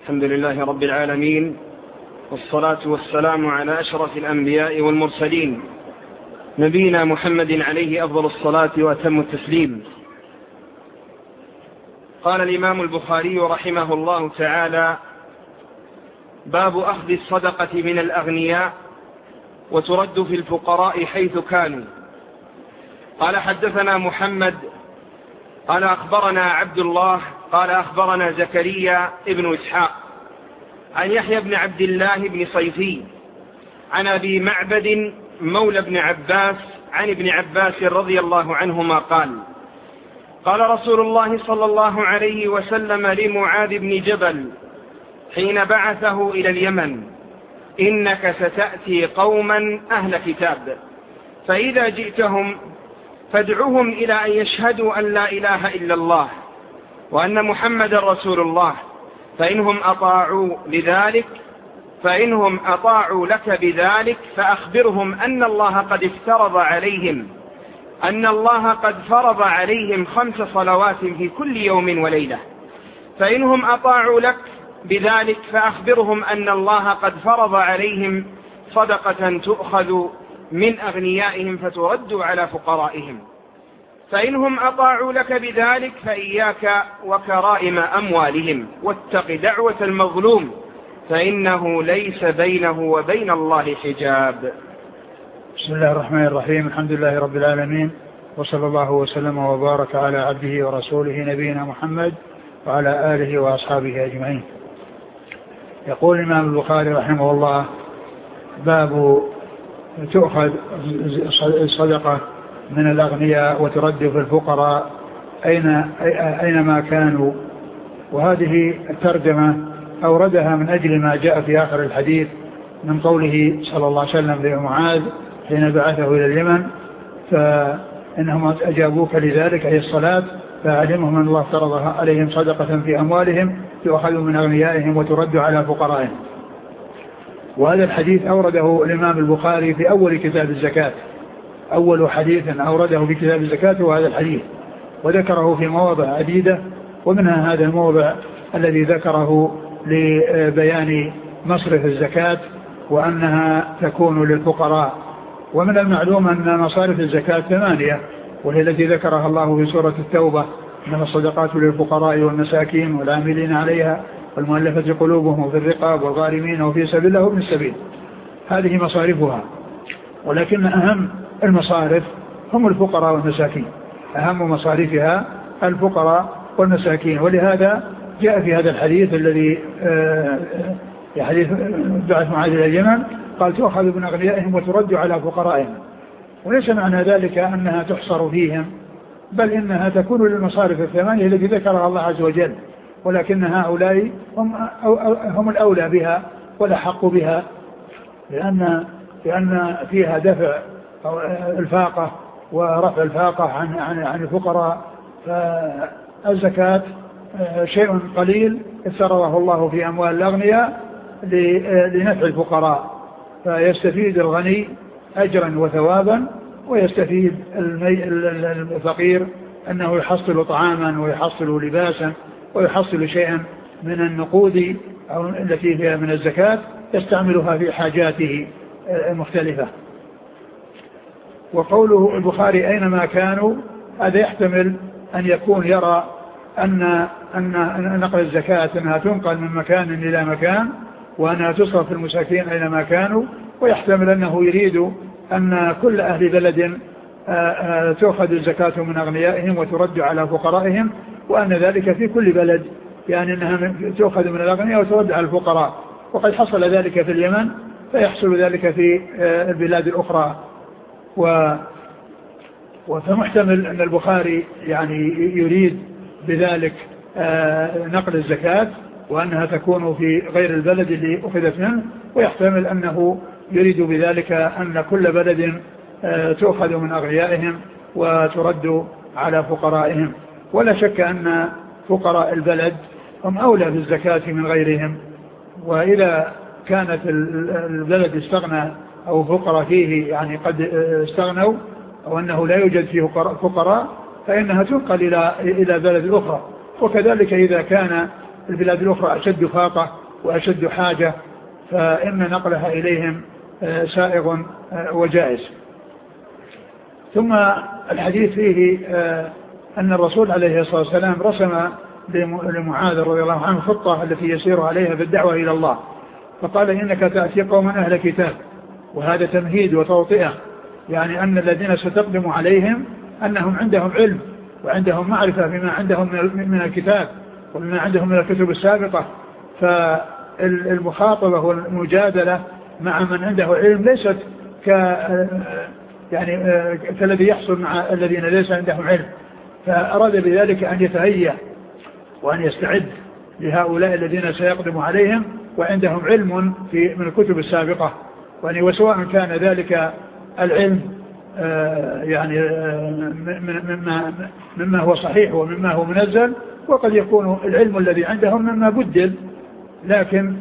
الحمد لله رب العالمين، والصلاة والسلام على أشرف الأنبياء والمرسلين، نبينا محمد عليه أفضل الصلاة وأتم التسليم. قال الإمام البخاري رحمه الله تعالى: باب أخذ الصدقة من الأغنياء وترد في الفقراء حيث كانوا. قال: حدثنا محمد قال أخبرنا عبد الله قال أخبرنا زكريا ابن إسحاق عن يحيى بن عبد الله بن صيفي عن أبي معبد مولى بن عباس عن ابن عباس رضي الله عنهما قال: قال رسول الله صلى الله عليه وسلم لمعاذ بن جبل حين بعثه إلى اليمن: إنك ستأتي قوما أهل كتاب، فإذا جئتهم فادعوهم إلى أن يشهدوا أن لا إله إلا الله وأن محمد رسول الله، فإنهم أطاعوا لك بذلك فأخبرهم أن الله قد فرض عليهم 5 صلوات في كل يوم وليلة. فإنهم أطاعوا لك بذلك فأخبرهم أن الله قد فرض عليهم صدقة تؤخذ من أغنيائهم فترد على فقرائهم. فإنهم أطاعوا لك بذلك فإياك وكرائم أموالهم، واتق دعوة المظلوم فإنه ليس بينه وبين الله حجاب. بسم الله الرحمن الرحيم. الحمد لله رب العالمين، وصلى الله وسلم وبارك على عبده ورسوله نبينا محمد وعلى آله وأصحابه أجمعين. يقول الإمام البخاري رحمه الله: باب تؤخذ الصدقة من الأغنياء وترد في الفقراء أينما كانوا. وهذه الترجمة أوردها من أجل ما جاء في آخر الحديث من قوله صلى الله عليه وسلم لمعاذ حين بعثه إلى اليمن: فإنهم أجابوك لذلك أي الصلاة، فعلمهم أن الله فرض عليهم صدقة في أموالهم تؤخذ من أغنيائهم وترد على فقرائهم. وهذا الحديث أورده الإمام البخاري في أول كتاب الزكاة، أول حديث أورده في كتاب الزكاة وهذا الحديث، وذكره في مواضع عديدة، ومنها هذا الموضع الذي ذكره لبيان مصرف الزكاة وأنها تكون للفقراء. ومن المعلوم أن مصارف الزكاة 8، وهي التي ذكرها الله في سورة التوبة: إنما الصدقات للفقراء والمساكين والعاملين عليها والمؤلفة قلوبهم وفي الرقاب والغارمين وفي سبيل الله وابن السبيل. هذه مصارفها، ولكن أهم المصارف هم الفقراء والمساكين، أهم مصارفها الفقراء والمساكين. ولهذا جاء في هذا الحديث الذي حديث بعث معاذ إلى اليمن قال: تؤخذ من أغنيائهم وترد على فقرائهم. وليس معنى ذلك أنها تحصر فيهم، بل إنها تكون للمصارف 8 التي ذكرها الله عز وجل، ولكن هؤلاء هم الأولى بها والأحق بها، لأن فيها دفع الفاقة ورفع الفاقة عن الفقراء. فالزكاة شيء قليل افترضه الله في أموال الأغنياء لنفع الفقراء، فيستفيد الغني أجرا وثوابا، ويستفيد الفقير أنه يحصل طعاما ويحصل لباسا ويحصل شيئا من النقود التي فيها من الزكاة يستعملها في حاجاته المختلفة. وقوله البخاري أينما كانوا، هذا يحتمل أن يكون يرى أن نقل الزكاة أنها تنقل من مكان إلى مكان، وأنها تصرف في المساكين أينما كانوا، ويحتمل أنه يريد أن كل أهل بلد تأخذ الزكاة من أغنيائهم وترد على فقرائهم، وأن ذلك في كل بلد، يعني أنها تأخذ من الأغنياء وترد على الفقراء. وقد حصل ذلك في اليمن، فيحصل ذلك في البلاد الأخرى. فمحتمل أن البخاري يعني يريد بذلك نقل الزكاة وأنها تكون في غير البلد اللي أخذت منه، ويحتمل أنه يريد بذلك أن كل بلد تأخذ من أغنيائهم وترد على فقرائهم. ولا شك أن فقراء البلد هم أولى بالزكاة من غيرهم، وإذا كانت البلد استغنى أو فقراء فيه يعني قد استغنوا أو أنه لا يوجد فيه فقراء، فإنها تنقل إلى بلد أخرى. وكذلك إذا كان البلاد الأخرى أشد فاقة وأشد حاجة، فإن نقلها إليهم سائغ وجائز. ثم الحديث فيه أن الرسول عليه الصلاة والسلام رسم لمعاذ رضي الله عنه خطة التي يسير عليها بالدعوة إلى الله، فقال إنك تأتي قوما أهل كتاب، وهذا تمهيد وتوطئة، يعني أن الذين ستقدم عليهم أنهم عندهم علم وعندهم معرفة بما عندهم من الكتاب وبما عندهم من الكتب السابقة، فالمخاطبة والمجادلة مع من عنده علم ليست كالذي يحصل مع الذين ليس عندهم علم. فأراد بذلك أن يتهيأ وأن يستعد لهؤلاء الذين سيقدم عليهم وعندهم علم من الكتب السابقة، وسواء كان ذلك العلم مما هو صحيح ومما هو منزل، وقد يكون العلم الذي عندهم مما بدل، لكن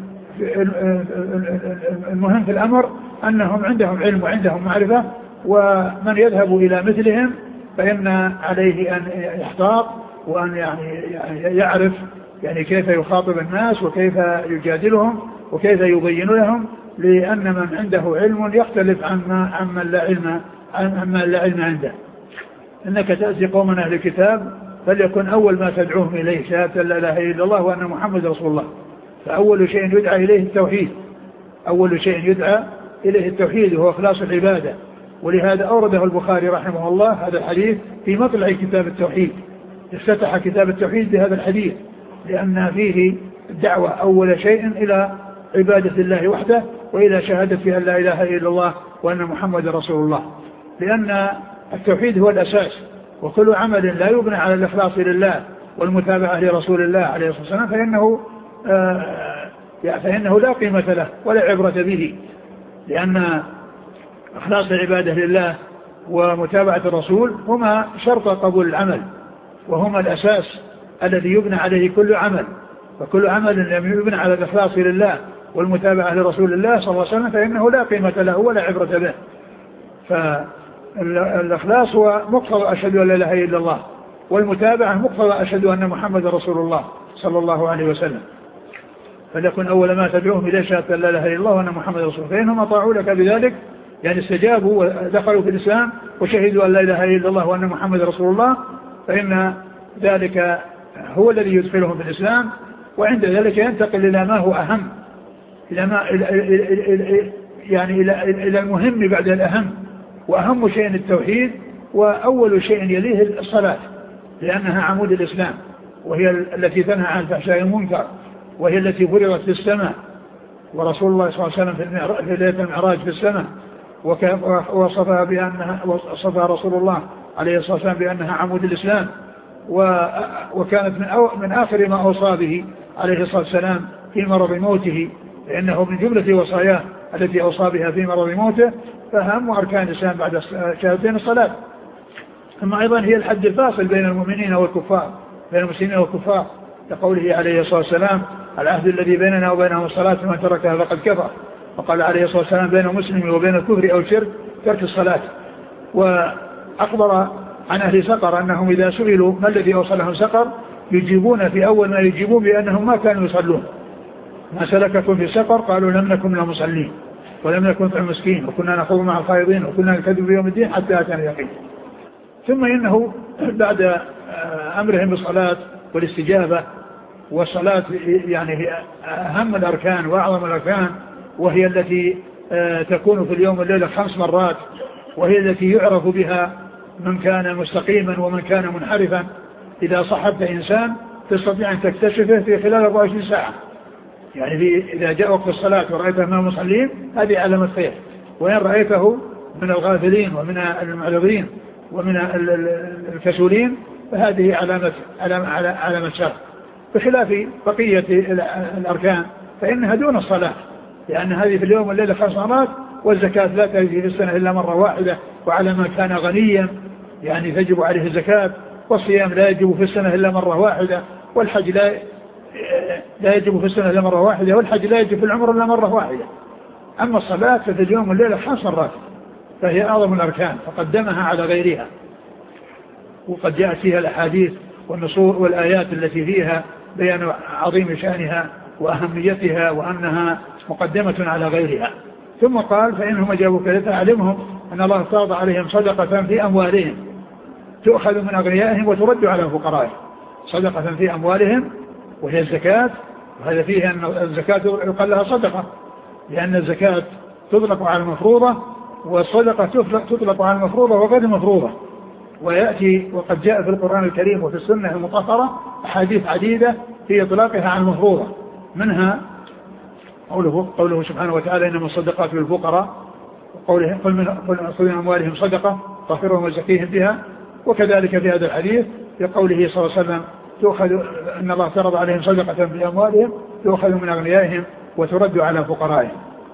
المهم في الأمر أنهم عندهم علم وعندهم معرفة، ومن يذهب إلى مثلهم فإن عليه أن يحتاط وأن يعرف كيف يخاطب الناس وكيف يجادلهم وكيف يبين لهم، لأن من عنده علم يختلف عمن لا علم عنده. إنك تأتي قوما أهل الكتاب فليكن أول ما تدعوهم إليه شهادة لا إله إلا الله وأن محمد رسول الله. فأول شيء يدعى إليه التوحيد، أول شيء يدعى إليه التوحيد وهو إخلاص العبادة. ولهذا أورده البخاري رحمه الله هذا الحديث في مطلع كتاب التوحيد، افتتح كتاب التوحيد بهذا الحديث، لأن فيه الدعوة أول شيء إلى عبادة الله وحده وإلى شهادة أن لا إله إلا الله وأن محمد رسول الله، لأن التوحيد هو الأساس، وكل عمل لا يبنى على الإخلاص لله والمتابعة لرسول الله عليه الصلاة والسلام فإنه لا قيمة له ولا عبرة به، لأن إخلاص العبادة لله ومتابعة الرسول هما شرط قبول العمل، وهما الأساس الذي يبنى عليه كل عمل، فكل عمل لم يبنى على الإخلاص لله والمتابعة لرسول الله صلى الله عليه وسلم فإنه لا قيمة له ولا عبرة به. فالإخلاص هو مقتضى أشهد أن لا إله إلا الله، والمتابعة مقتضى أشهد أن محمد رسول الله صلى الله عليه وسلم. فليكن أول ما تدعوهم إلى شهادة لا إله إلا الله وأن محمد رسول الله، فإنهم أطاعوا لك بذلك، استجابوا ودخلوا في الإسلام وشهدوا أن لا إله إلا الله وأن محمد رسول الله، فإن ذلك هو الذي يدخلهم في الإسلام. وعند ذلك ينتقل إلى ما هو أهم، إلى المهم بعد الأهم، وأهم شيء التوحيد، وأول شيء يليه الصلاة، لأنها عمود الإسلام، وهي التي تنهى عن الفحشاء والمنكر، وهي التي فرضت في السماء، ورسول الله صلى الله عليه وسلم في ليلة المعراج في السماء وصفها رسول الله عليه الصلاة والسلام بأنها عمود الإسلام، وكانت من آخر ما أوصى به عليه الصلاة والسلام في مرض موته، لأنه من جملة وصاياه التي أوصى بها في مرض موته. فأهم أركان الإسلام بعد شهادتين الصلاة. ثم أيضا هي الحد الفاصل بين المؤمنين والكفار، بين المسلمين والكفار، لقوله عليه الصلاة والسلام العهد الذي بيننا وبينهم الصلاة فمن تركها فقد كفر. وقال عليه الصلاة والسلام بين المسلم وبين الكفر أو الشرك ترك الصلاة. وأخبر عن أهل سقر أنهم إذا سئلوا ما الذي أوصلهم سقر يجيبون في أول ما يجيبون بأنهم ما كانوا يصلون. ما سلككم في سقر؟ قالوا لم نكن من المصلين ولم نكن نطعم المسكين وكنا نخوض مع الخائضين وكنا نكذب بيوم الدين حتى أتانا اليقين. ثم إنه بعد أمرهم بالصلاة والاستجابة، والصلاة هي أهم الأركان وأعظم الأركان، وهي التي تكون في اليوم والليلة 5 مرات، وهي التي يعرف بها من كان مستقيما ومن كان منحرفا. إذا صحبت إنسان تستطيع أن تكتشفه في خلال 24 ساعة، إذا جاء وقت الصلاة ورأيته من المصلين هذه علامة خير، وإن رأيته من الغافلين ومن المعرضين ومن الكسولين فهذه علامة شر، بخلاف بقية الأركان فإنها دون الصلاة، لأن هذه في اليوم والليلة 5 مرات، والزكاة لا تجي في السنة إلا مرة واحدة، وعلى من كان غنيا تجب عليه الزكاة، والصيام لا يجب في السنة إلا مرة واحدة، والحج لا يجب في السنة إلا مرة واحدة، والحج لا يجب في العمر إلا مرة واحدة. أما الصلاة ففي اليوم والليلة 5 مرات، فهي أعظم الأركان فقدمها على غيرها، وقد جاءت فيها الأحاديث والنصوص والآيات التي فيها بيان عظيم شأنها وأهميتها وأنها مقدمة على غيرها. ثم قال فإنهم أجابوك لتعلمهم أن الله افترض عليهم صدقة في أموالهم تؤخذ من أغنيائهم وترد على فقرائهم. صدقة في أموالهم وهي الزكاة، وهذا فيه أن الزكاة يقال لها صدقة، لأن الزكاة تطلق على المفروضة والصدقة تطلق على المفروضة وغير المفروضة. ويأتي وقد جاء في القرآن الكريم وفي السنة المطهرة أحاديث عديدة في إطلاقها على المفروضة، منها قوله سبحانه وتعالى إنما الصدقات للفقراء، وقوله قل من أموالهم صدقة طهرهم وزكيهم بها. وكذلك في هذا الحديث في قوله صلى الله عليه وسلم تؤخذ أن الله فرض عليهم صدقة في أموالهم تؤخذ من أغنيائهم وترد على فقرائهم.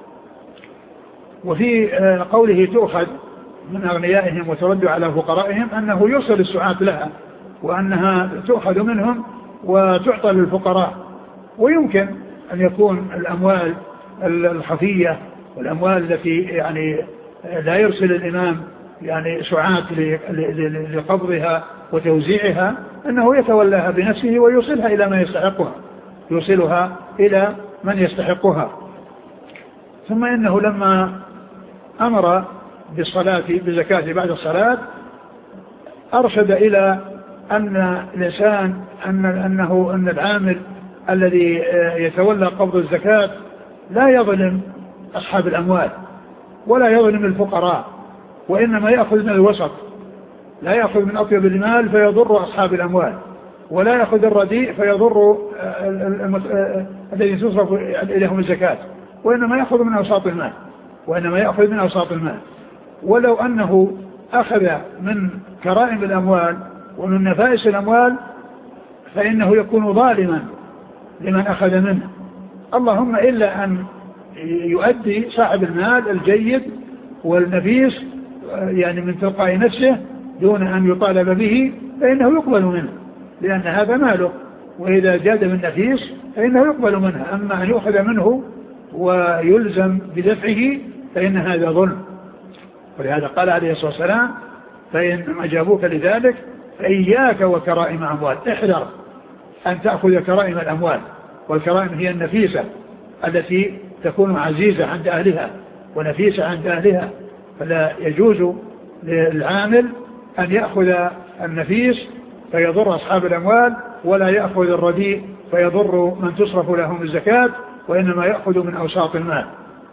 وفي قوله تؤخذ من أغنيائهم وترد على فقرائهم أنه يوصل السعاة لها، وأنها تؤخذ منهم وتعطى للفقراء. ويمكن أن يكون الأموال الخفية والأموال التي يعني لا يرسل الإمام يعني سعاة لقبضها وتوزيعها أنه يتولاها بنفسه ويوصلها إلى من يستحقها، يوصلها إلى من يستحقها. ثم إنه لما أمر بالزكاة بعد الصلاة أرشد إلى أن الإنسان أن العامل الذي يتولى قبض الزكاة لا يظلم أصحاب الأموال ولا يظلم الفقراء، وإنما يأخذ من الوسط، لا يأخذ من أطيب المال فيضر أصحاب الأموال، ولا يأخذ الرديء فيضر الذي تصرف إليهم الزكاة، وإنما يأخذ من أوساط المال. ولو أنه أخذ من كرائم الأموال ومن نفائس الأموال فإنه يكون ظالما لمن أخذ منه، اللهم إلا أن يؤدي صاحب المال الجيد والنفيس يعني من تلقاء نفسه دون أن يطالب به فإنه يقبل منه، لأن هذا ماله، وإذا جاد من نفيس فإنه يقبل منه. أما أن يؤخذ منه ويلزم بدفعه فإن هذا ظلم. ولهذا قال عليه الصلاة والسلام فإن أجابوك لذلك فإياك وكرائم أموال، احذر أن تأخذ كرائم الأموال، والكرائم هي النفيسة التي تكون عزيزة عند أهلها ونفيسة عند أهلها، فلا يجوز للعامل أن يأخذ النفيس فيضر أصحاب الأموال، ولا يأخذ الرديء فيضر من تصرف لهم الزكاة، وإنما يأخذ من أوساط المال،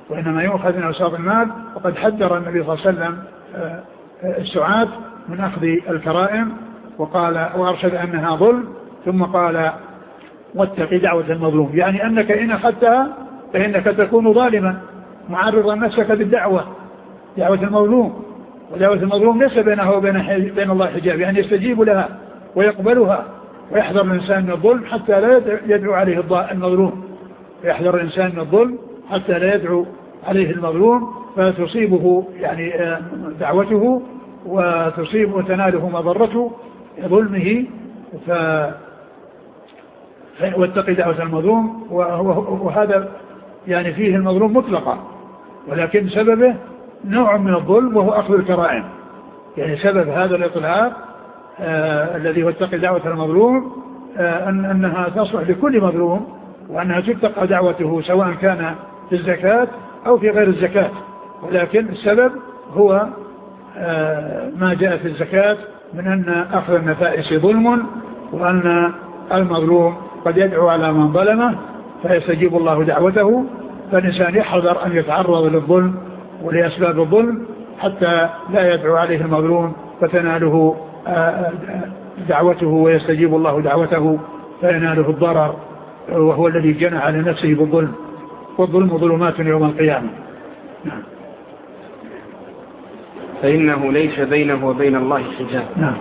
وقد حذر النبي صلى الله عليه وسلم السعاة من أخذ الكرائم وقال وأرشد أنها ظلم. ثم قال واتق دعوة المظلوم، يعني أنك إن أخذتها فإنك تكون ظالما معرضا نفسك بالدعوة، دعوة المظلوم. ودعوة المظلوم ليس بينها وبين الله حجاب، يعني يستجيب لها ويقبلها، ويحذر الإنسان من الظلم حتى لا يدعو عليه المظلوم، ويحذر الإنسان من الظلم حتى لا يدعو عليه المظلوم فتصيبه يعني دعوته وتصيب وتناله مضرته ظلمه. واتق دعوة المظلوم، وهذا يعني فيه المظلوم مطلقا، ولكن سببه نوع من الظلم وهو أخذ الكرائم. يعني سبب هذا الإطلاق الذي هو اتق دعوة المظلوم أنها تصلح لكل مظلوم، وأنها تتقى دعوته سواء كان في الزكاة أو في غير الزكاة، ولكن السبب هو ما جاء في الزكاة من أن أخذ النفائس ظلم، وأن المظلوم قد يدعو على من ظلمه فيستجيب الله دعوته. فالإنسان يحذر أن يتعرض للظلم ولأسباب الظلم حتى لا يدعو عليه المظلوم فتناله دعوته ويستجيب الله دعوته فيناله الضرر، وهو الذي جنى على نفسه بالظلم، والظلم ظلمات يوم القيامة. نعم. فإنه ليس بينه وبين الله حجاب. نعم.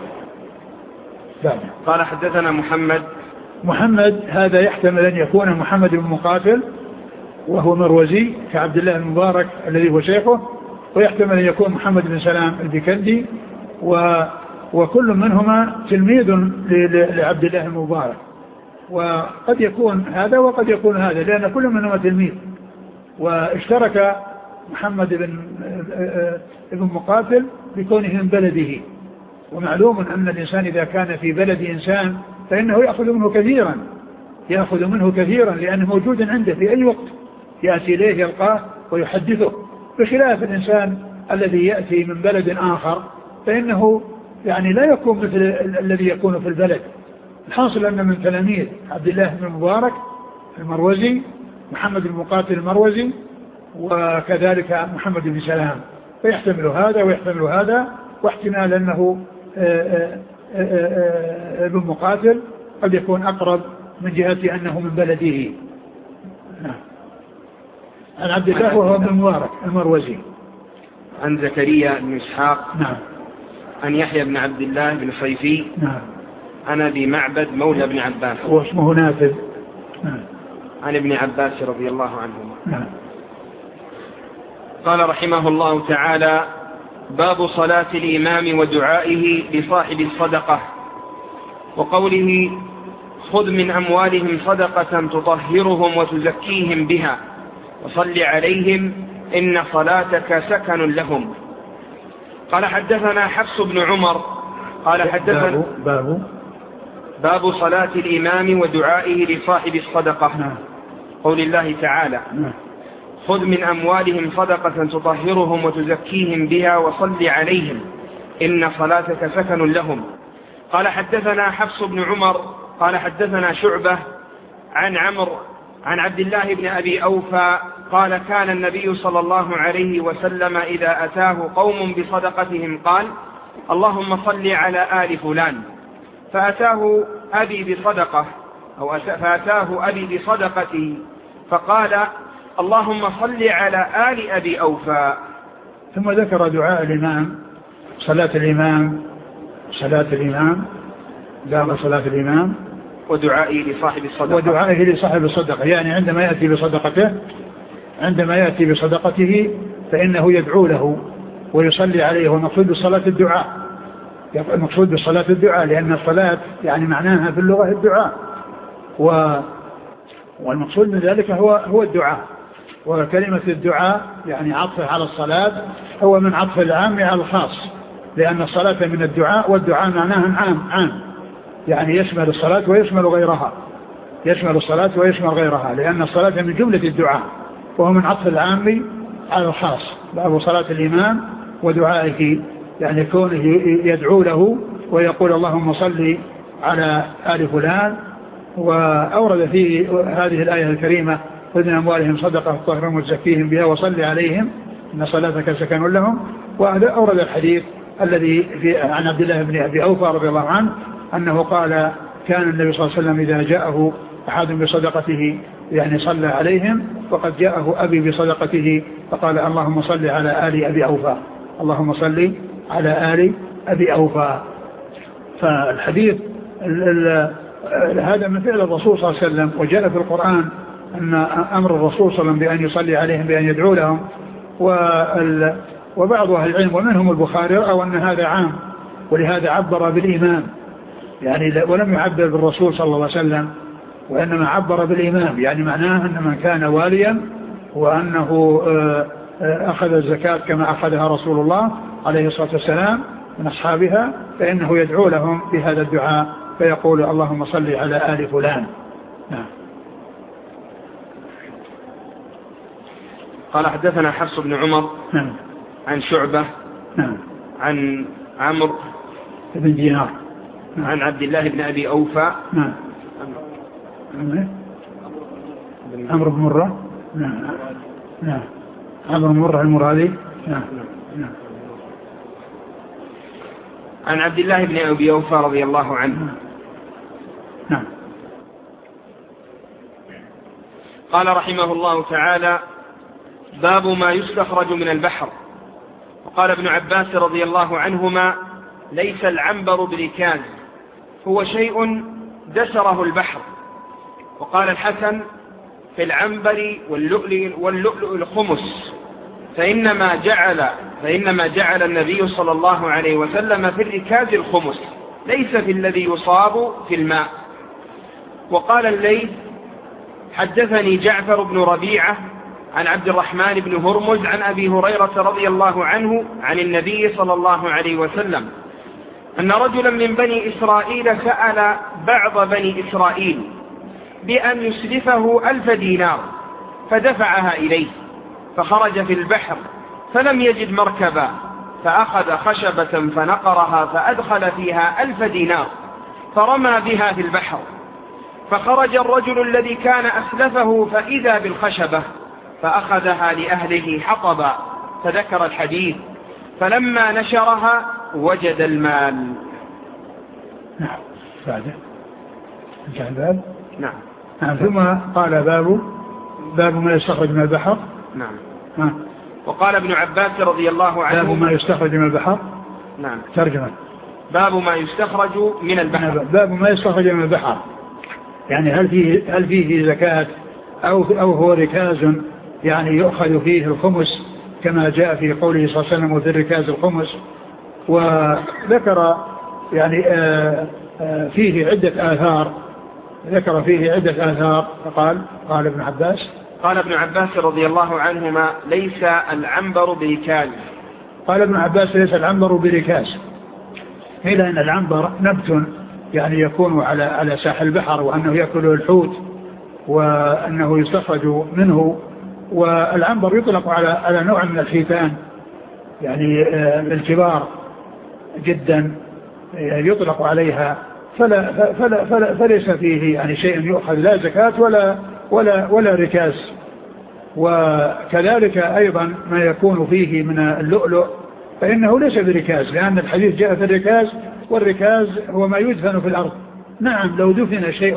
قال حدثنا محمد هذا يحتمل أن يكون محمد بن مقاتل وهو مروزي كعبد الله المبارك الذي هو شيخه، ويحتمل أن يكون محمد بن سلام البكندي، وكل منهما تلميذ لعبد الله المبارك، وقد يكون هذا وقد يكون هذا لأن كل منهما تلميذ. واشترك محمد بن مقاتل بكونه من بلده، ومعلوم أن الإنسان إذا كان في بلد إنسان فإنه يأخذ منه كثيرا، يأخذ منه كثيرا لأنه موجود عنده في أي وقت يأتي إليه يلقاه ويحدثه، بخلاف الإنسان الذي يأتي من بلد آخر فإنه يعني لا يكون مثل الذي يكون في البلد. الحاصل أن من تلاميذ عبد الله بن مبارك المروزي محمد بن مقاتل المروزي، وكذلك محمد بن سلام، فيحتمل هذا ويحتمل هذا، واحتمال أنه ابن مقاتل قد يكون أقرب من جهة أنه من بلده. عن عبد الله وهو ابن مبارك المروزي. عن زكريا بن إسحاق. نعم. عن يحيى بن عبد الله بن صيفي. نعم. عن أبي معبد مولى بن عباس واسمه نافذ. نعم. عن ابن عباس رضي الله عنهما. نعم. قال رحمه الله تعالى: باب صلاة الإمام ودعائه لصاحب الصدقة، وقوله: خذ من أموالهم صدقة تطهرهم وتزكيهم بها وصل عليهم إن صلاتك سكن لهم. قال حدثنا حفص بن عمر قال حدثنا باب صلاة الإمام ودعائه لصاحب الصدقة. قول الله تعالى: خذ من أموالهم صدقة تطهرهم وتزكيهم بها وصل عليهم إن صلاتك سكن لهم. قال حدثنا حفص بن عمر قال حدثنا شعبة عن عمرو عن عبد الله بن أبي أوفى قال: كان النبي صلى الله عليه وسلم إذا أتاه قوم بصدقتهم قال: اللهم صل على آل فلان، فأتاه أبي بصدقته فقال: اللهم صل على آل أبي أوفى. ثم ذكر دعاء الإمام، صلاة الإمام باب صلاة الإمام ودعائه لصاحب الصدقة، يعني عندما يأتي بصدقته فإنه يدعو له ويصلي عليه. والمقصود بالصلاة الدعاء لأن الصلاة يعني معناها في اللغة الدعاء، والمقصود من ذلك هو الدعاء. وكلمة الدعاء يعني عطف على الصلاة هو من عطف العام على الخاص، لأن الصلاة من الدعاء، والدعاء معناها عام يعني يشمل الصلاة ويشمل غيرها، لأن الصلاة من جملة الدعاء وهو من عطف العام على الخاص. باب صلاة الإمام ودعائه يعني كونه يدعو له ويقول: اللهم صل على آل فلان. وأورد في هذه الآية الكريمة: خذ من أموالهم صدقة تطهرهم وتزكيهم بها وصل عليهم إن صلاتك سكن لهم. وأورد الحديث الذي عن عبد الله بن أبي أوفى رضي الله عنه أنه قال: كان النبي صلى الله عليه وسلم إذا جاءه أحد بصدقته يعني صلى عليهم، وقد جاءه أبي بصدقته فقال: اللهم صل على آل أبي أوفى، اللهم صل على آل أبي أوفى. فالحديث هذا من فعل الرسول صلى الله عليه وسلم، وجاء في القرآن أن أمر الرسول صلى الله عليه وسلم بأن يصلي عليهم بأن يدعو لهم. وبعض أهل العلم ومنهم البخاري رأوا أن هذا عام، ولهذا عبر بالإمام يعني، ولم يعبر بالرسول صلى الله عليه وسلم، وإنما عبر بالإمام، يعني معناه أن من كان واليا وأنه أخذ الزكاة كما أخذها رسول الله عليه الصلاة والسلام من أصحابها فإنه يدعو لهم بهذا الدعاء فيقول: اللهم صل على آل فلان. نعم. قال حدثنا حفص بن عمر. نعم. عن شعبة. نعم. عن عمرو بن دينار. نعم. عن عبد الله بن أبي أوفى. نعم. عمرو بن مرة. نعم. نعم. عمرو بن مرة المرادي. نعم. نعم. عن عبد الله بن أبي أوفى رضي الله عنه. نعم. قال رحمه الله تعالى: باب ما يستخرج من البحر. وقال ابن عباس رضي الله عنهما: ليس العنبر بركاز، هو شيء دسره البحر. وقال الحسن: في العنبر واللؤلؤ الخمس، فإنما جعل النبي صلى الله عليه وسلم في الركاز الخمس، ليس في الذي يصاب في الماء. وقال الليث: حدثني جعفر بن ربيعة عن عبد الرحمن بن هرمز عن أبي هريرة رضي الله عنه عن النبي صلى الله عليه وسلم أن رجلا من بني إسرائيل سأل بعض بني إسرائيل: بأن يسلفه 1000 دينار، فدفعها إليه، فخرج في البحر فلم يجد مركبا، فأخذ خشبة فنقرها فأدخل فيها 1000 دينار فرمى بها في البحر، فخرج الرجل الذي كان أسلفه فإذا بالخشبة، فأخذها لأهله حطبا، فذكر الحديث، فلما نشرها وجد المال. نعم. بعده انتهى الباب. نعم. ثم قال باب ما يستخرج من البحر. نعم. وقال ابن عباس رضي الله عنه باب ما يستخرج من البحر. نعم. ترجمة باب ما يستخرج من البحر. باب ما يستخرج من البحر، يعني هل فيه زكاة أو هو ركاز يعني يؤخذ فيه الخمس كما جاء في قوله صلى الله عليه وسلم وفي الركاز الخمس. وذكر يعني فيه عدة آثار، قال ابن عباس رضي الله عنهما ليس العنبر بركاز. قال ابن عباس ليس العنبر بركاز، إلا أن العنبر نبت يعني يكون على ساحل البحر، وأنه يأكله الحوت، وأنه يستخرج منه. والعنبر يطلق على نوع من الحيتان يعني الكبار جدا يطلق عليها، فليس فيه يعني شيء يؤخذ لا زكاة ولا ركاز. وكذلك أيضا ما يكون فيه من اللؤلؤ فإنه ليس بركاز، لأن الحديث جاء في الركاز، والركاز هو ما يدفن في الأرض. نعم، لو دفن شيء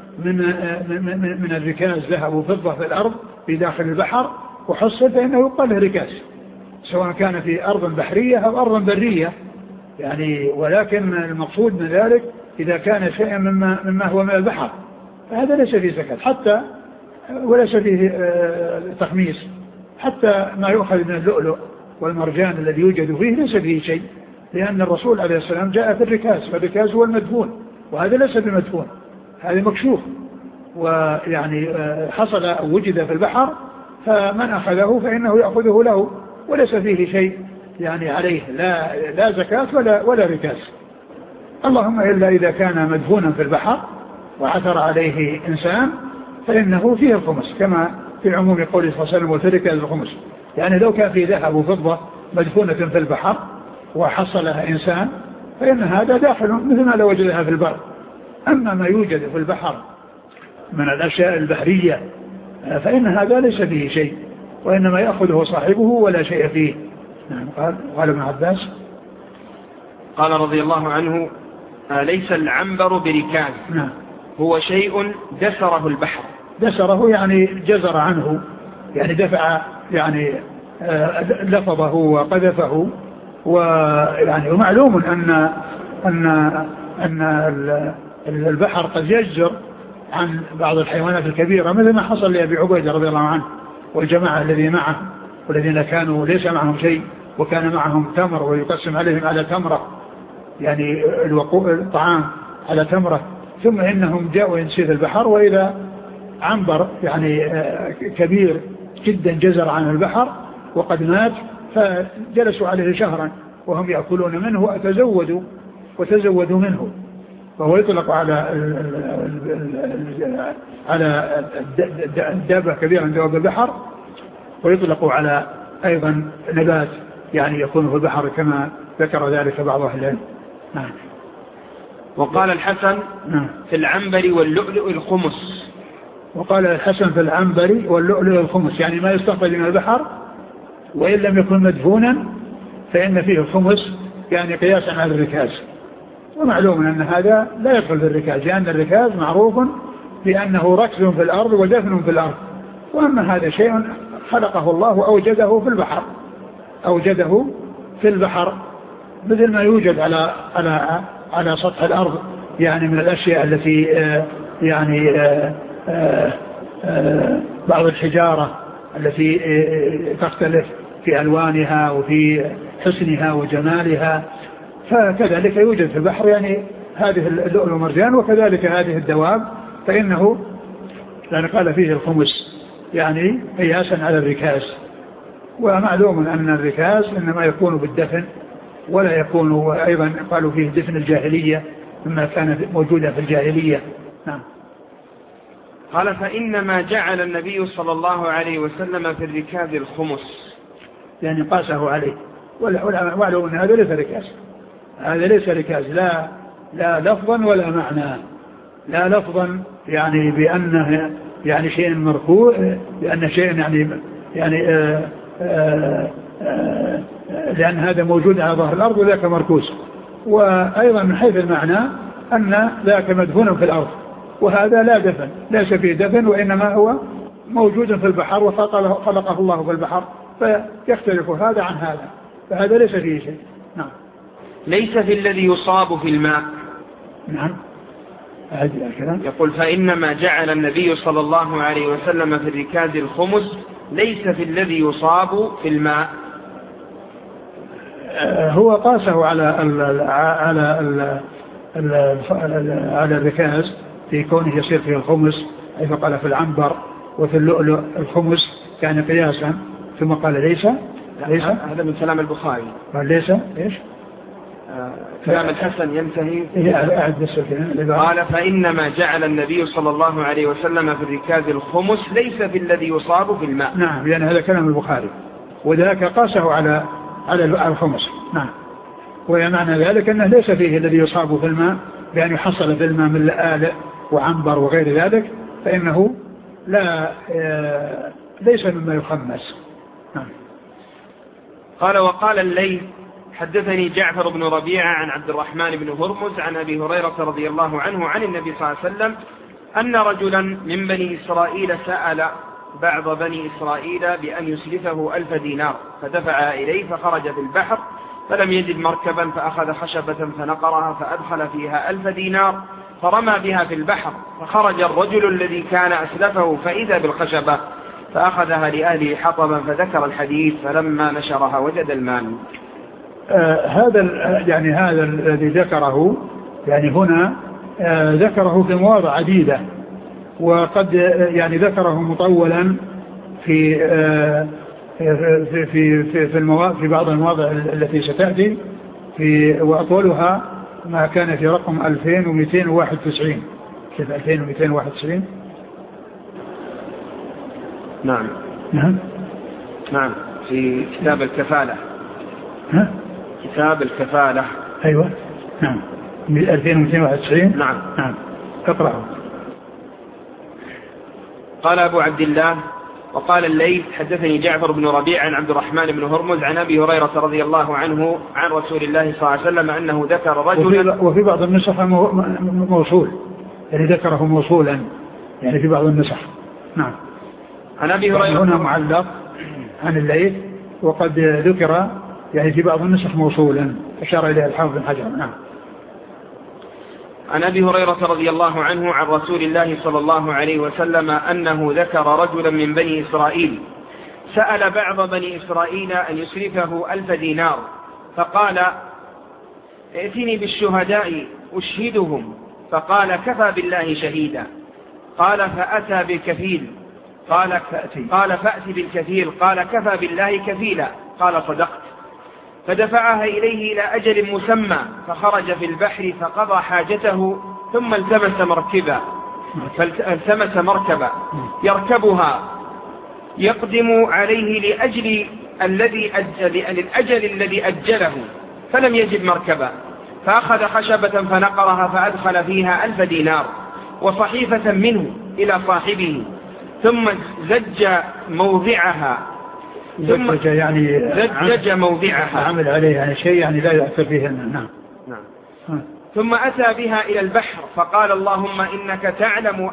من الركاز ذهب وفضة في الأرض في داخل البحر وحصل فإنه يقال له ركاز، سواء كان في أرض بحرية أو أرض برية يعني. ولكن المقصود من ذلك إذا كان شيئا مما هو من البحر فهذا ليس فيه زكاة حتى، وليس فيه تخميس. حتى ما يؤخذ من اللؤلؤ والمرجان الذي يوجد فيه ليس فيه شيء، لأن الرسول عليه السلام جاء في الركاز، فالركاز هو المدفون، وهذا ليس بمدفون، هذا مكشوف، ويعني حصل أو وجد في البحر، فمن أخذه فإنه يأخذه له، وليس فيه شيء يعني عليه لا زكاة ولا ركاز. اللهم إلا إذا كان مدفونا في البحر وعثر عليه إنسان فإنه فيه الخمس، كما في عموم قوله صلى الله عليه وسلم وفي الركاز الخمس. يعني لو كان في ذهب وفضة مدفونة في البحر وحصلها إنسان فإن هذا داخل مثل ما لو وجدها في البر. أما ما يوجد في البحر من الأشياء البحرية فإن هذا ليس فيه شيء، وإنما يأخذه صاحبه ولا شيء فيه. قال ابن عباس قال رضي الله عنه ليس العنبر بركاز. نعم. هو شيء دسره البحر. دسره يعني جزر عنه، يعني دفع يعني لفظه وقذفه. ويعني ومعلوم أن البحر قد يجزر عن بعض الحيوانات الكبيرة، مثل ما حصل لأبي عبيدة رضي الله عنه والجماعة الذين معه، والذين كانوا ليس معهم شيء وكان معهم تمر ويقسم عليهم على تمرة، يعني الطعام على تمرة، ثم إنهم جاءوا ينسيذ البحر وإذا عنبر يعني كبير جدا جزر عن البحر وقد مات، فجلسوا عليه شهرا وهم يأكلون منه وتزودوا منه. فهو يطلق على الدابة كبيرة من دواب البحر، ويطلق على أيضا نبات يعني يكون في البحر كما ذكر ذلك بعض أهل العلم. نعم. وقال الحسن في العنبر واللؤلؤ الخمس. وقال الحسن في العنبر واللؤلؤ الخمس، يعني ما يستخرج من البحر وإن لم يكن مدفونا فإن فيه الخمس، يعني قياسا على الركاز. ومعلوم أن هذا لا يدخل في الركاز، لأن الركاز معروف بأنه ركز في الأرض ودفن في الأرض. وأما هذا شيء خلقه الله وأوجده في البحر، مثل ما يوجد على سطح الأرض يعني من الأشياء التي يعني بعض الحجارة التي تختلف في ألوانها وفي حسنها وجمالها، فكذلك يوجد في البحر يعني هذه اللؤلؤ والمرجان، وكذلك هذه الدواب، فإنه لأن قال فيه الخمس يعني قياسا على الركاز. ومعلوم أن الركاز إنما يكون بالدفن، ولا يكون أيضا قالوا فيه دفن الجاهلية مما كان موجودا في الجاهلية. نعم. قال فإنما جعل النبي صلى الله عليه وسلم في الركاز الخمس، يعني قاسه عليه. واعلموا أن هذا ليس ركاز، هذا ليس ركاز لا لفظا ولا معنى. لا لفظا يعني بأنه يعني شيء مركوز، لأن شيء يعني لأن هذا موجود على ظهر الأرض وذاك مركوز. وأيضا من حيث المعنى أن ذاك مدفون في الأرض وهذا لا دفن، ليس فيه دفن، وإنما هو موجود في البحر وخلقه الله في البحر، فيختلف هذا عن هذا، فهذا ليس فيه شيء. نعم. ليس في الذي يصاب في الماء. نعم. هذا الكلام يقول فإنما جعل النبي صلى الله عليه وسلم في الركاز الخمس ليس في الذي يصاب في الماء. هو قاسه على الركاز في كونه يصير فيه الخمس، حيث قال في العنبر وفي اللؤلؤ الخمس كان قياسا، ثم قال ليس. هذا من كلام البخاري. قال ليس ايش؟ كلام الحسن ينتهي. قال فإنما جعل النبي صلى الله عليه وسلم في الركاز الخمس ليس في الذي يصاب في الماء. نعم، لأن هذا كلام البخاري، وذاك قاسه على الخمس. نعم. ومعنى ذلك أنه ليس فيه الذي يصاب في الماء بأن يحصل في الماء من لآلئ وعنبر وغير ذلك، فإنه ليس مما يخمس. نعم. قال وقال الليث حدثني جعفر بن ربيعة عن عبد الرحمن بن هرمز عن أبي هريرة رضي الله عنه عن النبي صلى الله عليه وسلم أن رجلا من بني إسرائيل سأل بعض بني إسرائيل بأن يسلفه 1000 دينار، فدفع إليه فخرج في البحر فلم يجد مركبا، فأخذ خشبة فنقرها فأدخل فيها 1000 دينار فرمى بها في البحر، فخرج الرجل الذي كان أسلفه فإذا بالخشبة فأخذها لأهله حطبا، فذكر الحديث فلما نشرها وجد المال. هذا الذي ذكره يعني هنا ذكره في مواضع عديدة، وقد يعني ذكره مطولا في في بعض المواضع التي ستأتي وأطولها ما كان في رقم 2291. كيف 2291؟ نعم نعم في كتاب الكفالة. كتاب الكفالة. أيوة نعم 2291. نعم اقرأه. قال أبو عبد الله وقال الليث حدثني جعفر بن ربيع عن عبد الرحمن بن هرمز عن أبي هريرة رضي الله عنه عن رسول الله صلى الله عليه وسلم أنه ذكر رجلا، وفي بعض النسخ موصول، يعني ذكره موصولا يعني في بعض النسخ. نعم. عن أبي هريرة هنا معلق عن الليث، وقد ذكر يعني في بعض النسخ موصولا أشار إليه الحافظ بن حجر. نعم. عن أبي هريرة رضي الله عنه عن رسول الله صلى الله عليه وسلم أنه ذكر رجلا من بني إسرائيل سأل بعض بني إسرائيل أن يسلفه 1000 دينار، فقال ائتني بالشهداء أشهدهم، فقال كفى بالله شهيدا. قال فأتى بالكفيل، قال فأتي بالكفيل، قال كفى بالله كفيلا، قال صدقت. فدفعها إليه إلى أجل مسمى، فخرج في البحر فقضى حاجته ثم التمس مركبا يركبها يقدم عليه للأجل الذي أجله، فلم يجد مركبا، فأخذ خشبة فنقرها فأدخل فيها 1000 دينار وصحيفة منه إلى صاحبه، ثم زج موضعها عمل عليه يعني شيء يعني لا يأثر فيه. نعم. ثم أتى بها إلى البحر فقال اللهم إنك تعلم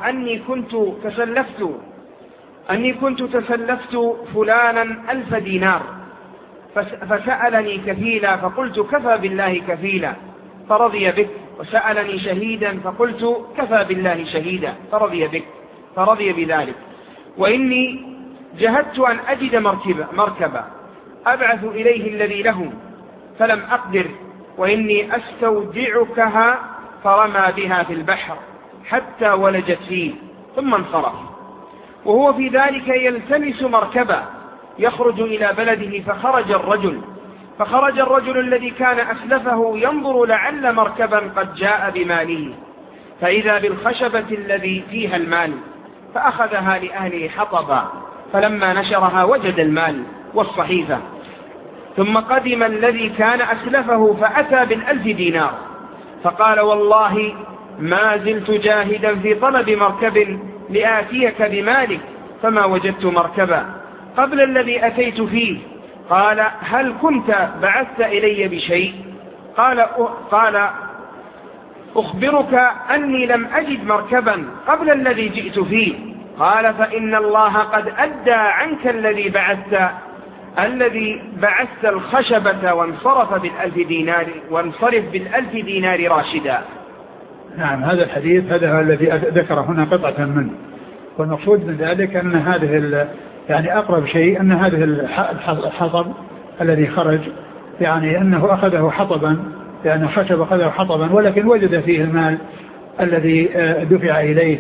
أني كنت تسلفت فلانا 1000 دينار، فسألني كفيلا فقلت كفى بالله كفيلا فرضي بك، وسألني شهيدا فقلت كفى بالله شهيدا فرضي بذلك، وإني جهدت أن أجد مركبة أبعث إليه الذي له فلم أقدر، وإني أستودعكها، فرمى بها في البحر حتى ولجت فيه ثم انصرف، وهو في ذلك يلتمس مركبة يخرج إلى بلده، فخرج الرجل الذي كان أسلفه ينظر لعل مركبا قد جاء بماله، فإذا بالخشبة الذي فيها المال، فأخذها لأهله حطبا، فلما نشرها وجد المال والصحيفة. ثم قدم الذي كان أسلفه فأتى ب1,000 دينار، فقال والله ما زلت جاهدا في طلب مركب لآتيك بمالك، فما وجدت مركبا قبل الذي أتيت فيه. قال هل كنت بعثت إلي بشيء؟ قال أخبرك أني لم أجد مركبا قبل الذي جئت فيه. قال فإن الله قد أدى عنك الذي بعثت الخشبة وانصرف ب1,000 دينار راشدا. نعم، هذا الحديث هذا الذي ذكر هنا قطعة منه، والمقصود من ذلك أن هذه يعني أقرب شيء أن هذه الحطب الذي خرج يعني أنه أخذه حطبا، يعني خشب أخذه حطبا، ولكن وجد فيه المال الذي دفع إليه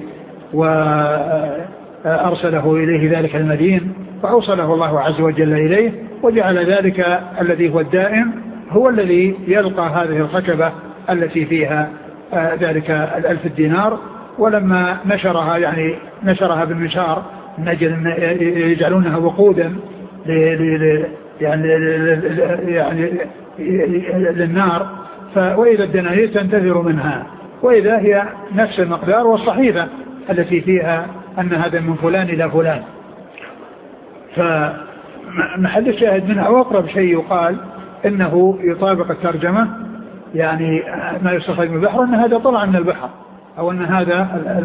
وأرسله إليه ذلك المدين، فأوصله الله عز وجل إليه، وجعل ذلك الذي هو الدائم هو الذي يلقى هذه الخشبة التي فيها ذلك 1,000 دينار. ولما نشرها يعني نشرها بالمنشار يجعلونها وقودا يعني للنار، وإذا الدنانير تنتثر منها، وإذا هي نفس المقدار والصحيفة التي فيها أن هذا من فلان إلى فلان. فمحل الشاهد منها وأقرب شيء يقال إنه يطابق الترجمة، يعني ما يستخرج من البحر أن هذا طلع من البحر، أو أن هذا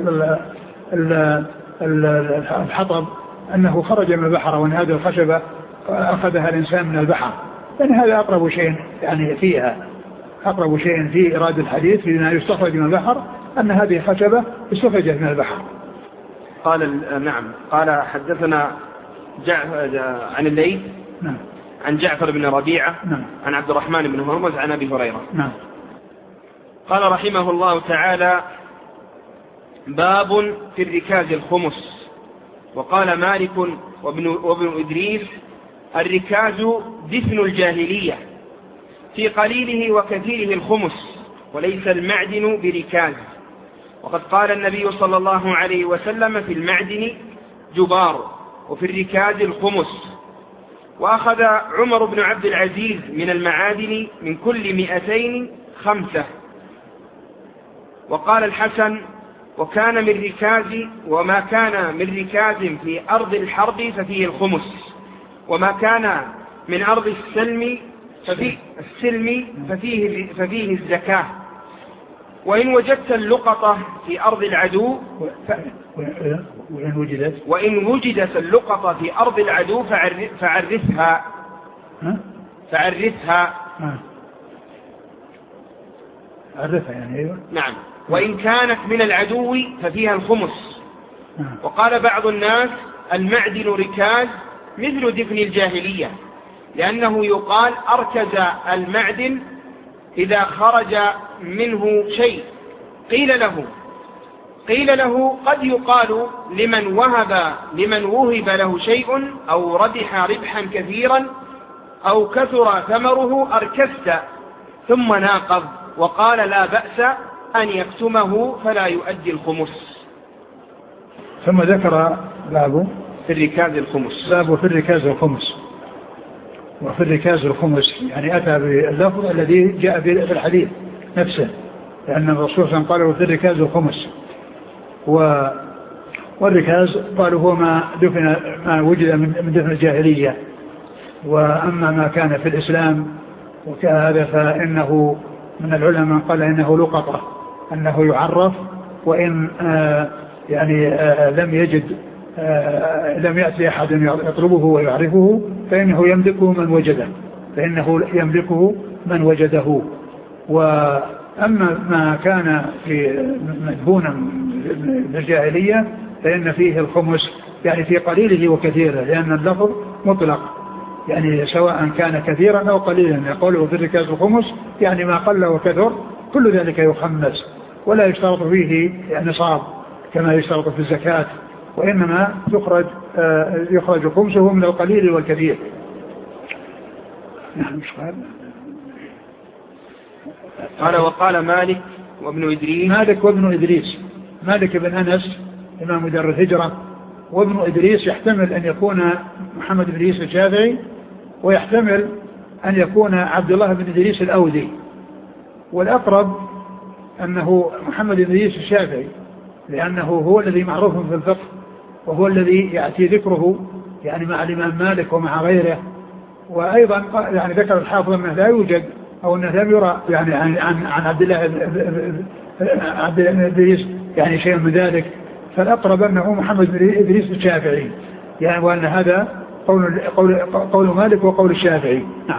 الحطب أنه خرج من البحر، وأن هذه الخشبة أخذها الإنسان من البحر. يعني هذا أقرب شيء يعني فيها، أقرب شيء في إرادة الحديث فيما يستخرج من البحر أن هذه خشبة استخرجت من البحر. قال نعم. قال حدثنا عن الليث نعم. عن جعفر بن ربيعة نعم. عن عبد الرحمن بن هرمز عن أبي هريرة. نعم. قال رحمه الله تعالى باب في الركاز الخمس. وقال مالك وابن إدريس الركاز دفن الجاهلية، في قليله وكثيره الخمس، وليس المعدن بركاز. وقد قال النبي صلى الله عليه وسلم في المعدن جبار، وفي الركاز الخمس. وأخذ عمر بن عبد العزيز من المعادن من كل 200 5. وقال الحسن وكان من ركاز، وما كان من ركاز في أرض الحرب ففيه الخمس، وما كان من أرض السلم ففيه الزكاة. وإن وجدت اللقطة في أرض العدو وإن وجدت اللقطة في أرض العدو فعرفها يعني أيوة. نعم. وإن كانت من العدو ففيها الخمس. وقال بعض الناس المعدن ركاز مثل دفن الجاهلية، لأنه يقال أركز المعدن إذا خرج منه شيء. قيل له قد يقال لمن وهب له شيء أو ربح ربحا كثيرا أو كثر ثمره أركست، ثم ناقض وقال لا بأس أن يكتمه فلا يؤدي الخمس. ثم ذكر باب في الركاز الخمس. باب في الركاز الخمس. وفي الركاز الخمس يعني أتى باللفظ الذي جاء في الحديث نفسه، لأن الرسول صلى الله عليه وسلم قال في الركاز الخمس. والركاز قالوا هو ما وجد من دفن الجاهلية. وأما ما كان في الإسلام وكهذا فإنه من العلماء قال إنه لقطة، أنه يعرف، وإن لم يأتي أحد يطلبه ويعرفه فإنه يملكه من وجده. وأما ما كان في مدفونا بالجاهلية فإن فيه الخمس، يعني في قليله وكثيره، لأن اللفظ مطلق، يعني سواء كان كثيرا أو قليلا. يقوله في الركاز الخمس يعني ما قل وكثر كل ذلك يخمس، ولا يشترط فيه نصاب كما يشترط في الزكاة، وإنما يخرج خمسه من القليل والكثير. نعم. قال وقال مالك وابن إدريس. مالك بن أنس إمام دار الهجرة. وابن إدريس يحتمل أن يكون محمد بن إدريس الشافعي، ويحتمل أن يكون عبد الله بن إدريس الأودي، والأقرب أنه محمد بن إدريس الشافعي، لأنه هو الذي معروف في الفقه، وهو الذي يأتي ذكره يعني مع الإمام مالك ومع غيره. وأيضا يعني ذكر الحافظ أنه لا يوجد أو أنه لم يرى يعني عن عبد الله بن إدريس يعني شيء من ذلك، فالأقرب أنه محمد بن إدريس الشافعي، يعني وأن هذا قول مالك وقول الشافعي. نعم.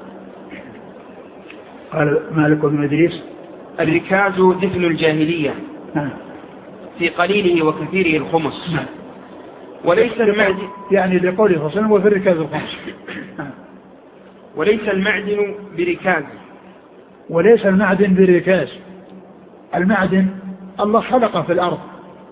قال مالك وابن إدريس: الركاز دفن الجاهلية. نعم. في قليله وكثيره الخمس. نعم. وليس المعدن يعني لقوله صلى الله عليه وسلم وفي الركاز الخمس. نعم. وليس المعدن بركاز. وليس المعدن بركاز. المعدن الله خلقه في الأرض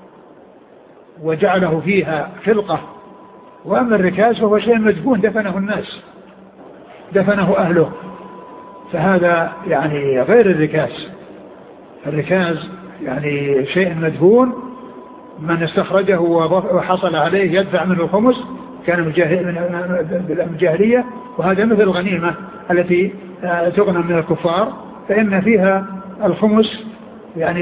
وجعله فيها خلقة، وأما الركاز فهو شيء مدفون دفنه الناس، دفنه أهله، فهذا يعني غير الركاز. الركاز يعني شيء مدفون، من استخرجه وحصل عليه يدفع منه الخمس، كان من الجاهلية. وهذا مثل الغنيمة التي تغنم من الكفار، فإن فيها الخمس يعني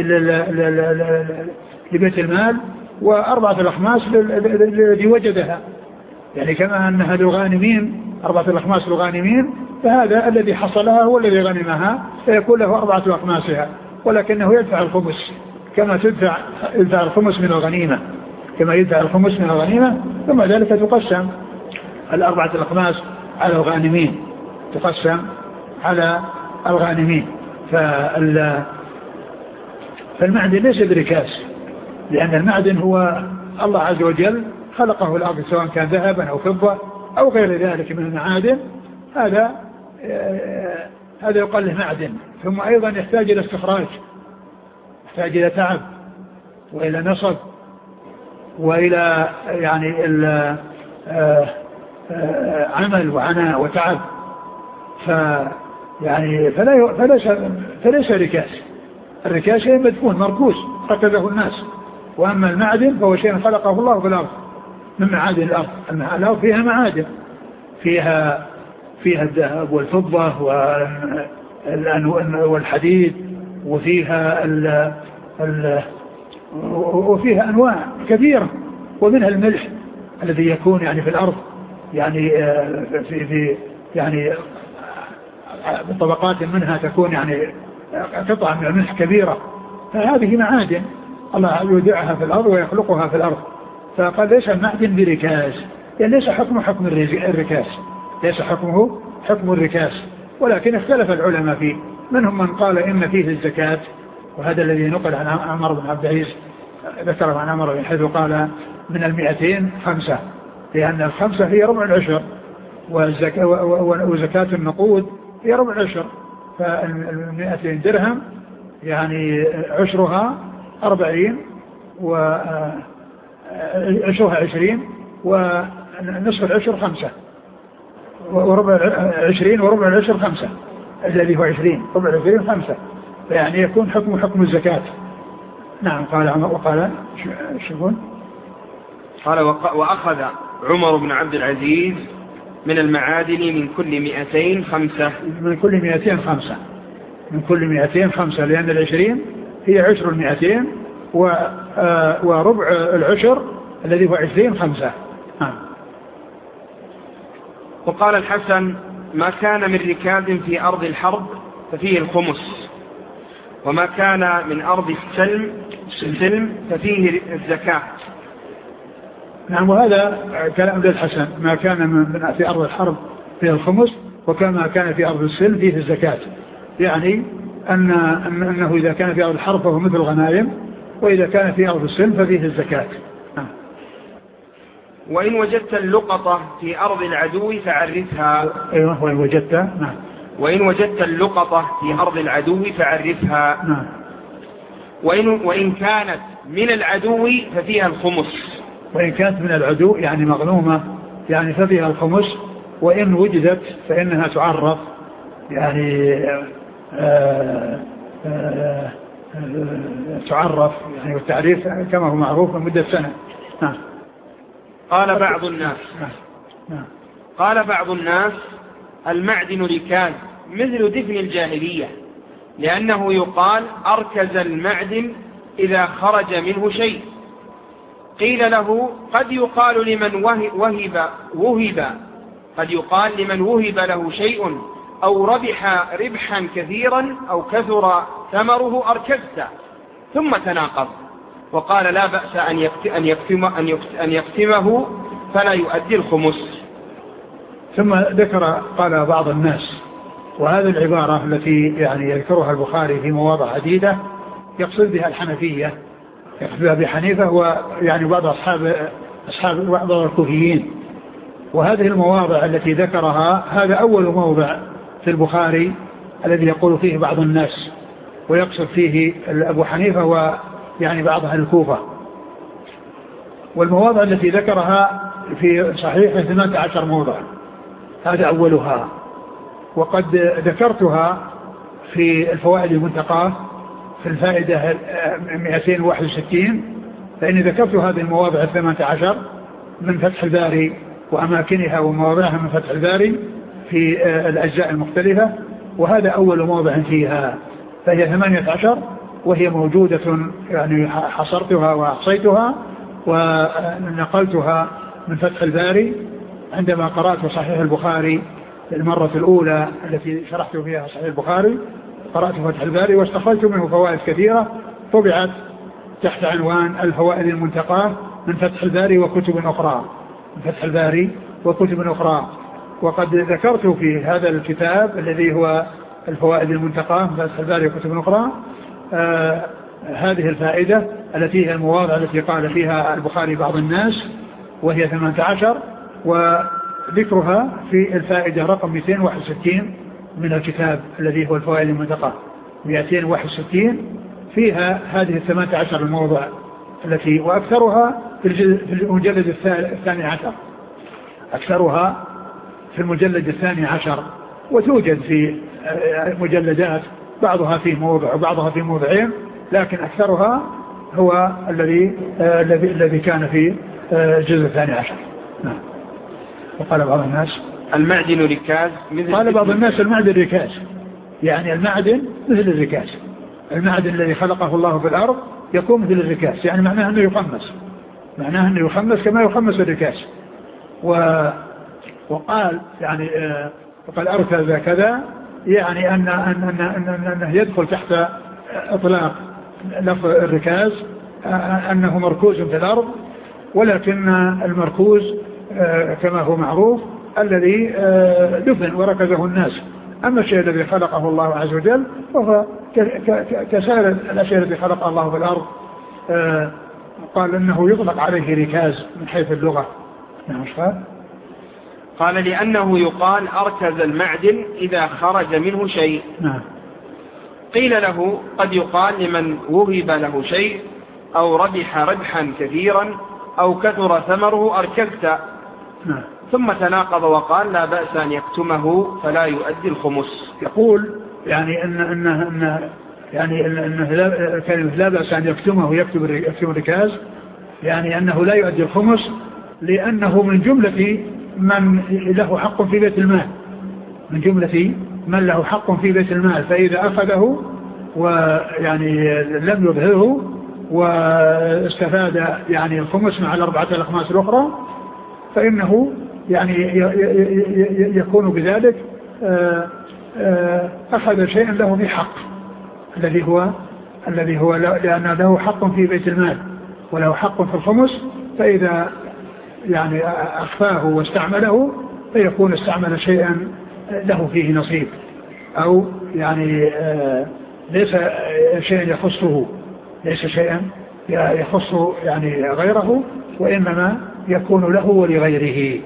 لبيت المال، و4 الأخماس الذي وجدها، يعني كما أنها للغانمين 4 الأخماس للغانمين، فهذا الذي حصلها هو الذي غنمها، فيكون له 4 أخماسها، ولكنه يدفع الخمس كما يدفع الخمس من الغنيمة، كما يدفع الخمس من الغنيمة. ثم ذلك تقسم 4 الأخماس على الغانمين، تقسم على الغانمين. فالمعدن ليس بركاز، لأن المعدن هو الله عز وجل خلقه الأرض، سواء كان ذهبا أو فضة أو غير ذلك من المعادن. هذا يقال له معدن. ثم أيضا يحتاج إلى استخراج، يحتاج إلى تعب وإلى نصب وإلى يعني عمل وعناء وتعب، فليس ركاز. الركاز شيء مدفون مركوز ركزه الناس، وأما المعدن فهو شيء خلقه الله في الأرض من معادن الأرض. الأرض فيها معادن، فيها الذهب والفضة والحديد، وفيها أنواع كثيرة، ومنها الملح الذي يكون يعني في الأرض، يعني في يعني بطبقات منها تكون يعني قطع من الملح كبيرة. فهذه معادن الله يودعها في الأرض ويخلقها في الأرض. فقال ليس المعدن بركاز، يعني ليس حكمه حكم الركاز، ليس حكمه حكم الركاز، ولكن اختلف العلماء فيه. منهم من قال إن فيه الزكاة، وهذا الذي نقل عن عمر بن عبد العزيز، ذكره عن عمر حيث قال من 200 5، لأن 5 هي ربع العشر، وزكاة النقود هي ربع العشر. 200 درهم يعني عشرها 40 وعشرها 20، ونصف العشر 5، وربع 20 وربع العشر 5، الذي هو 20 ربع 20 5، يعني يكون حكم الزكاة. نعم. قال عمر وقال شو قال وأخذ عمر بن عبد العزيز من المعادن من كل 200 5. من كل 200 5، من كل 200 5، لأن 20 هي عشر 200 وربع العشر الذي هو 20 5. وقال الحسن ما كان من ركاز في أرض الحرب ففيه الخمس، وما كان من أرض السلم ففيه الزكاة. نعم. وهذا كلام الحسن، ما كان في أرض الحرب فيه الخمس، وكما كان في أرض السلم فيه الزكاة، يعني أنه إذا كان في أرض الحرب فهو مثل الغنائم، وإذا كان في أرض السلم ففيه الزكاة. وإن وجدت اللقطة في أرض العدو فعرفها. أيوة. وإن وجدت. نعم. وإن وجدت اللقطة في أرض العدو فعرفها. نعم. وإن كانت من العدو ففيها الخمس. وإن كانت من العدو يعني مغنومة يعني ففيها الخمس، وإن وجدت فإنها تعرف يعني تعرف يعني والتعريف كما هو معروف لمدة سنة. قال بعض الناس المعدن ركاز مثل دفن الجاهلية، لأنه يقال أركز المعدن إذا خرج منه شيء. قيل له قد يقال لمن وهب له شيء أو ربح ربحا كثيرا أو كثر ثمره أركزت، ثم تناقض وقال لا بأس أن يقسمه فلا يؤدي الخمس. ثم قال بعض الناس، وهذه العبارة التي يعني يذكرها البخاري في مواضع عديدة يقصد بها الحنفية، يقصد بها بحنيفة ويعني بعض أصحاب بعض الكوفيين. وهذه المواضع التي ذكرها هذا أول موضع في البخاري الذي يقول فيه بعض الناس، ويقصد فيه أبو حنيفة ويعني بعض أهل الكوفة. والمواضع التي ذكرها في صحيح 18 موضع، هذا أولها. وقد ذكرتها في الفوائد المنتقاة في الفائدة 261، فإني ذكرت هذه المواضع 18 من فتح الباري وأماكنها ومواضعها من فتح الباري في الأجزاء المختلفة، وهذا أول موضع فيها، فهي 18 وهي موجودة، يعني حصرتها وأحصيتها ونقلتها من فتح الباري عندما قرأت صحيح البخاري المرة الأولى التي شرحت فيها صحيح البخاري. قرأت فتح الباري واستخرجت منه فوائد كثيرة طبعت تحت عنوان الفوائد المنتقاة من فتح الباري وكتب أخرى، من فتح الباري وكتب أخرى. وقد ذكرت في هذا الكتاب الذي هو الفوائد المنتقاة من فتح الباري وكتب أخرى هذه الفائدة التي هي المواضع التي قال فيها البخاري بعض الناس، وهي 18، وذكرها في الفائدة رقم 261 من الكتاب الذي هو الفوائد المنتقاة 261 فيها هذه 18 الموضع التي وأكثرها في المجلد الثاني عشر، أكثرها في المجلد الثاني عشر، وتوجد في مجلدات بعضها في موضع وبعضها في موضعين، لكن أكثرها هو الذي كان في الجزء الثاني عشر. وقال بعض الناس المعدن ركاز، قال بعض الناس المعدن ركاز، يعني المعدن مثل الركاز، المعدن الذي خلقه الله في الأرض يكون مثل الركاز، يعني معناه أنه يخمس، معناه أنه يخمس كما يخمس الركاز. وقال يعني وقال أركز كذا، يعني أنه يدخل تحت إطلاق لفظ الركاز أنه مركوز في الأرض، ولكن المركوز كما هو معروف الذي دفن وركزه الناس. أما الشيء الذي خلقه الله عز وجل وهو كسائر الأشياء التي خلق الله في الأرض، قال إنه يطلق عليه ركاز من حيث اللغة. نعم. قال لأنه يقال أركز المعدن إذا خرج منه شيء. نعم. قيل له قد يقال لمن وهب له شيء أو ربح ربحا كثيرا أو كثر ثمره أركزت. نعم. ثم تناقض وقال لا بأس أن يكتمه فلا يؤدي الخمس. يقول يعني أنه لا بأس أن يكتمه يكتب الركاز، يعني أنه لا يؤدي الخمس لأنه من جملة من له حق في بيت المال، من جملة من له حق في بيت المال، فإذا أخذه ويعني لم يظهره واستفاد يعني الخمس مع الأربعة الأخماس الأخرى، فإنه يعني يكون بذلك أخذ شيئا له في حق، الذي هو لأن له حق في بيت المال وله حق في الخمس، فإذا يعني أخفاه واستعمله فيكون استعمل شيئا له فيه نصيب، أو يعني ليس شيئا يخصه، ليس شيئا يخص يعني غيره، وإنما يكون له ولغيره.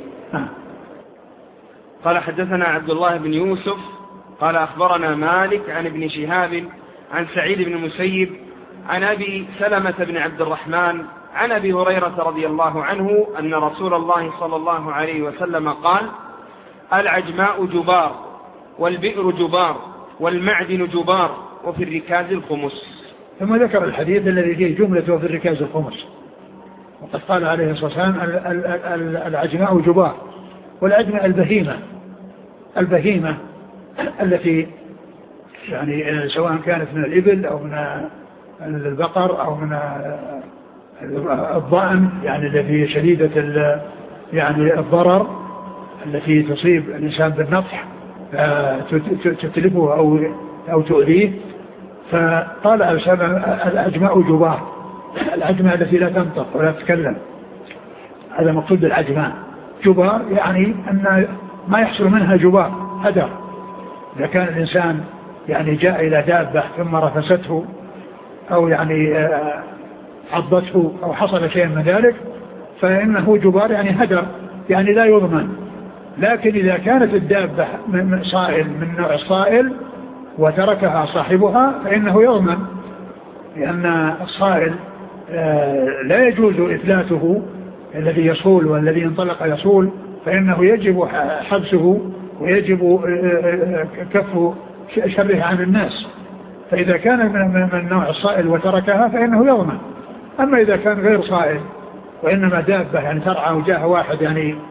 قال حدثنا عبد الله بن يوسف قال أخبرنا مالك عن ابن شهاب عن سعيد بن المسيب عن أبي سلمة بن عبد الرحمن عن أبي هريرة رضي الله عنه أن رسول الله صلى الله عليه وسلم قال العجماء جبار والبئر جبار والمعدن جبار وفي الركاز الخمس. ثم ذكر الحديث الذي فيه جملة وفي الركاز الخمس. وقد قال عليه الصلاة والسلام العجماء جبار. والعجماء البهيمة التي يعني سواء كانت من الإبل أو من البقر أو من الضأن، يعني التي شديدة يعني الضرر التي تصيب الإنسان بالنطح تتلفه أو تؤذيه. فقال العجماء جبار، العجماء التي لا تنطق ولا تتكلم، هذا مقصود بالعجماء. جبار يعني أن ما يحصل منها جبار هدر. إذا كان الإنسان يعني جاء إلى دابة ثم رفسته أو يعني عضته أو حصل شيء من ذلك فإنه جبار يعني هدر، يعني لا يضمن. لكن إذا كانت الدابة من صائل من نوع الصائل وتركها صاحبها فإنه يضمن، لأن الصائل لا يجوز إثلاثه الذي يصول والذي انطلق يصول، فإنه يجب حبسه ويجب كف شره عن الناس. فإذا كان من نوع الصائل وتركها فإنه يضمن. أما إذا كان غير صائل وإنما دابة يعني ترعى وجاء واحد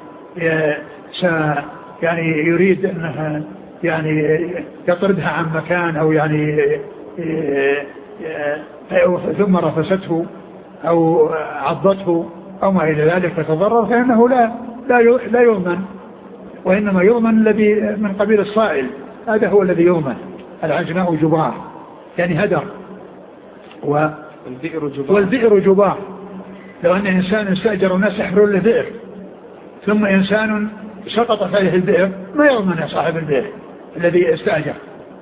يعني يريد أنها يعني يطردها عن مكان أو يعني ثم رفسته أو عضته أو ما إلى ذلك فتضرر فإنه لا يضمن، وإنما يضمن الذي من قبيل الصائل، هذا هو الذي يضمن. العجماء جبار يعني هدر. والبئر جبار. لو أن إنسان استأجر الناس يحفرون له بئر ثم إنسان سقط عليه البئر ما يضمن يا صاحب البئر الذي استأجر،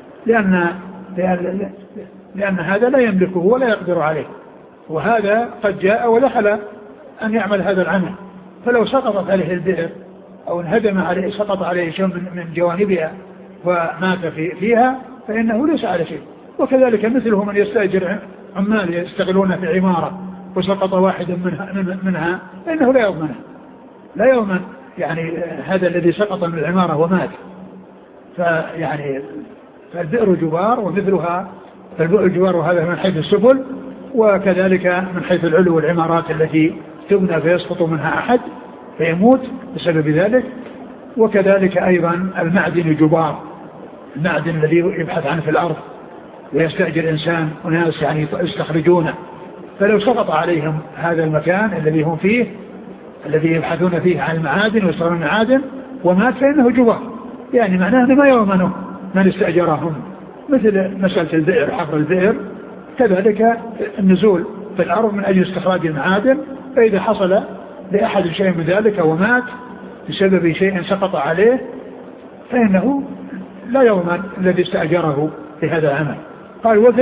لأن هذا لا يملكه ولا يقدر عليه، وهذا قد جاء ودخل أن يعمل هذا العمل. فلو سقطت عليه البئر أو انهدم عليه سقط عليه شيء من جوانبها ومات فيها فإنه ليس على شيء. وكذلك مثله من يستأجر عمال يستغلون في عمارة وسقط واحد منها فإنه لا يضمن يعني هذا الذي سقط من العمارة ومات. فيعني فالبئر جبار ومثلها فالبئر جبار، وهذا من حيث السفل، وكذلك من حيث العلو والعمارات التي تبنى فيسقط منها أحد فيموت بسبب ذلك. وكذلك أيضا المعدن جبار، المعدن الذي يبحث عنه في الأرض ويستأجر إنسان وناس يعني يستخرجونه، فلو سقط عليهم هذا المكان الذي هم فيه الذي يبحثون فيه عن المعادن ويصطرون المعادن ومات فإنه جبار، يعني معناه أنه ما يضمنه من استأجرهم. مثل مسألة البئر، حفر البئر، كذلك النزول في الأرض من أجل استخراج المعادن، فإذا حصل لأحد شيء من ذلك ومات بسبب شيء سقط عليه فإنه لا يضمن الذي استأجره لهذا العمل. قال وفي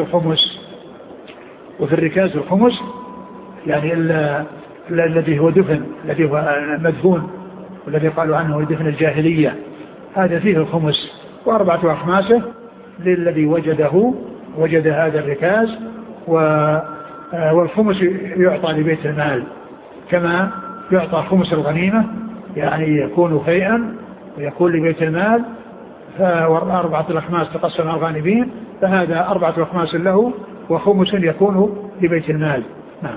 الركاز الخمس يعني الذي هو دفن، الذي هو مدفون والذي قالوا عنه دفن الجاهلية، هذا فيه الخمس وأربعة أخماسه للذي وجد هذا الركاز. والخمس يعطى لبيت المال كما يعطى خمس الغنيمة، يعني يكون فيئا ويكون لبيت المال. فأربعة الأخماس تقسم الغانمين، فهذا أربعة أخماس له وخمس يكون لبيت المال. نعم.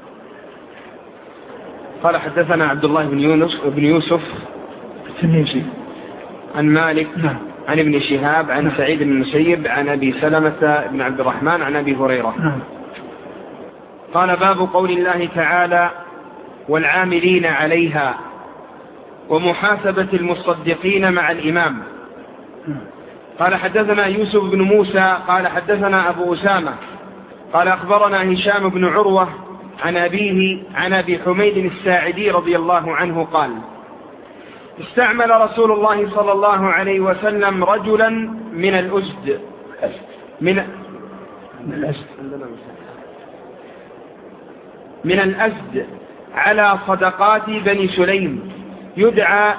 قال حدثنا عبد الله بن يوسف التنيسي عن مالك نعم. عن ابن شهاب عن سعيد بن المسيب عن أبي سلمة بن عبد الرحمن عن أبي هريرة نعم. قال باب قول الله تعالى والعاملين عليها ومحاسبة المصدقين مع الإمام. قال حدثنا يوسف بن موسى قال حدثنا أبو أسامة قال أخبرنا هشام بن عروة عن أبيه عن أبي حميد الساعدي رضي الله عنه قال استعمل رسول الله صلى الله عليه وسلم رجلا من الأزد من الأزد على صدقات بني سليم يدعى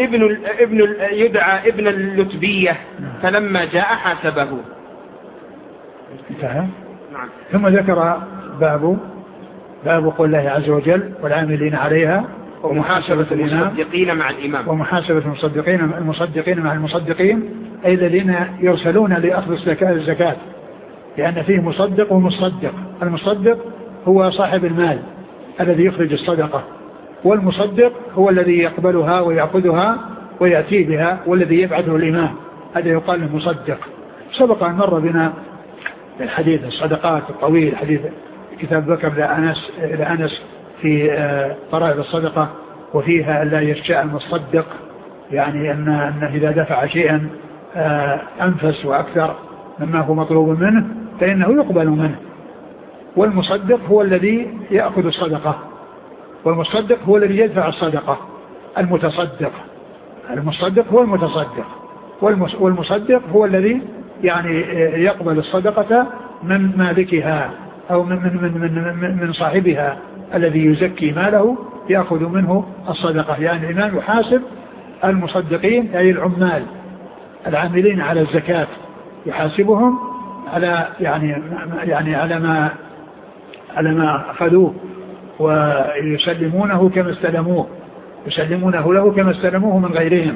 ابن اللتبية، فلما جاء حاسبه. انتهى. نعم. ثم ذكر باب قول الله عز وجل والعاملين عليها ومحاسبة المصدقين مع الإمام. ومحاسبة المصدقين مع المصدقين، أي الذين يرسلون لأخذ الزكاة لأن فيه مصدق ومصدق. المصدق هو صاحب المال الذي يخرج الصدقة، والمصدق هو الذي يقبلها ويأخذها ويأتي بها والذي يبعثه الإمام، هذا يقال له مصدق. سبق أن مر بنا الحديث الصدقات الطويل، حديث كتاب بكر لأنس في فرائض الصدقة، وفيها لا يشاء المصدق، يعني أنه إذا دفع شيئا أنفس وأكثر مما هو مطلوب منه فإنه يقبل منه. والمصدق هو الذي يأخذ الصدقة، والمصدق هو الذي يدفع الصدقة. المصدق هو المتصدق، والمصدق هو الذي يعني يقبل الصدقة من مالكها أو من صاحبها الذي يزكي ماله، يأخذ منه الصدقة. يعني الإمام يحاسب المصدقين أي العمال العاملين على الزكاة، يحاسبهم على يعني على ما أخذوه، ويسلمونه كما استلموه، يسلمونه له كما استلموه من غيرهم.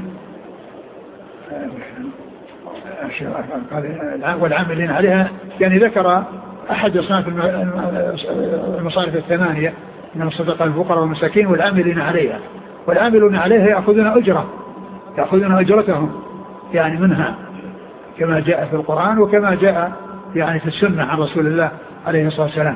والعاملين عليها يعني ذكر أحد أصناف المصارف الثمانية من الصدقة الفقراء والمساكين والعاملين عليها. والعاملون عليها يأخذون أجرتهم يعني منها، كما جاء في القرآن وكما جاء يعني في السنة عن رسول الله عليه الصلاة والسلام.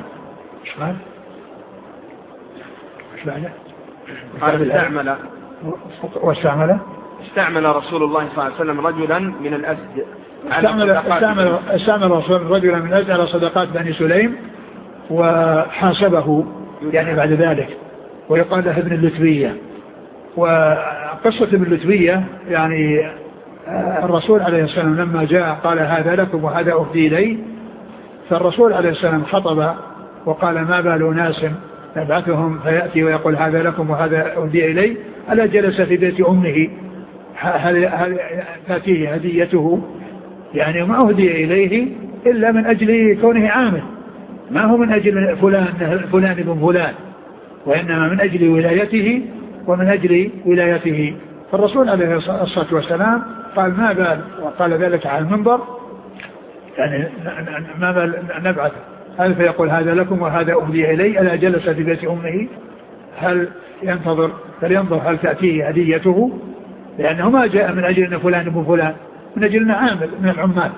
استعمل رسول الله صلى الله عليه وسلم رجلا من الأسد، استعمل رجلا من الأسد على صدقات بني سليم، وحاسبه يعني بعد ذلك، ويقال له ابن اللتبية. وقصة ابن اللتبية يعني الرسول عليه السلام لما جاء قال هذا لكم وهذا أهدي إلي، فالرسول عليه السلام خطب وقال ما بال ناس نبعثهم فيأتي ويقول هذا لكم وهذا أهدي إلي، ألا جلس في بيت أمه هل تأتيه هديته، يعني ما أهدي إليه إلا من أجل كونه عامل، ما هو من أجل فلان ابن فلان، وإنما من أجل ولايته ومن أجل ولايته. فالرسول عليه الصلاة والسلام قال ما بال، وقال ذلك على المنبر، يعني ما بال نبعث هل فيقول هذا لكم وهذا أهدي إلي، ألا جلس في بيت أمه هل ينتظر فلينظر هل تأتيه هديته، لأنه ما جاء من أجل أن فلان ابن فلان، من أجل عامل من العمال.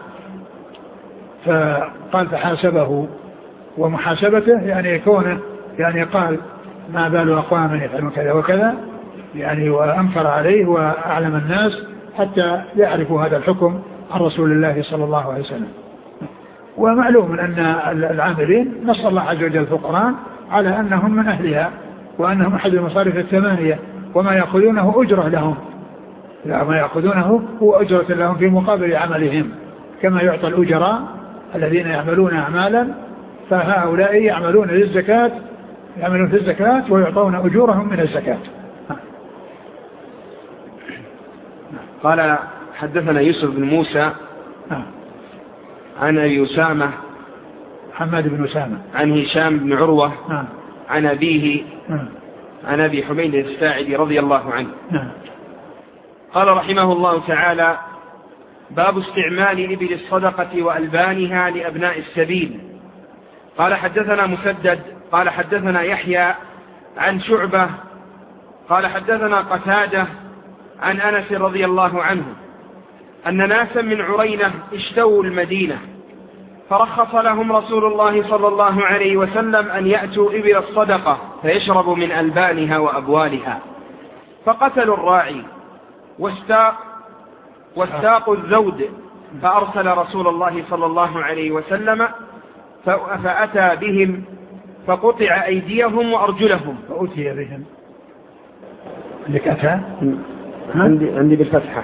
فقال فحاسبه، ومحاسبته يعني كونه يعني قال ما بال أقوام يفعلون كذا وكذا، يعني وأنكر عليه وأعلم الناس حتى يعرفوا هذا الحكم عن رسول الله صلى الله عليه وسلم. ومعلوم أن العاملين نص الله عز وجل في القرآن على أنهم من أهلها، وأنهم أحد المصارف الثمانية، وما يأخذونه أجرة لهم، ما يأخذونه هو أجرة لهم في مقابل عملهم، كما يعطى الأجراء الذين يعملون أعمالا، فهؤلاء يعملون للزكاة، يعملون في الزكاة ويعطون أجورهم من الزكاة. قال حدثنا يوسف بن موسى عن أبي أسامة حماد بن أسامة عن هشام بن عروة عن أبيه عن أبي حميد الساعدي رضي الله عنه قال رحمه الله تعالى: باب استعمال إبل الصدقة وألبانها لأبناء السبيل. قال حدثنا مسدد قال حدثنا يحيى عن شعبة قال حدثنا قتادة عن أنس رضي الله عنه أن ناسا من عرينة اشتووا المدينة، فرخص لهم رسول الله صلى الله عليه وسلم أن يأتوا إبل الصدقة فيشربوا من ألبانها وأبوالها، فقتلوا الراعي واستاقوا الزود، فأرسل رسول الله صلى الله عليه وسلم فأتى بهم فقطع أيديهم وأرجلهم. فأتي بهم لك أتى عندي بالفتحة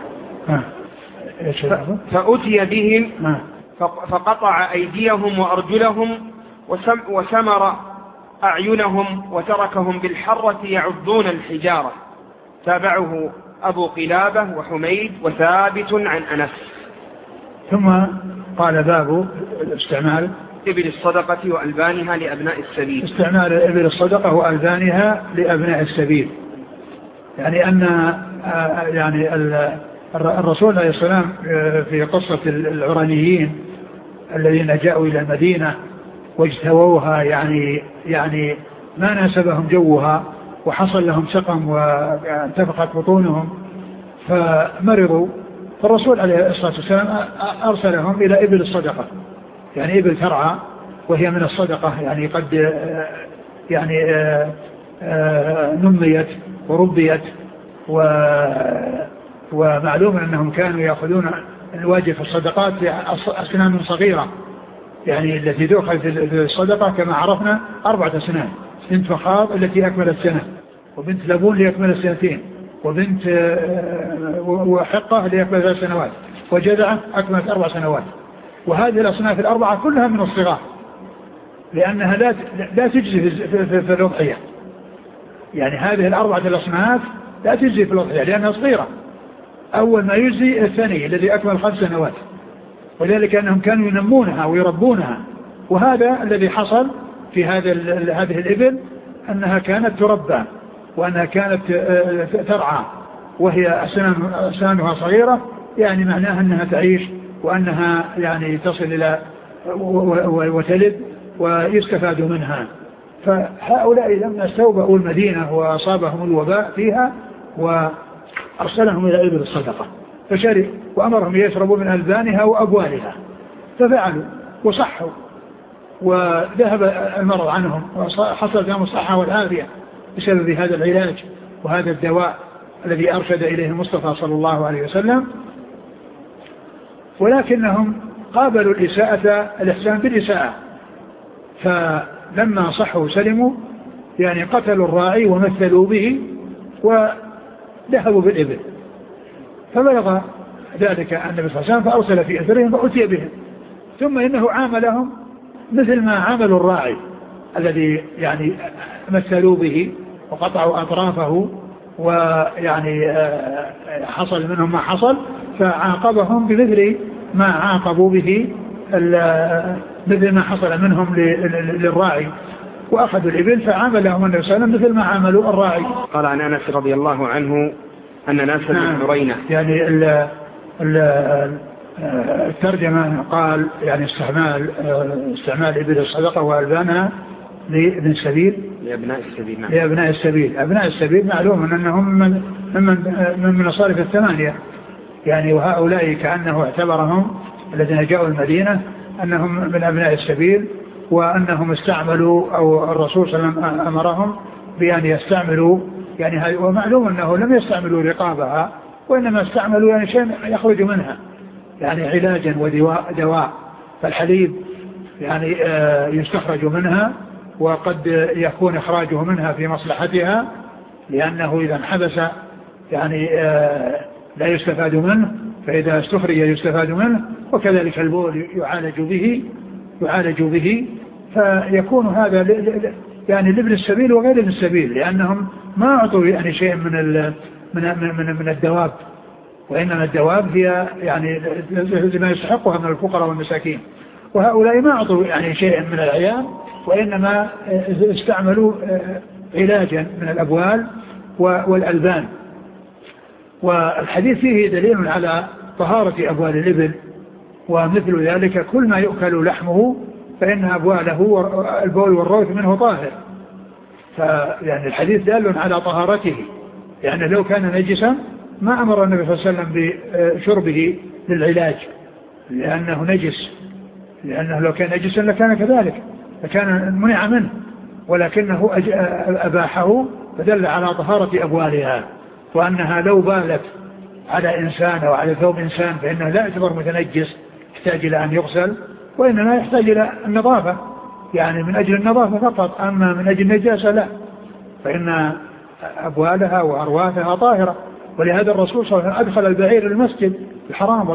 فأتي بهم فقطع أيديهم وأرجلهم وسمر أعينهم وتركهم بالحرة يعضون الحجارة. تابعه أبو قلابة وحميد وثابت عن أنس. ثم قال باب استعمال إبل الصدقة وألبانها لأبناء السبيل. استعمال إبل الصدقة وألبانها لأبناء السبيل، يعني أن يعني الرسول عليه السلام في قصة العرانيين الذين جاءوا إلى المدينة واجتووها يعني ما ناسبهم جوها وحصل لهم سقم وانتفخت بطونهم فمرضوا، فالرسول عليه الصلاة والسلام أرسلهم إلى إبل الصدقة، يعني إبل ترعى وهي من الصدقة، يعني قد نميت وربيت، ومعلوم أنهم كانوا يأخذون الواجب في الصدقات أسنان صغيرة، يعني التي تؤخذ في الصدقة كما عرفنا 4 أسنان: بنت مخاض التي أكملت سنة، وبنت لبون ليكمل سنتين، وبنت وحقة ليكمل 3 سنوات، وجذعة أكملت 4 سنوات. وهذه الأصناف ال4 كلها من الصغار، لأنها لا تجزي في الأضحية، يعني هذه ال4 الأصناف لا تجزي في الأضحية لأنها صغيرة. أول ما يجزي الثاني الذي أكمل 5 سنوات، وذلك أنهم كانوا ينمونها ويربونها. وهذا الذي حصل في هذه الإبل، أنها كانت تربى وأنها كانت ترعى وهي أسنانها صغيرة، يعني معناها أنها تعيش وأنها يعني تصل إلى وتلد ويستفاد منها. فهؤلاء لما استوبأوا المدينة وأصابهم الوباء فيها وأرسلهم إلى إبل الصدقة فشرب، وأمرهم يشربوا من ألبانها وأبوالها، ففعلوا وصحوا وذهب المرض عنهم وحصل لهم الصحة والعافية بسبب هذا العلاج وهذا الدواء الذي أرشد إليه المصطفى صلى الله عليه وسلم. ولكنهم قابلوا الإحسان بالإساءة، فلما صحوا سلموا يعني قتلوا الراعي ومثلوا به وذهبوا بالإبل، فبلغ ذلك النبي صلى الله عليه وسلم فأرسل في أثرهم فأتي بهم، ثم إنه عاملهم مثل ما عاملوا الراعي الذي يعني مثلوا به وقطعوا أطرافه، ويعني حصل منهم ما حصل، فعاقبهم بمثل ما عاقبوا به مثل ما حصل منهم للراعي، وأخذوا الإبل فعاملهم النبي صلى الله عليه وسلم مثل ما عاملوا الراعي. قال عن أنس رضي الله عنه أن ناسا من حرينة، يعني الترجمة قال يعني استعمال إبل الصدقة وألبانها لابن السبيل، لأبناء السبيل. أبناء السبيل معلوم أنهم من مصارف 8، يعني وهؤلاء كأنه اعتبرهم الذين جاءوا المدينة أنهم من أبناء السبيل، وأنهم استعملوا أو الرسول صلى الله عليه وسلم أمرهم بأن يستعملوا يعني، ومعلوم أنه لم يستعملوا رقابها وإنما استعملوا يعني شيء يخرج منها، يعني علاجا ودواء. فالحليب يعني يستخرج منها، وقد يكون إخراجه منها في مصلحتها، لأنه إذا انحبس يعني لا يستفاد منه، فإذا استخرج يستفاد منه. وكذلك البول يعالج به، فيكون هذا يعني لابن السبيل وغير ابن السبيل، لأنهم ما أعطوا يعني شيء من الدواب، وإنما الدواب هي يعني ما يستحقها من الفقراء والمساكين، وهؤلاء ما أعطوا يعني شيء من العيان، وإنما استعملوا علاجا من الأبوال والألبان. والحديث فيه دليل على طهارة أبوال الإبل، ومثل ذلك كل ما يؤكل لحمه فإن أبواله البول والروث منه طاهر، فيعني الحديث دال على طهارته، يعني لو كان نجسا ما أمر النبي صلى الله عليه وسلم بشربه للعلاج لأنه نجس، لأنه لو كان نجسا لكان كذلك فكان منع منه، ولكنه أباحه فدل على طهارة أبوالها، وأنها لو بالت على إنسان أو على ثوب إنسان فإنه لا يعتبر متنجس يحتاج إلى أن يغسل، وإنما يحتاج إلى النظافة، يعني من أجل النظافة فقط، أما من أجل النجاسة لا، فإن أبوالها وأرواثها طاهرة. ولهذا الرسول صلى الله عليه وسلم أدخل البعير للمسجد الحرام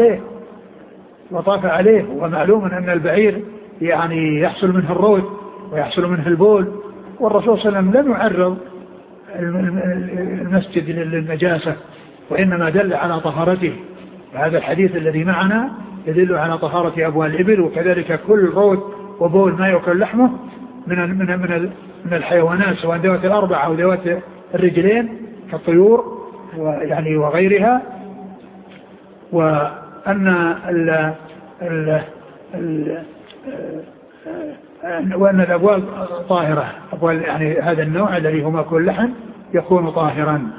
وطاف عليه، ومعلوم أن البعير يعني يحصل منه الروث ويحصل منه البول، والرسول صلى الله عليه وسلم لم يعرض المسجد للنجاسة، وإنما دل على طهارته. وهذا الحديث الذي معنا يدل على طهارة أبوال الإبل، وكذلك كل روث وبول ما يأكل لحمه من الحيوانات سواء ذوات الأربع أو ذوات الرجلين كالطيور ويعني وغيرها. وأن وأن الأبوال طاهرة، أبوال يعني هذا النوع الذي هو مأكول اللحم يكون طاهرا.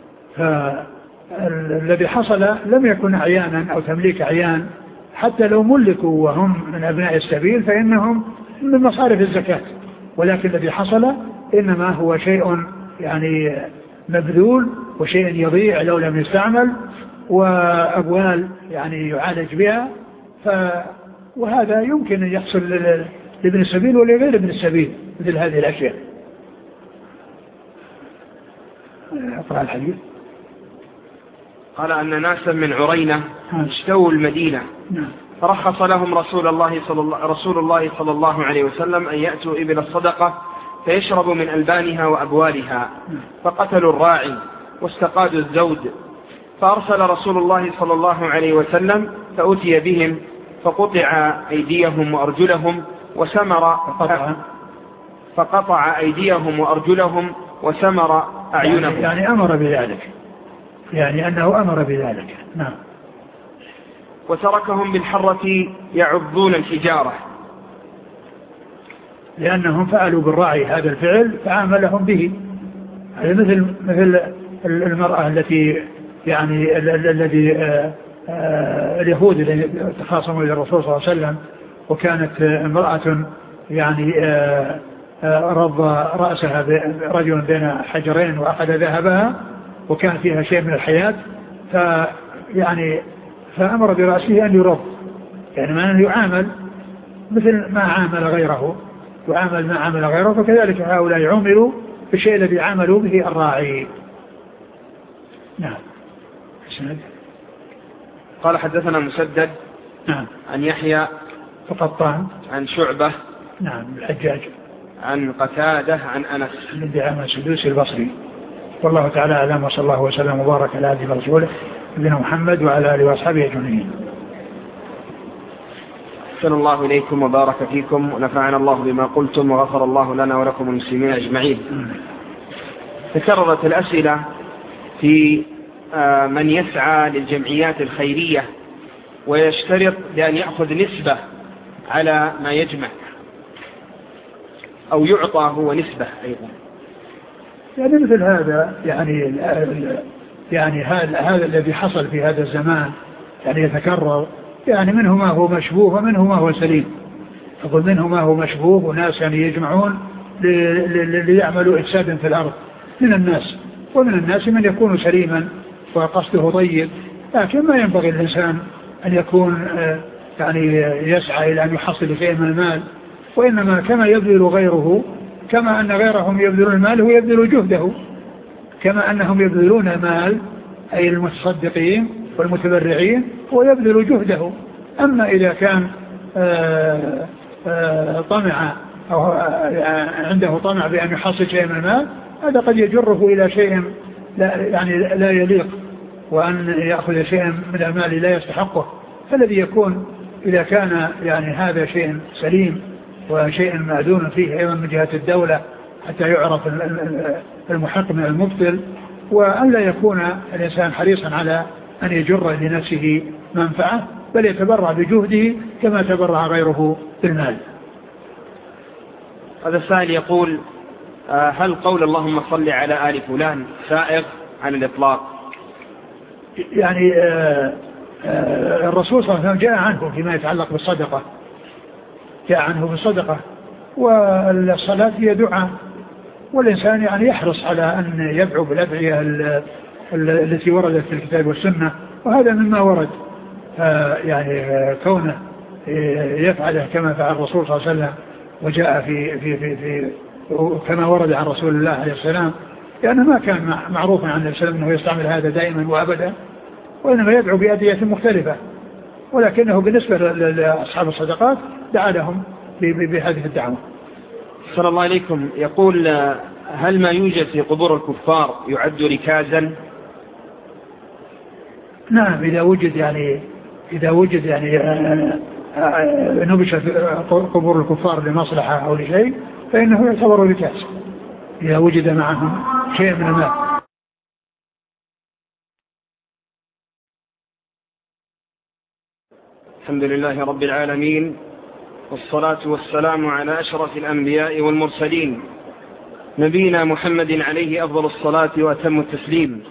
فالذي حصل لم يكن أعيانا أو تمليك أعيان، حتى لو ملكوا وهم من أبناء السبيل فإنهم من مصارف الزكاة، ولكن الذي حصل إنما هو شيء يعني مبذول وشيء يضيع لو لم يستعمل، وأبوال يعني يعالج بها. وهذا يمكن أن يحصل لابن السبيل ولغير ابن السبيل مثل هذه الأشياء. أقرأ الحديث. قال أن ناسا من عرينة اشتوا المدينة فرخص لهم رسول الله صلى الله عليه وسلم أن يأتوا إبل الصدقة فيشربوا من ألبانها وأبوالها، فقتلوا الراعي واستقادوا الزود، فأرسل رسول الله صلى الله عليه وسلم فأتي بهم فقطع أيديهم وأرجلهم فقطع أيديهم وأرجلهم وسمر أعينهم. يعني أمر بذلك، يعني أنه أمر بذلك. نعم. وتركهم بالحرة يعضون الحجارة، لأنهم فعلوا بالراعي هذا الفعل فعاملهم به، مثل المرأة التي يعني الذي اليهود الذي تخاصموا إلى الرسول صلى الله عليه وسلم، وكانت امرأة يعني رض رأسها رجل بين حجرين وأخذ ذهبها وكان فيها شيء من الحياة، فأمر برأسه أن يرض، يعني ما أنه يعامل مثل ما عامل غيره، يعامل ما عامل غيره، فكذلك هؤلاء يعاملوا بالشيء الذي عاملوا به الراعي. نعم. قال حدثنا مسدد نعم عن يحيى القطان عن شعبة نعم الحجاج عن قتادة عن أنس بن دعامة السدوسي البصري. والله تعالى أعلم، وصلى الله وسلم وبارك على عبده ورسوله نبينا محمد وعلى آله وأصحابه أجمعين. أحسن الله إليكم وبارك فيكم ونفعنا الله بما قلتم وغفر الله لنا ولكم المسلمين أجمعين. تكررت الأسئلة في من يسعى للجمعيات الخيرية ويشترط بأن يأخذ نسبة على ما يجمع أو يعطى هو نسبة أيضا. يعني مثل هذا يعني هذا الذي حصل في هذا الزمان يعني يتكرر، يعني منه ما هو مشبوه ومنه ما هو سليم. أقول منه ما هو مشبوه، وناس يعني يجمعون ليعملوا إفسادا في الأرض من الناس، ومن الناس من يكون سليما وقصده طيب، لكن ما ينبغي الإنسان أن يكون يعني يسعى إلى أن يحصل شيء من المال، وإنما كما يبذل غيره، كما أن غيرهم يبذلون المال هو يبذل جهده، كما أنهم يبذلون المال أي المتصدقين والمتبرعين هو يبذل جهده. أما إذا كان طمع أو عنده طمع بأن يحصل شيء من المال، هذا قد يجره إلى شيء لا يليق، وأن يأخذ شيء من المال لا يستحقه. فالذي يكون إذا كان يعني هذا شيء سليم وشيء مأذون فيه أيضا من جهة الدولة حتى يعرف المحق من المبطل، وأن لا يكون الإنسان حريصا على أن يجر لنفسه منفعة، بل يتبرع بجهده كما تبرع غيره بالمال. هذا السائل يقول: هل قول اللهم صل على آل فلان سائغ عن الإطلاق؟ يعني الرسول صلى الله عليه وسلم جاء عنه فيما يتعلق بالصدقة، جاء عنه بالصدقة، والصلاة هي دعاء، والإنسان يعني يحرص على أن يدعو بالأدعية التي وردت في الكتاب والسنة، وهذا مما ورد. يعني كونه يفعله كما فعل الرسول صلى الله عليه وسلم وجاء في كما ورد عن رسول الله عليه السلام، لأنه ما كان معروفا عن النبي صلى الله عليه وسلم أنه يستعمل هذا دائما وأبدا، وإنما يدعو بأدعية مختلفة، ولكنه بالنسبة لأصحاب الصدقات دعا لهم بهذه الدعوة. صلى الله عليكم. يقول: هل ما يوجد في قبور الكفار يعد ركازا؟ نعم، إذا وجد يعني نبش قبور الكفار لمصلحة أو لشيء فإنه يعتبر ركاز إذا وجد معهم شيء من المال. الحمد لله رب العالمين، والصلاة والسلام على أشرف الأنبياء والمرسلين، نبينا محمد عليه أفضل الصلاة وأتم التسليم.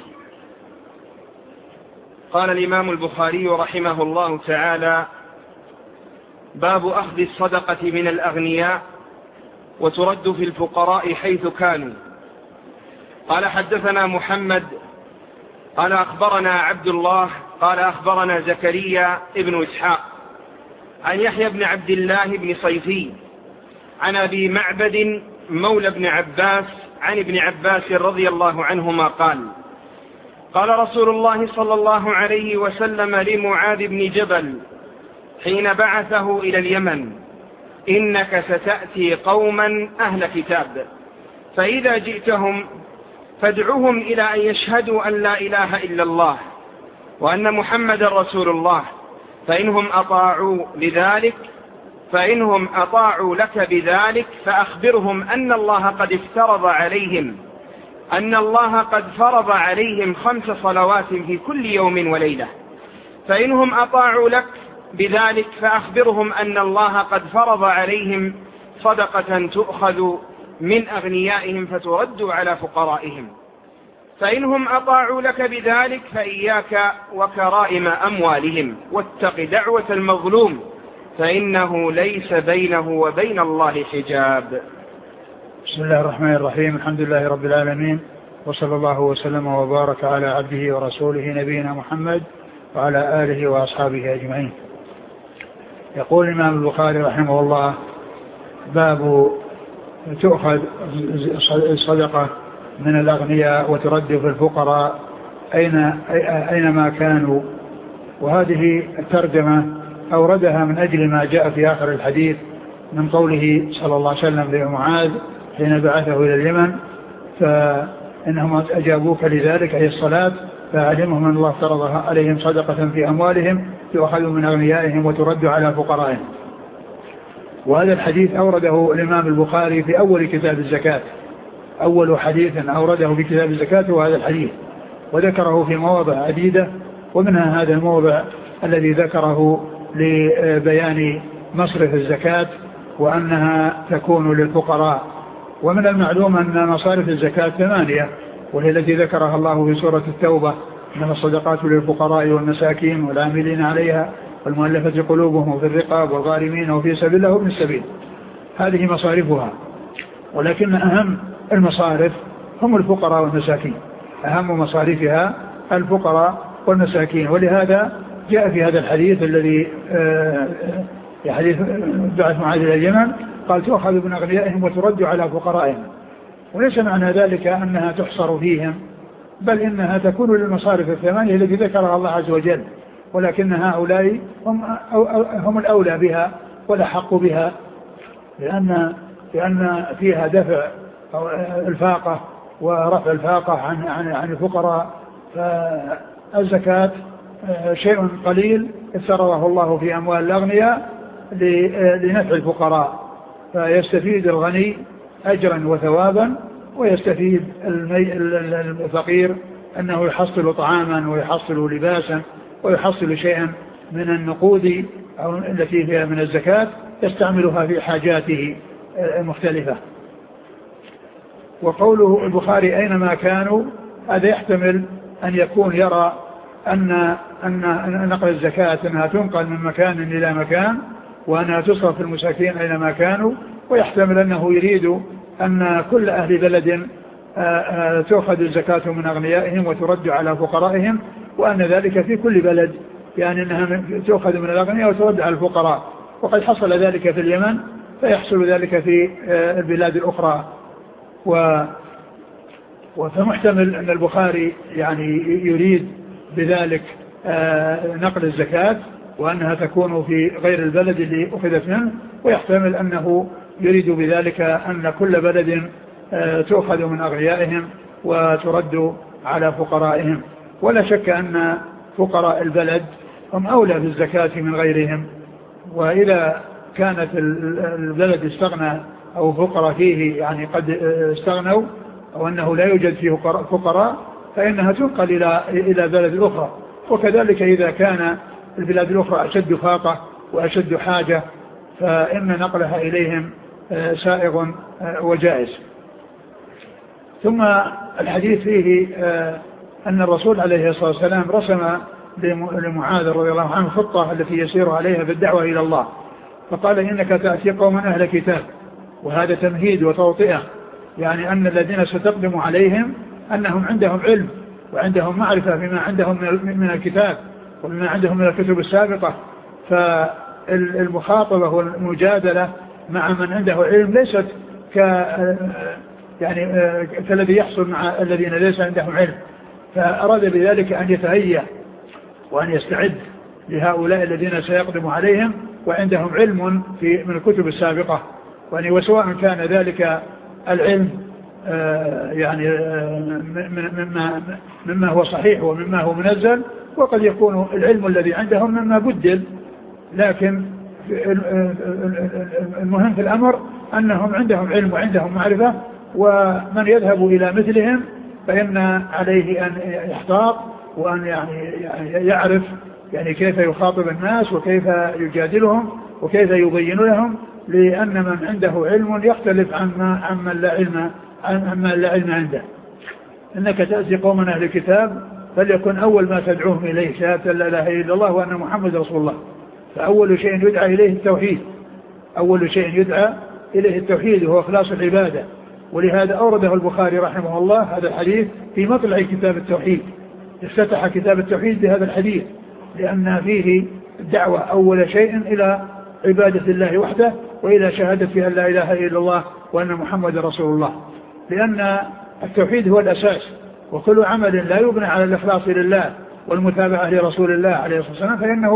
قال الإمام البخاري رحمه الله تعالى: باب أخذ الصدقة من الأغنياء وترد في الفقراء حيث كانوا. قال: حدثنا محمد قال أخبرنا عبد الله قال أخبرنا زكريا ابن إسحاق عن يحيى بن عبد الله بن صيفي عن أبي معبد مولى بن عباس عن ابن عباس رضي الله عنهما قال: قال رسول الله صلى الله عليه وسلم لمعاذ بن جبل حين بعثه إلى اليمن: إنك ستأتي قوما أهل كتاب، فإذا جئتهم فادعوهم إلى أن يشهدوا أن لا إله إلا الله وأن محمد رسول الله، فإنهم أطاعوا لك بذلك فأخبرهم أن الله قد فرض عليهم 5 صلوات في كل يوم وليلة. فإنهم أطاعوا لك بذلك فأخبرهم أن الله قد فرض عليهم صدقة تؤخذ من أغنيائهم فترد على فقرائهم. فإنهم أطاعوا لك بذلك فإياك وكرائم أموالهم، واتق دعوة المظلوم فإنه ليس بينه وبين الله حجاب. بسم الله الرحمن الرحيم. الحمد لله رب العالمين، وصلى الله وسلم وبارك على عبده ورسوله نبينا محمد وعلى آله وأصحابه أجمعين. يقول الإمام البخاري رحمه الله: باب تؤخذ الصدقة من الأغنياء وترد في الفقراء أينما كانوا. وهذه الترجمة أوردها من أجل ما جاء في آخر الحديث من قوله صلى الله عليه وسلم لمعاذ حين بعثه إلى اليمن: فإنهم أجابوك لذلك أي الصلاة، فعلمهم أن الله فرض عليهم صدقة في أموالهم تؤخذ من أغنيائهم وترد على فقرائهم. وهذا الحديث أورده الإمام البخاري في أول كتاب الزكاة، أول حديث أورده في كتاب الزكاة وهذا الحديث، وذكره في مواضع عديدة، ومنها هذا الموضع الذي ذكره لبيان مصرف الزكاة وأنها تكون للفقراء. ومن المعلوم أن مصارف الزكاة 8، وهي التي ذكرها الله في سورة التوبة: إنما الصدقات للفقراء والمساكين والعاملين عليها والمؤلفة قلوبهم وفي الرقاب والغارمين وفي سبيل الله وابن السبيل. هذه مصارفها، ولكن أهم المصارف هم الفقراء والمساكين، أهم مصارفها الفقراء والمساكين. ولهذا جاء في هذا الحديث الذي حديث بعث معاذ إلى اليمن قال: تؤخذ من أغنيائهم وترد على فقرائهم. وليس معنى ذلك أنها تحصر فيهم، بل إنها تكون للمصارف 8 التي ذكرها الله عز وجل، ولكن هؤلاء هم الأولى بها والأحق بها، لأن فيها دفع الفاقة ورفع الفاقة عن الفقراء. فالزكاة شيء قليل افترضه الله في أموال الأغنياء لنفع الفقراء، فيستفيد الغني أجرا وثوابا، ويستفيد الفقير أنه يحصل طعاما ويحصل لباسا ويحصل شيئا من النقود أو التي فيها من الزكاة يستعملها في حاجاته المختلفة. وقوله البخاري أينما كانوا، هذا يحتمل أن يكون يرى أن نقل الزكاة أنها تنقل من مكان إلى مكان، وأنها تصرف في المساكين أينما كانوا، ويحتمل أنه يريد أن كل أهل بلد تأخذ الزكاة من أغنيائهم وترد على فقرائهم، وأن ذلك في كل بلد، يعني أنها تأخذ من الأغنياء وترد على الفقراء. وقد حصل ذلك في اليمن، فيحصل ذلك في البلاد الأخرى. فمحتمل أن البخاري يعني يريد بذلك نقل الزكاة وأنها تكون في غير البلد اللي أخذت منه، ويحتمل أنه يريد بذلك أن كل بلد تأخذ من أغنيائهم وترد على فقرائهم. ولا شك أن فقراء البلد هم أولى بالزكاة من غيرهم، وإذا كانت البلد استغنى أو فقراء فيه يعني قد استغنوا أو أنه لا يوجد فيه فقراء، فإنها تنقل إلى بلد أخرى. وكذلك إذا كان البلاد الأخرى أشد فاقة وأشد حاجة، فإن نقلها إليهم سائغ وجائز. ثم الحديث فيه أن الرسول عليه الصلاة والسلام رسم لمعاذ رضي الله عنه خطة التي يسير عليها بالدعوة إلى الله، فقال إنك تأتي قوما أهل كتاب، وهذا تمهيد وتوطئة، يعني أن الذين ستقدم عليهم أنهم عندهم علم وعندهم معرفة بما عندهم من الكتاب وبما عندهم من الكتب السابقة. فالمخاطبة والمجادلة مع من عنده علم ليست كالذي يحصل مع الذين ليس عندهم علم، فأراد بذلك أن يتهيأ وأن يستعد لهؤلاء الذين سيقدم عليهم وعندهم علم من الكتب السابقة، وسواء كان ذلك العلم مما هو صحيح ومما هو منزل، وقد يكون العلم الذي عندهم مما بدل، لكن المهم في الأمر أنهم عندهم علم وعندهم معرفة، ومن يذهب إلى مثلهم فإن عليه أن يحتاط وأن يعرف كيف يخاطب الناس وكيف يجادلهم وكيف يبين لهم، لأن من عنده علم يختلف عمن لا علم عنده. إنك تأتي قوما أهل الكتاب فليكن أول ما تدعوهم إليه شهادة لا إله إلا الله وأن محمد رسول الله. فأول شيء يدعى إليه التوحيد، أول شيء يدعى إليه التوحيد وهو إخلاص العبادة. ولهذا أورده البخاري رحمه الله هذا الحديث في مطلع كتاب التوحيد، افتتح كتاب التوحيد بهذا الحديث، لأن فيه الدعوة أول شيء إلى عبادة الله وحده وإلى شهادة أن لا إله إلا الله وأن محمد رسول الله، لأن التوحيد هو الأساس، وكل عمل لا يبنى على الإخلاص لله والمتابعة لرسول الله عليه الصلاة والسلام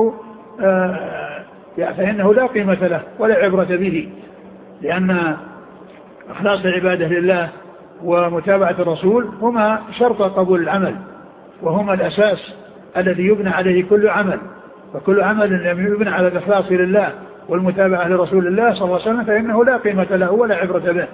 فإنه لا قيمة له ولا عبرة به، لأن إخلاص العبادة لله ومتابعة الرسول هما شرط قبول العمل، وهما الأساس الذي يبنى عليه كل عمل، فكل عمل لم يبنى على الإخلاص لله والمتابعة لرسول الله صلى الله عليه وسلم فإنه لا قيمة له ولا عبرة به.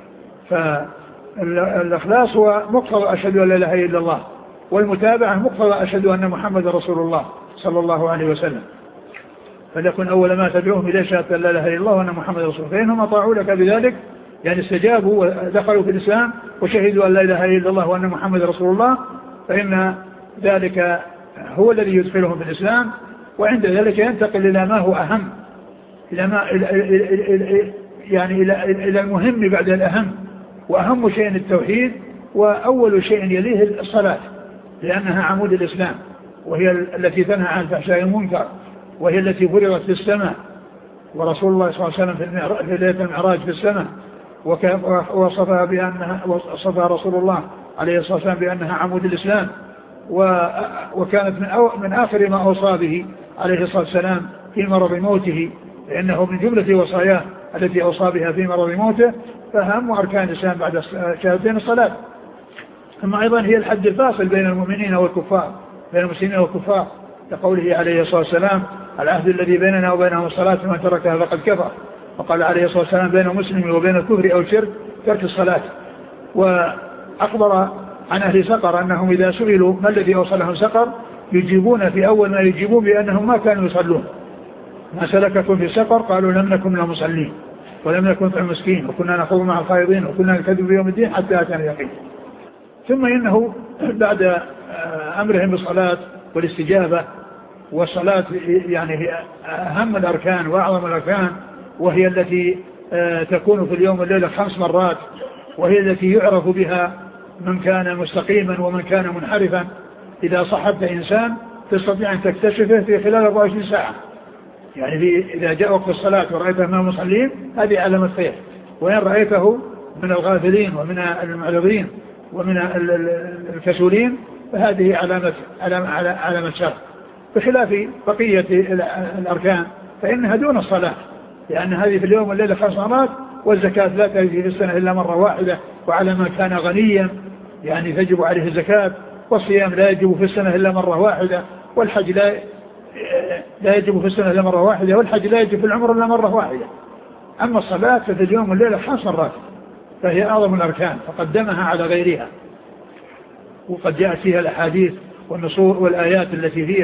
فالإخلاص هو مقتضى أشهد أن لا إله إلا الله، والمتابعة مقتضى أشهد أن محمد رسول الله صلى الله عليه وسلم. فليكن أول ما تدعوهم إلى شهادة لا إله إلا الله وأن محمد رسول الله، فإنهم أطاعوا لك بذلك، استجابوا ودخلوا في الإسلام وشهدوا أن لا إله إلا الله وأن محمد رسول الله، فإن ذلك هو الذي يدخلهم في الإسلام، وعند ذلك ينتقل إلى ما هو أهم، إلى المهم بعد الأهم، وأهم شيء التوحيد، وأول شيء يليه الصلاة، لأنها عمود الإسلام، وهي التي تنهى عن الفحشاء والمنكر، وهي التي فرضت في السماء، ورسول الله صلى الله عليه وسلم في ليلة المعراج في السماء وصفها رسول الله عليه الصلاة والسلام بأنها عمود الإسلام، وكانت من آخر ما أوصى به عليه الصلاة والسلام في مرض موته، لأنه من جملة وصاياه التي أوصى بها في مرض موته، فأهم أركان الإسلام بعد شهادتين الصلاة. ثم أيضا هي الحد الفاصل بين المؤمنين والكفار، بين المسلمين والكفار، لقوله عليه الصلاة والسلام العهد الذي بيننا وبينهم الصلاة فمن تركها فقد كفر، وقال عليه الصلاة والسلام بين المسلم وبين الكفر أو الشرك ترك الصلاة. وأخبر عن أهل سقر أنهم إذا سئلوا ما الذي أوصلهم سقر يجيبون في أول ما يجيبون بأنهم ما كانوا يصلون، ما سلككم في سقر قالوا لم نكن من المصلين ولم نكن في المسكين وكنا نخوض مع الخائضين وكنا نكذب بيوم الدين حتى أتانا اليقين. ثم إنه بعد أمرهم بالصلاة والاستجابة، والصلاة هي أهم الأركان وأعظم الأركان، وهي التي تكون في اليوم والليلة 5 مرات، وهي التي يعرف بها من كان مستقيما ومن كان منحرفا. إذا صحبت إنسان تستطيع أن تكتشفه في خلال 24 ساعة، إذا جاء وقت الصلاة ورأيته من المصلين هذه علامة خير، وإن رأيته من الغافلين ومن المعرضين ومن الكسولين فهذه علامة شر، بخلاف بقية الأركان فإنها دون الصلاة، لأن هذه في اليوم والليلة 5 مرات، والزكاة لا تجي في السنة إلا مرة واحدة، وعلى من كان غنيا تجب عليه الزكاة، والصيام لا يجب في السنة إلا مرة واحدة، والحج لا يجب في السنة إلا مرة واحدة، والحج لا يجب في العمر إلا مرة واحدة. أما الصلاة ففي اليوم والليلة 5 مرات، فهي أعظم الأركان فقدمها على غيرها، وقد جاءت فيها الأحاديث والنصوص والآيات التي فيها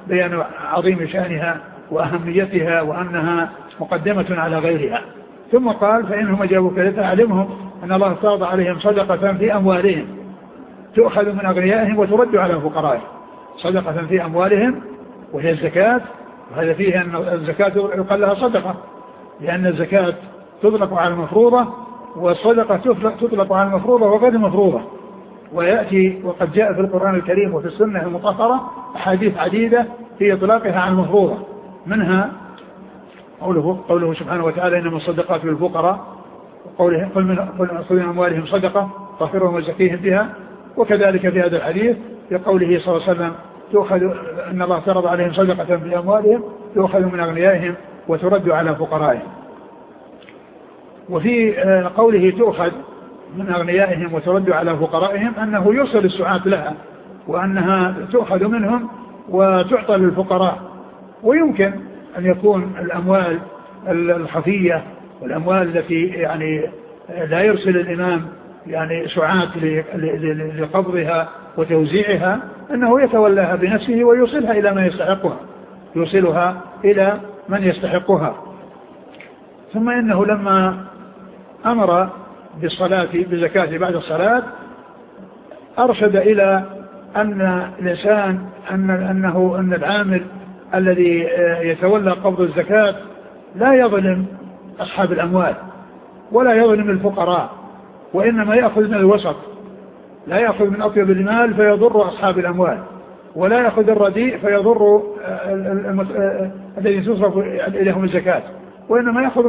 بيان عظيم شأنها وأهميتها وأنها مقدمة على غيرها. ثم قال فإنهم أجابوك لتعلمهم أن الله افترض عليهم صدقة في أموالهم تؤخذ من أغنيائهم وترد على فقرائهم. صدقة في أموالهم وهي الزكاة، وهذا فيه أن الزكاة يقال لها صدقة، لأن الزكاة تطلق على المفروضة والصدقة تطلق على المفروضة وغير المفروضة. ويأتي وقد جاء في القرآن الكريم وفي السنة المطهرة أحاديث عديدة في إطلاقها على المفروضة، منها قوله سبحانه وتعالى إنما الصدقات للفقراء، وقوله قل من أموالهم صدقة طهرهم وزكيهم بها. وكذلك في هذا الحديث في قوله صلى الله عليه وسلم تؤخذ أن الله فرض عليهم صدقة في أموالهم تؤخذ من أغنيائهم وترد على فقرائهم. وفي قوله تؤخذ من أغنيائهم وترد على فقرائهم أنه يوصل السعاة لها، وأنها تؤخذ منهم وتعطى للفقراء. ويمكن أن يكون الأموال الخفية والأموال التي يعني لا يرسل الإمام يعني سعاة لقبضها وتوزيعها أنه يتولاها بنفسه ويوصلها إلى من يستحقها، يوصلها إلى من يستحقها. ثم إنه لما أمر بالصلاة بزكاة بعد الصلاة أرشد إلى أن الإنسان أن العامل الذي يتولى قبض الزكاة لا يظلم أصحاب الأموال ولا يظلم الفقراء، وإنما يأخذ من الوسط، لا يأخذ من أطيب المال فيضر أصحاب الأموال، ولا يأخذ الرديء فيضر الذي تصرف إليهم الزكاة، وإنما يأخذ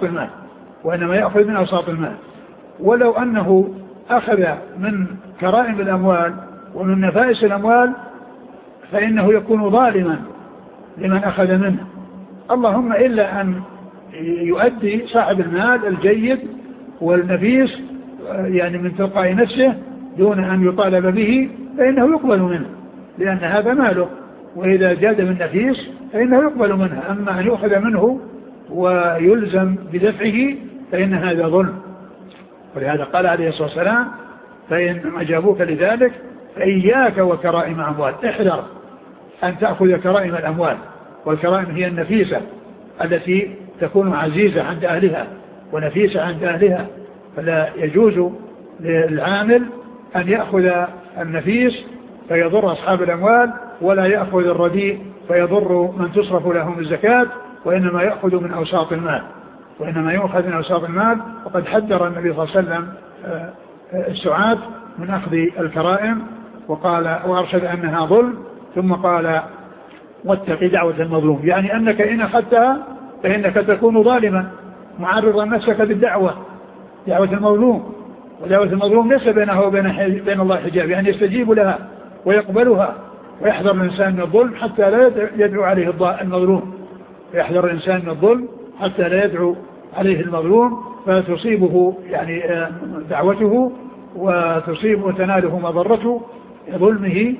من أوساط المال. ولو أنه أخذ من كرائم الأموال ومن نفائس الأموال فإنه يكون ظالما لمن أخذ منه، اللهم إلا أن يؤدي صاحب المال الجيد والنفيس يعني من تلقاء نفسه دون أن يطالب به فإنه يقبل منه، لأن هذا ماله، وإذا جاد من نفيس فإنه يقبل منه. أما أن يؤخذ منه ويلزم بدفعه فإن هذا ظلم. ولهذا قال عليه الصلاة والسلام فإن أجابوك لذلك فإياك وكرائم أموال، احذر أن تأخذ كرائم الأموال، والكرائم هي النفيسة التي تكون عزيزة عند أهلها ونفيسة عند أهلها. فلا يجوز للعامل أن يأخذ النفيس فيضر أصحاب الأموال، ولا يأخذ الرديء فيضر من تصرف لهم الزكاة، وإنما يأخذ من أوساط المال. وقد حذر النبي صلى الله عليه وسلم السعاة من أخذ الكرائم وقال وأرشد أنها ظلم. ثم قال واتق دعوة المظلوم، يعني أنك إن أخذتها فإنك تكون ظالما معرضا نفسك بالدعوة، دعوة المظلوم. ودعوة المظلوم ليس بينه وبين الله حجاب، يعني يستجيب لها ويقبلها، ويحذر الإنسان من الظلم حتى لا يدعو عليه المظلوم، يحذر الإنسان من الظلم حتى لا يدعو عليه المظلوم فتصيبه يعني دعوته وتصيب وتناله مضرته ظلمه.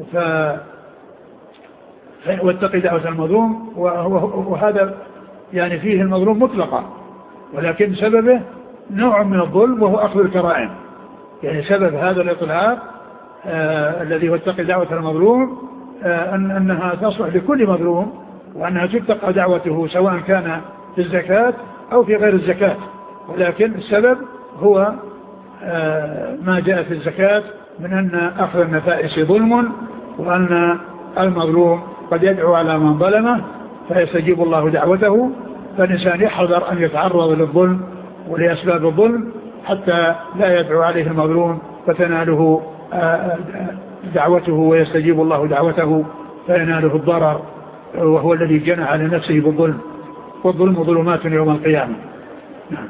واتقي دعوة المظلوم، وهذا يعني فيه المظلوم مطلقا، ولكن سببه نوع من الظلم وهو أخذ الكرائم. يعني سبب هذا الإطلاق الذي هو اتقي دعوة المظلوم أنها تصلح لكل مظلوم، وأنها تتقى دعوته سواء كان في الزكاة أو في غير الزكاة، ولكن السبب هو ما جاء في الزكاة من أن أخذ النفائس ظلم، وأن المظلوم قد يدعو على من ظلمه فيستجيب الله دعوته. فالإنسان يحذر أن يتعرض للظلم ولأسباب الظلم حتى لا يدعو عليه المظلوم فتناله دعوته ويستجيب الله دعوته فيناله الضرر، وهو الذي جنى على نفسه بالظلم، والظلم ظلمات يوم القيامة. نعم.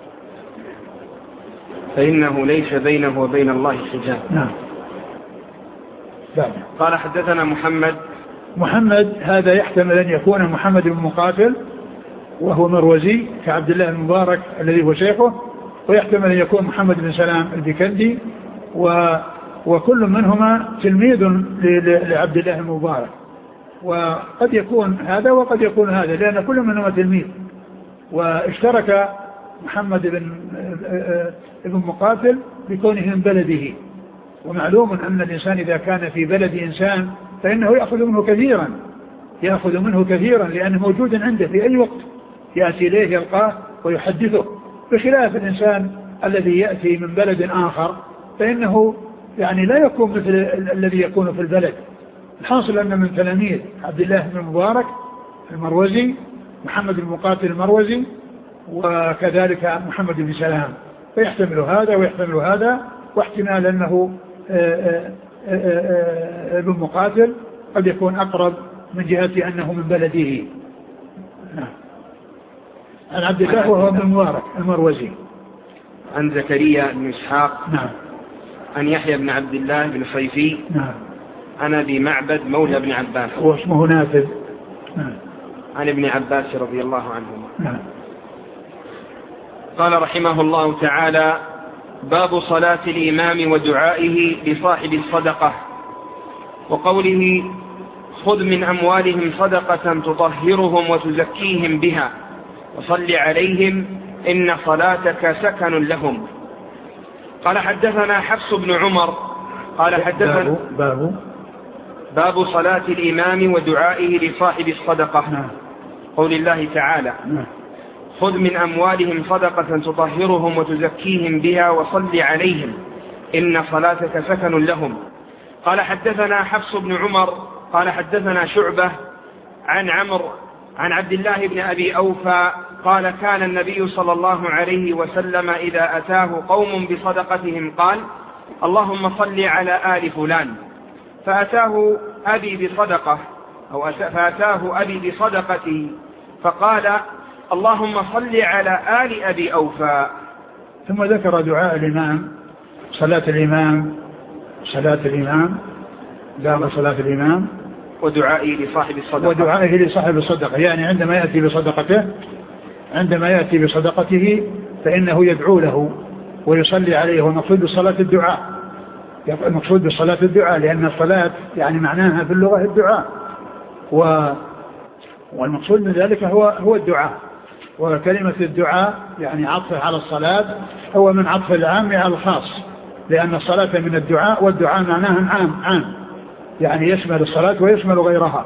فإنه ليس بينه وبين الله حجاب. نعم. قال حدثنا محمد هذا يحتمل أن يكون محمد بن مقاتل وهو مروزي كعبد الله المبارك الذي هو شيخه، ويحتمل أن يكون محمد بن سلام البكندي، وكل منهما تلميذ لعبد الله المبارك، وقد يكون هذا وقد يكون هذا لأن كل منهما تلميذ. واشترك محمد بن مقاتل بكونه من بلده، ومعلوم أن الإنسان إذا كان في بلد إنسان فإنه يأخذ منه كثيرا يأخذ منه كثيرا لأنه موجود عنده في أي وقت يأتي إليه يلقاه ويحدثه، بخلاف الإنسان الذي يأتي من بلد آخر فإنه يعني لا يكون مثل الذي يكون في البلد. الحاصل أن من تلاميذ عبد الله بن المبارك المروزي محمد بن مقاتل المروزي، وكذلك محمد بن سلام، فيحتمل هذا ويحتمل هذا، واحتمال أنه ابن مقاتل قد يكون أقرب من جهة أنه من بلده. عن عبد الله وهو بن المبارك المروزي. عن زكريا بن إسحاق. نعم. عن يحيى بن عبد الله بن صيفي. نعم. عن أبي معبد مولى بن عباس واسمه نافذ. نعم. عن ابن عباس رضي الله عنهما. نعم. قال رحمه الله تعالى: باب صلاة الإمام ودعائه لصاحب الصدقة، وقوله: خذ من أموالهم صدقة تطهرهم وتزكيهم بها وصل عليهم إن صلاتك سكن لهم. قال حدثنا حفص بن عمر قال حدثنا باب صلاة الإمام ودعائه لصاحب الصدقة. نعم. قول الله تعالى: نعم. خذ من أموالهم صدقة تطهرهم وتزكيهم بها وصل عليهم إن صلاتك سكن لهم. قال حدثنا حفص بن عمر قال حدثنا شعبة عن عمرو عن عبد الله بن أبي أوفى قال: كان النبي صلى الله عليه وسلم إذا أتاه قوم بصدقتهم قال: اللهم صل على آل فلان، فأتاه أبي بصدقته فقال: اللهم صل على آل أبي أوفى. ثم ذكر دعاء الإمام، صلاة الإمام باب صلاة الإمام ودعائه لصاحب الصدقة، يعني عندما يأتي بصدقته فإنه يدعو له ويصلي عليه. والمقصود بالصلاة الدعاء لأن الصلاة يعني معناها في اللغة الدعاء، والمقصود من ذلك هو الدعاء. وكلمة الدعاء يعني عطفه على الصلاة هو من عطف العام على الخاص، لأن الصلاة من الدعاء، والدعاء معناها عام يعني يشمل الصلاة ويشمل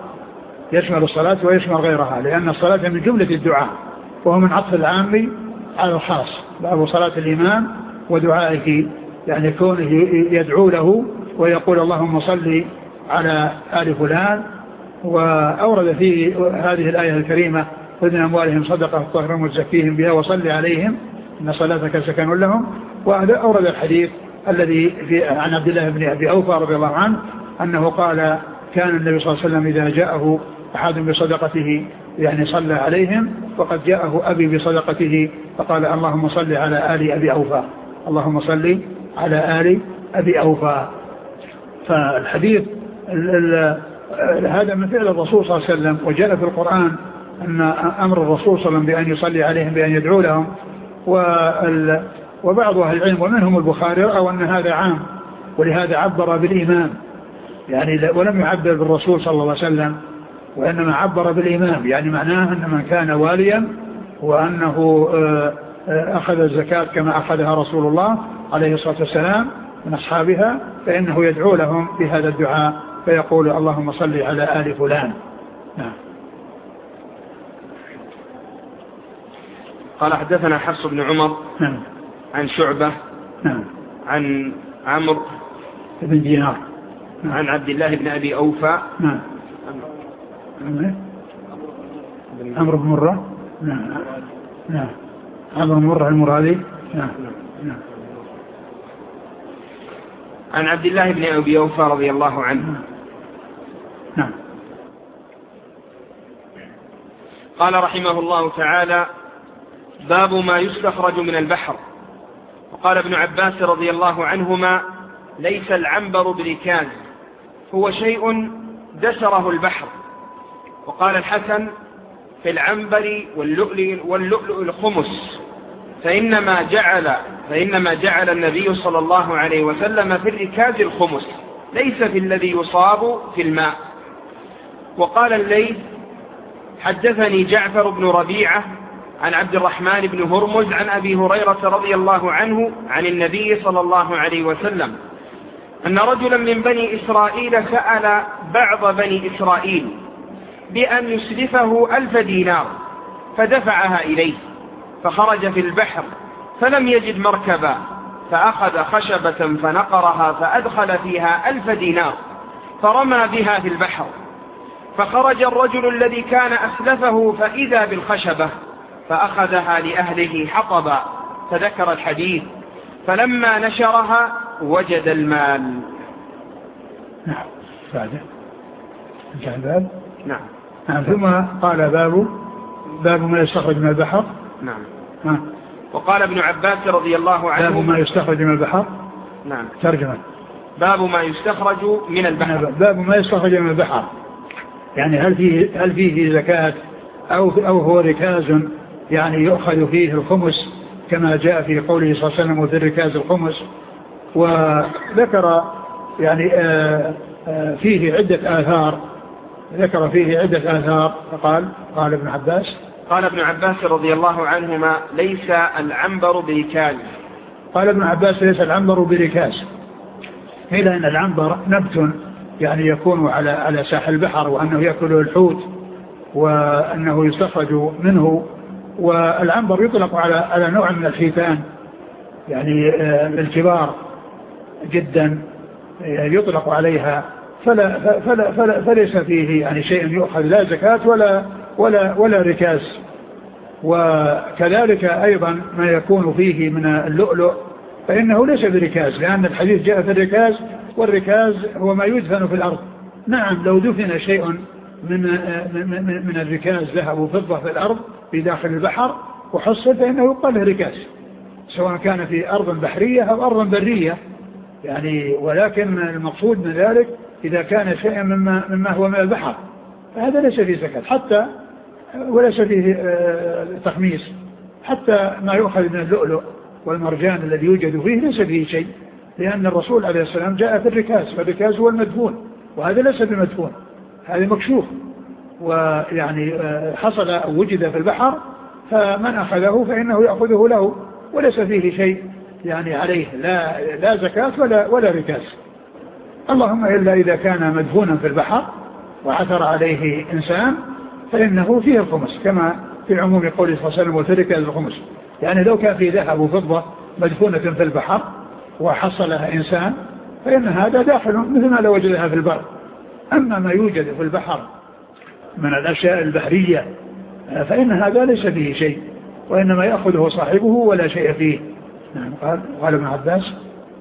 غيرها، لأن الصلاة من جملة الدعاء وهو من عطف العام على الخاص. باب صلاة الإمام ودعائه يعني كونه يدعو له ويقول: اللهم صل على آل فلان. وأورد فيه هذه الآية الكريمة: خذ من أموالهم صدقة تطهرهم وتزكيهم بها وصل عليهم إن صلاتك سكن لهم. وأورد الحديث الذي عن عبد الله بن أبي أوفى رضي الله عنه أنه قال: كان النبي صلى الله عليه وسلم إذا جاءه أحد بصدقته يعني صلى عليهم، وقد جاءه أبي بصدقته فقال: اللهم صل على آل أبي أوفى، اللهم صل على آل أبي أوفى. فالحديث هذا من فعل الرسول صلى الله عليه وسلم، وجاء في القرآن أن أمر الرسول صلى الله عليه وسلم بأن يصلي عليهم بأن يدعو لهم. وبعض أهل العلم ومنهم البخاري رأوا أن هذا عام، ولهذا عبر بالإمام يعني، ولم يعبر بالرسول صلى الله عليه وسلم، وإنما عبر بالإمام، يعني معناه أن من كان واليا وأنه أخذ الزكاة كما أخذها رسول الله عليه الصلاة والسلام من أصحابها فإنه يدعو لهم بهذا الدعاء فيقول: اللهم صل على آل فلان. نعم. قال حدثنا حفص بن عمر. نعم. عن شعبة. نعم. عن عمرو بن دينار. نعم. عن عبد الله بن أبي أوفى. نعم. عمرو بن مرة. نعم. نعم. عمرو بن مرة المرادي. نعم. نعم. عن عبد الله بن أبي أوفى رضي الله عنه. نعم. قال رحمه الله تعالى: باب ما يستخرج من البحر. وقال ابن عباس رضي الله عنهما: ليس العنبر بركاز، هو شيء دسره البحر. وقال الحسن: في العنبر واللؤلؤ الخمس، فإنما جعل النبي صلى الله عليه وسلم في الركاز الخمس، ليس في الذي يصاب في الماء. وقال الليث: حدثني جعفر بن ربيعة عن عبد الرحمن بن هرمز عن أبي هريرة رضي الله عنه عن النبي صلى الله عليه وسلم أن رجلا من بني إسرائيل سأل بعض بني إسرائيل: بأن يسلفه 1000 دينار، فدفعها إليه، فخرج في البحر فلم يجد مركبا، فأخذ خشبة فنقرها فأدخل فيها 1000 دينار فرمى بها في البحر، فخرج الرجل الذي كان أسلفه فإذا بالخشبة، فأخذها لأهله حطبا، فذكر الحديث، فلما نشرها وجد المال. نعم. بعده انتهى الباب. نعم. ثم قال باب ما يستخرج من البحر. نعم. وقال ابن عباس رضي الله عنه باب ما يستخرج من البحر. نعم. ترجمة باب ما يستخرج من البحر. باب ما يستخرج من البحر، يعني هل فيه زكاة أو هو ركاز يعني يؤخذ فيه الخمس كما جاء في قوله صلى الله عليه وسلم وفي الركاز الخمس. وذكر يعني فيه عدة آثار، قال ابن عباس رضي الله عنهما ليس العنبر بركاز. قال ابن عباس ليس العنبر بركاز، إلا أن العنبر نبت يعني يكون على ساحل البحر، وأنه يأكله الحوت، وأنه يستخرج منه. والعنبر يطلق على نوع من الحيتان يعني الكبار جدا يطلق عليها، فليس فيه يعني شيء يؤخذ لا زكاة ولا ركاز. وكذلك أيضا ما يكون فيه من اللؤلؤ فإنه ليس بركاز، لأن الحديث جاء في الركاز، والركاز هو ما يدفن في الأرض. نعم، لو دفن شيء من الركاز ذهب وفضة في الأرض في داخل البحر وحصل فإنه يقال له ركاز، سواء كان في أرض بحرية أو أرض برية يعني. ولكن المقصود من ذلك إذا كان شيئا مما هو من البحر فهذا ليس فيه زكاة، حتى وليس فيه تخميس، حتى ما يؤخذ من اللؤلؤ والمرجان الذي يوجد فيه ليس فيه شيء، لأن الرسول عليه السلام جاء في الركاز، فالركاز هو المدفون، وهذا ليس بمدفون، هذا مكشوف، ويعني حصل أو وجد في البحر، فمن أخذه فإنه يأخذه له، وليس فيه شيء يعني عليه لا زكاة ولا ركاز. اللهم إلا إذا كان مدفونا في البحر وعثر عليه إنسان فإنه فيه الخمس، كما في عموم قوله صلى الله عليه وسلم وفي الركاز الخمس. يعني لو كان فيه ذهب وفضة مدفونة في البحر وحصلها إنسان فإن هذا داخل مثل ما لو وجدها في البر. أما ما يوجد في البحر من الأشياء البحرية فإن هذا ليس فيه شيء، وإنما يأخذه صاحبه ولا شيء فيه. نعم. قال ابن عباس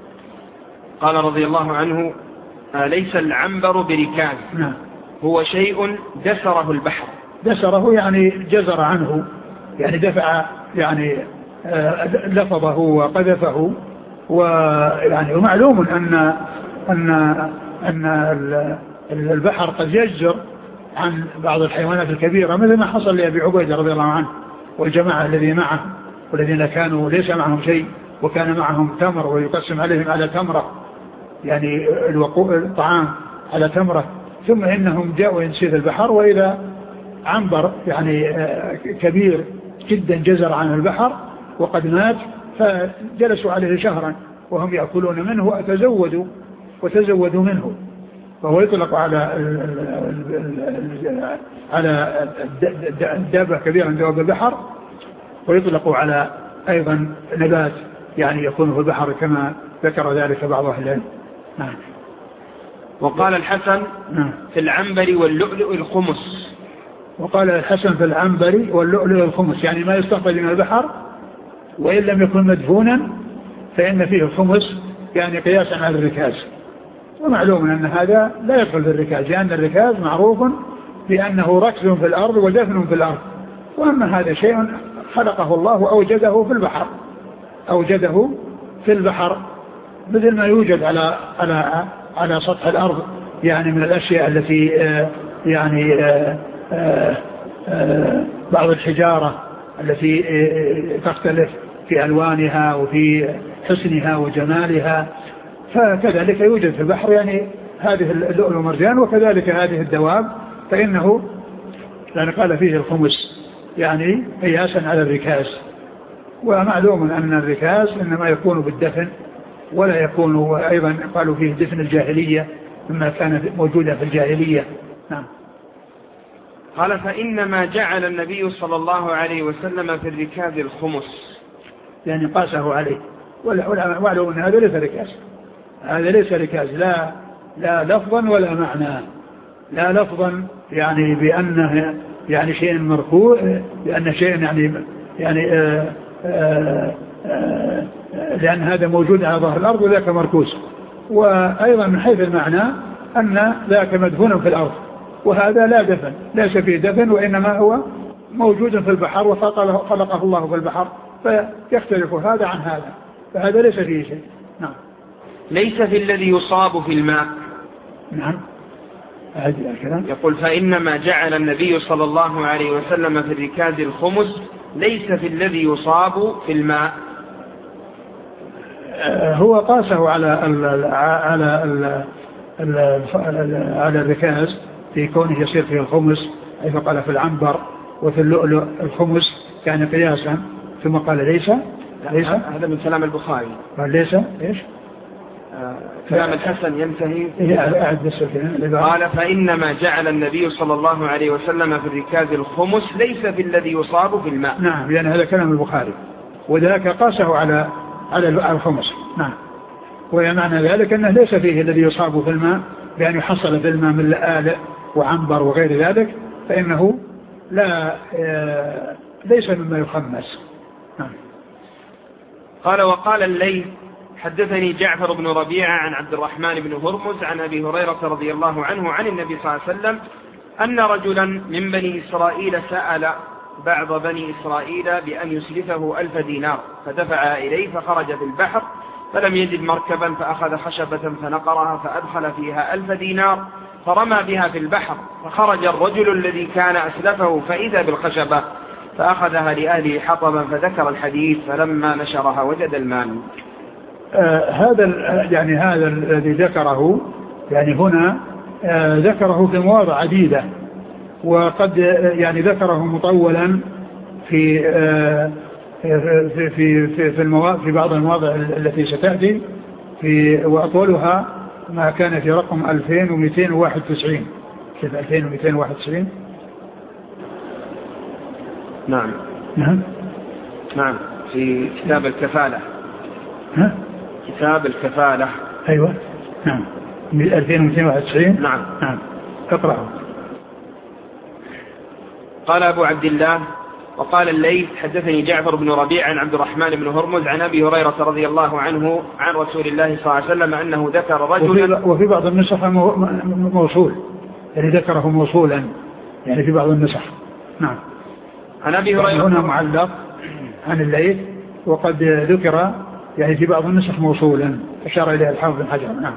قال رضي الله عنه ليس العنبر بركاز. نعم. هو شيء دسره البحر. دسره يعني جزر عنه، يعني دفع يعني لفظه وقذفه. ويعني ومعلوم أن البحر قد يجزر عن بعض الحيوانات الكبيرة، مثل ما حصل لأبي عبيدة رضي الله عنه والجماعة الذين معه، والذين كانوا ليس معهم شيء وكان معهم تمر ويقسم عليهم على تمرة، يعني الطعام على تمرة، ثم إنهم جاءوا ينسيذ البحر وإذا عنبر يعني كبير جدا جزر عن البحر وقد مات، فجلسوا عليه شهرا وهم يأكلون منه وتزودوا منه. فهو يطلق على الدابة كبيرة من دواب البحر، ويطلق على أيضا نبات يعني يكون في البحر كما ذكر ذلك بعض أهل العلم. نعم. وقال الحسن في العنبر واللؤلؤ الخمس. وقال الحسن في العنبر واللؤلؤ الخمس، يعني ما يستخرج من البحر وإن لم يكن مدفونا فإن فيه الخمس، يعني قياسا على الركاز. ومعلوم أن هذا لا يدخل في الركاز، لأن الركاز معروف بأنه ركز في الأرض ودفن في الأرض، وأما هذا شيء خلقه الله وأوجده في البحر مثل ما يوجد على سطح الأرض، يعني من الأشياء التي يعني بعض الحجارة التي تختلف في ألوانها وفي حسنها وجمالها، فكذلك يوجد في البحر يعني هذه اللؤلؤ والمرجان، وكذلك هذه الدواب، فإنه يعني قال فيه الخمس يعني قياسا على الركاز. ومعلوم أن الركاز إنما يكون بالدفن، ولا يكون أيضا قالوا فيه دفن الجاهلية مما كان موجودا في الجاهلية. نعم. قال فإنما جعل النبي صلى الله عليه وسلم في الركاز الخمس، يعني قاسه عليه. والعلماء أن هذا ليس ركاز، هذا ليس ركاز لا لفظا ولا معنى. لا لفظا يعني بأنه يعني شيء مرفوع، لأن شيء يعني لأن هذا موجود على ظهر الأرض وذاك مركوز. وأيضا من حيث المعنى أن ذاك مدفون في الأرض، وهذا لا دفن، ليس فيه دفن، وإنما هو موجود في البحر وخلقه الله في البحر، فيختلف هذا عن هذا، فهذا ليس فيه شيء. نعم. ليس في الذي يصاب في الماء. نعم. يقول فإنما جعل النبي صلى الله عليه وسلم في الركاز الخمس ليس في الذي يصاب في الماء. هو قاسه على الركاز في كونه يصير فيه الخمس، حيث قال في العنبر وفي اللؤلؤ الخمس كان قياسا، ثم قال ليس. هذا من كلام البخاري. قال ليس إيش؟ كلام الحسن ينتهي. قال فإنما جعل النبي صلى الله عليه وسلم في الركاز الخمس ليس في الذي يصاب في الماء. نعم، لأن هذا كلام البخاري، وذاك قاسه على الخمس. نعم. ومعنى ذلك أنه ليس فيه الذي يصاب في الماء بأن يحصل في الماء من لآلئ وعنبر وغير ذلك، فإنه ليس مما يخمس. نعم. قال وقال الليث حدثني جعفر بن ربيعة عن عبد الرحمن بن هرمز عن أبي هريرة رضي الله عنه عن النبي صلى الله عليه وسلم أن رجلا من بني إسرائيل سأل بعض بني إسرائيل بأن يسلفه 1000 دينار، فدفع إليه فخرج في البحر فلم يجد مركبا، فأخذ خشبة فنقرها فأدخل فيها 1000 دينار فرمى بها في البحر، فخرج الرجل الذي كان أسلفه فإذا بالخشبة فأخذها لأهله حطبا، فذكر الحديث فلما نشرها وجد المال. هذا الذي ذكره يعني هنا ذكره في مواضع عديدة، وقد يعني ذكره مطولا في في بعض المواضع التي ستأتي وأطولها ما كان في رقم 2291. كيف 2291؟ نعم في كتاب الكفالة. كتاب الكفالة. أيوة. نعم 2291. نعم. اقرأه. قال أبو عبد الله وقال الليث حدثني جعفر بن ربيع عن عبد الرحمن بن هرمز عن أبي هريرة رضي الله عنه عن رسول الله صلى الله عليه وسلم أنه ذكر رجلا، وفي بعض النسخ موصول، يعني ذكره موصولا يعني في بعض النسخ. نعم. عن أبي هريرة هنا معلق عن الليث، وقد ذكر يعني في بعض النسخ موصولا أشار إليه الحافظ بن حجر. نعم.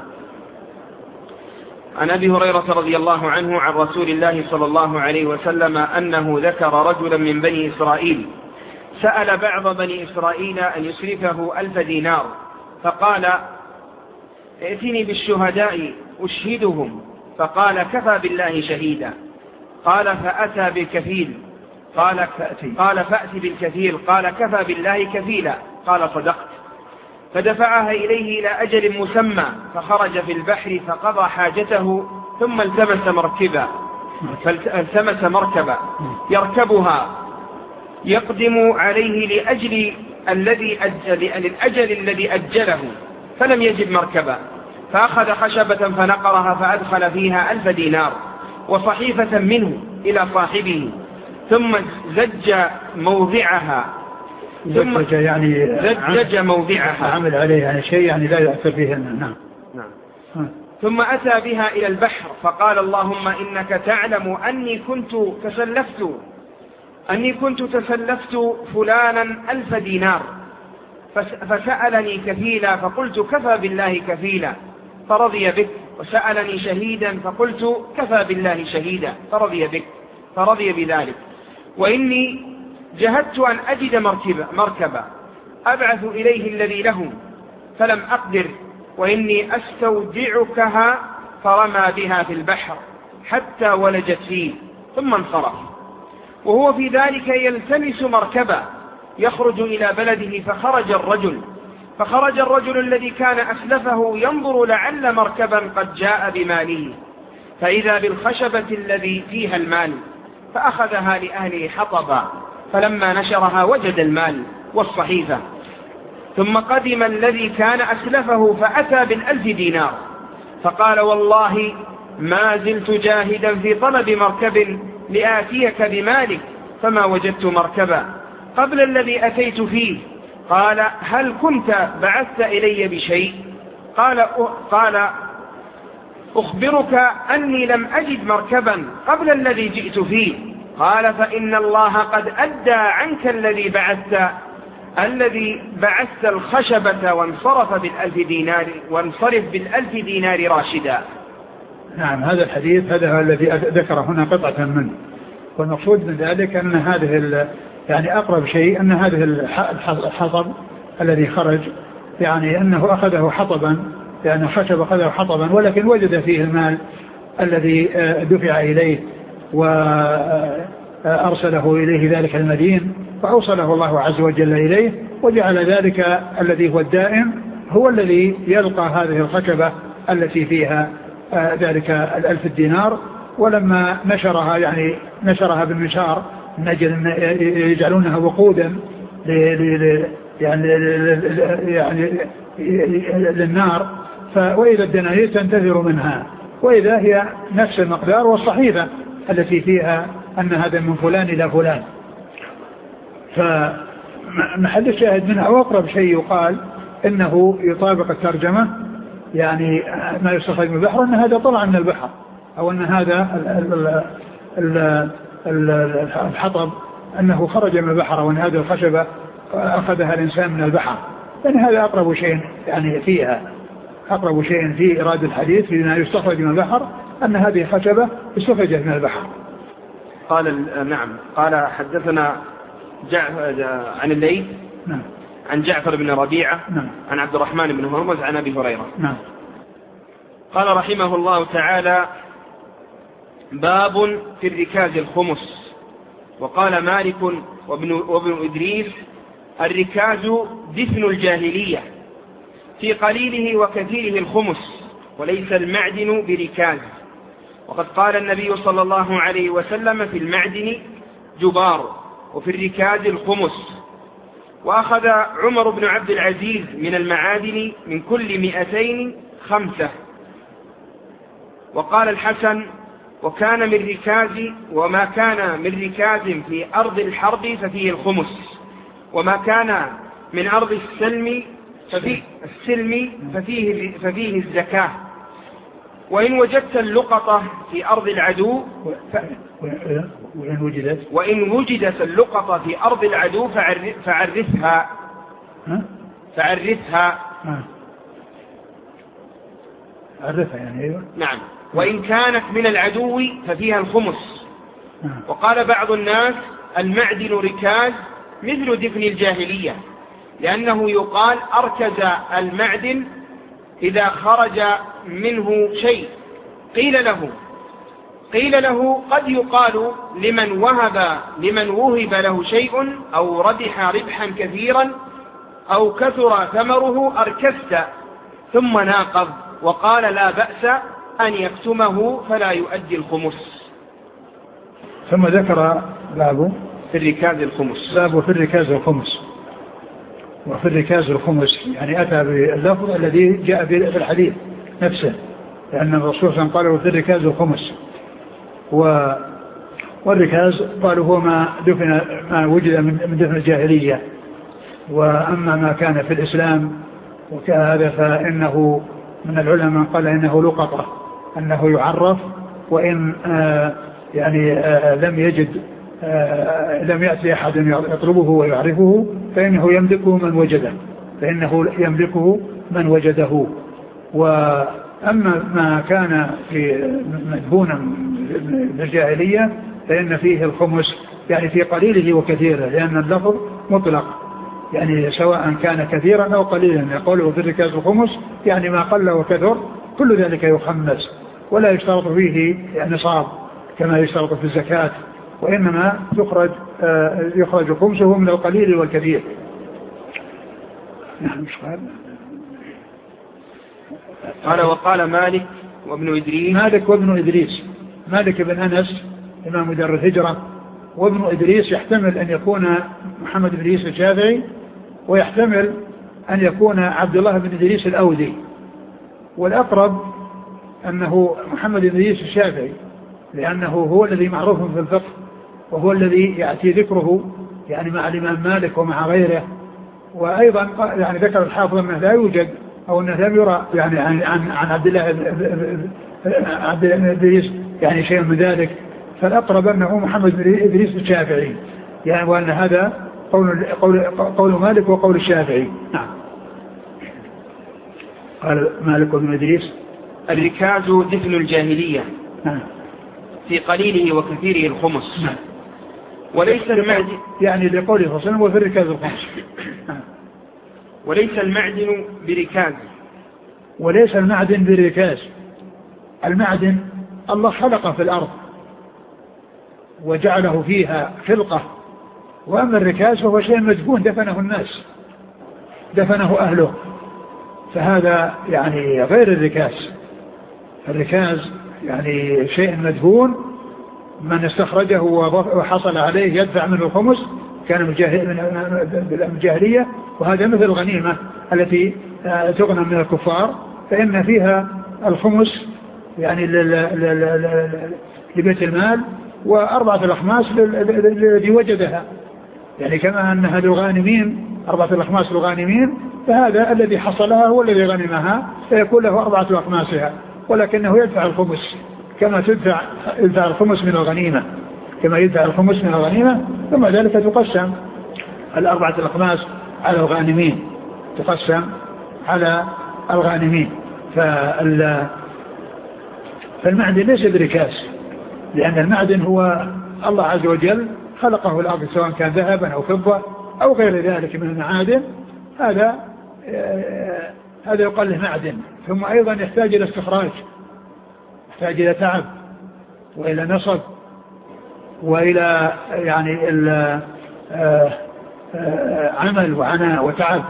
عن أبي هريرة رضي الله عنه عن رسول الله صلى الله عليه وسلم أنه ذكر رجلا من بني إسرائيل سأل بعض بني إسرائيل أن يسلفه 1000 دينار، فقال ائتني بالشهداء أشهدهم، فقال كفى بالله شهيدا. قال فأتى بالكفيل، قال فأت بالكفيل، قال كفى بالله كفيلا، قال صدقت. فدفعها إليه إلى أجل مسمى، فخرج في البحر فقضى حاجته، ثم التمس مركبا يركبها يقدم عليه للأجل الذي أجله، فلم يجد مركبا، فأخذ خشبة فنقرها فأدخل فيها 1000 دينار وصحيفة منه إلى صاحبه، ثم زج موضعها عمل عليه يعني شيء يعني لا يأثر فيه. نعم. ثم أتى بها إلى البحر فقال اللهم إنك تعلم أني كنت تسلفت فلانا 1000 دينار، فسألني كفيلا فقلت كفى بالله كفيلا فرضي بك، وسألني شهيدا فقلت كفى بالله شهيدا فرضي بذلك، وإني جهدت أن أجد مركبة أبعث إليه الذي له فلم أقدر، وإني أستودعكها، فرمى بها في البحر حتى ولجت فيه ثم انصرف، وهو في ذلك يلتمس مركبة يخرج إلى بلده، فخرج الرجل الذي كان أسلفه ينظر لعل مركبا قد جاء بماله، فإذا بالخشبة الذي فيها المال، فأخذها لأهله حطبا، فلما نشرها وجد المال والصحيفة. ثم قدم الذي كان أسلفه فأتى ب1,000 دينار، فقال والله ما زلت جاهدا في طلب مركب لآتيك بمالك، فما وجدت مركبا قبل الذي أتيت فيه. قال هل كنت بعثت إلي بشيء؟ قال أخبرك أني لم أجد مركبا قبل الذي جئت فيه. قال فإن الله قد أدى عنك الذي بعثت الخشبة وانصرف ب1,000 دينار راشدا. نعم، هذا الحديث هذا الذي ذكر هنا قطعة منه، والمقصود من ذلك أن هذه يعني أقرب شيء أن هذه الحطب الذي خرج يعني أنه أخذه حطبا، يعني خشب أخذه حطبا، ولكن وجد فيه المال الذي دفع إليه وأرسله إليه ذلك المدين، فأوصله الله عز وجل إليه، وجعل ذلك الذي هو الدائم هو الذي يلقى هذه الخشبة التي فيها ذلك 1,000 دينار. ولما نشرها يعني نشرها بالمنشار يجعلونها وقودا يعني للنار، وإذا الدنانير تنتثر منها، وإذا هي نفس المقدار والصحيفة التي فيها أن هذا من فلان إلى فلان. فمحل الشاهد منها وأقرب شيء يقال إنه يطابق الترجمة، يعني ما يستخرج من البحر أن هذا طلع من البحر، أو أن هذا الحطب أنه خرج من البحر، وأن هذه الخشبة أخذها الإنسان من البحر. يعني هذا أقرب شيء يعني فيها، أقرب شيء في إرادة الحديث فيما يستخرج من البحر أن هذه خشبة استخرجت من البحر. قال نعم. قال حدثنا عن الليث نعم. عن جعفر بن ربيعة نعم. عن عبد الرحمن بن هرمز عن أبي هريرة. نعم. قال رحمه الله تعالى باب في الركاز الخمس. وقال مالك وابن إدريس الركاز دفن الجاهلية، في قليله وكثيره الخمس، وليس المعدن بركاز. وقد قال النبي صلى الله عليه وسلم في المعدن جبار، وفي الركاز الخمس. وأخذ عمر بن عبد العزيز من المعادن من كل 200 5. وقال الحسن وما كان من ركاز في أرض الحرب ففيه الخمس، وما كان من أرض السلم ففيه الزكاة. وإن وجدت اللقطة في أرض العدو وإن وجدت اللقطة في أرض العدو فعرفها. عرفها يعني أيوة. نعم. وإن كانت من العدو ففيها الخمس. وقال بعض الناس المعدن ركاز مثل دفن الجاهلية، لأنه يقال أركز المعدن إذا خرج منه شيء. قيل له قد يقال لمن وهب له شيء أو ربح ربحا كثيرا أو كثر ثمره أركست، ثم ناقض وقال لا بأس أن يكتمه فلا يؤدي الخمس. ثم ذكر باب في الركاز الخمس. باب في الركاز الخمس. وفي الركاز الخمس يعني أتى باللفظ الذي جاء في الحديث نفسه، لأن الرسول صلى الله عليه وسلم قال في الركاز الخمس. والركاز قالوا هو ما وجد من دفن الجاهلية. وأما ما كان في الإسلام وكهذا فإنه من العلماء قال إنه لقطة، أنه يعرف، وإن لم يأتي أحد يطلبه ويعرفه فإنه يملكه من وجده. وأما ما كان في مدفونا بالجاهلية فإن فيه الخمس، يعني في قليله وكثيره، لأن اللفظ مطلق، يعني سواء كان كثيرا أو قليلا. يقوله في الركاز الخمس يعني ما قل وكثر كل ذلك يخمس، ولا يشترط فيه نصاب كما يشترط في الزكاة، وإنما يخرج خمسه من القليل والكثير. قال وقال مالك وابن إدريس. مالك بن أنس إمام دار الهجرة. وابن إدريس يحتمل أن يكون محمد بن إدريس الشافعي، ويحتمل أن يكون عبد الله بن إدريس الأودي، والأقرب أنه محمد بن إدريس الشافعي، لأنه هو الذي معروف في الفقه، وهو الذي يأتي ذكره يعني مع الإمام مالك ومع غيره. وأيضا يعني ذكر الحافظ أنه لا يوجد أو أنه لم يرى يعني عن عبد الله بن إدريس يعني شيء من ذلك، فالأقرب أنه محمد بن إدريس الشافعي، يعني وأن هذا قول مالك وقول الشافعي. نعم. قال مالك بن إدريس: الركاز دفن الجاهلية. نعم. في قليله وكثيره الخمس. نعم. وليس المعدن يعني لقوله صلى الله عليه وسلم وفي الركاز الخمس. نعم. وليس المعدن بركاز. وليس المعدن بركاز. المعدن الله خلقه في الأرض وجعله فيها خلقة، وأما الركاز فهو شيء مدفون دفنه الناس، دفنه أهله، فهذا يعني غير الركاز. الركاز يعني شيء مدفون، من استخرجه وحصل عليه يدفع منه الخمس، كان من الجاهلية. وهذا مثل الغنيمة التي تغنم من الكفار، فإن فيها الخمس يعني لبيت المال، و4 الأخماس الذي وجدها، يعني كما أنها للغانمين 4 الأخماس للغانمين، فهذا الذي حصلها هو الذي غنمها، فيكون له 4 أخماسها، ولكنه يدفع الخمس كما يدفع الخمس من الغنيمة، كما يدفع الخمس من الغنيمة. ثم ذلك تقسم 4 الأخماس على الغانمين، تقسم على الغانمين. فالمعدن ليس بركاز، لأن المعدن هو الله عز وجل خلقه الأرض، سواء كان ذهبا أو فضة أو غير ذلك من المعادن، هذا يقال له معدن. ثم أيضا يحتاج إلى استخراج، يحتاج إلى تعب وإلى نصب وإلى يعني عمل وعناء وتعب،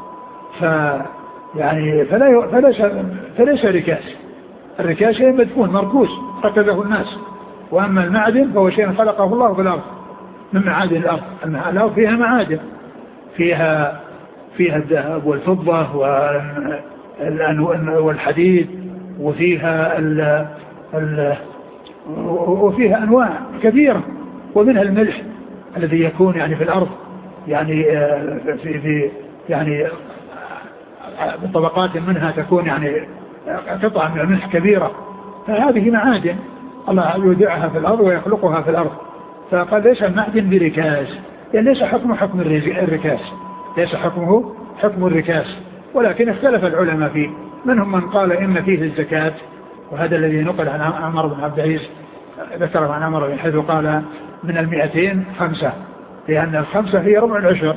فليس ركاز. الركاز شيء مدفون مركوز ركزه الناس، وأما المعدن فهو شيء خلقه الله في الأرض من معادن الأرض. الأرض فيها معادن، فيها الذهب والفضة والحديد، وفيها أنواع كثيرة، ومنها الملح الذي يكون يعني في الأرض، يعني في يعني طبقات منها تكون يعني قطع من الملح كبيرة، فهذه معادن الله يودعها في الأرض ويخلقها في الأرض. فقال ليس المعدن بركاز، يعني ليس حكمه حكم الركاز، ليس حكمه حكم الركاز، ولكن اختلف العلماء فيه. منهم من قال إن فيه الزكاة، وهذا الذي نقل عن عمر بن عبد العزيز، ذكره عن عمر بن حيث قال من 200 5، لأن 5 هي ربع العشر،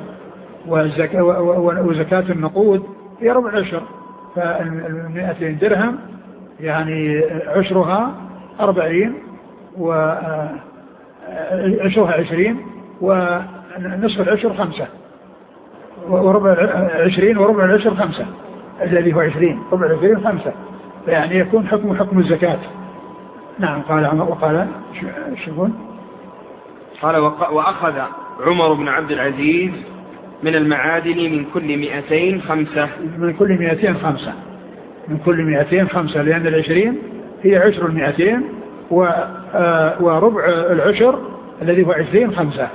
وزكاة النقود هي ربع العشر، ف200 درهم يعني عشرها 40 وعشرها 20، ونصف العشر 5، وربع 20 وربع العشر 5، الذي هو 20 ربع 20 5، يعني يكون حكم الزكاة. نعم. قال عمر وقال شو قال وأخذ عمر بن عبد العزيز من المعادن من كل 200 5، من كل 200 5، من كل 200 5، لأن 20 هي عشر 200 وربع العشر الذي هو 20 5.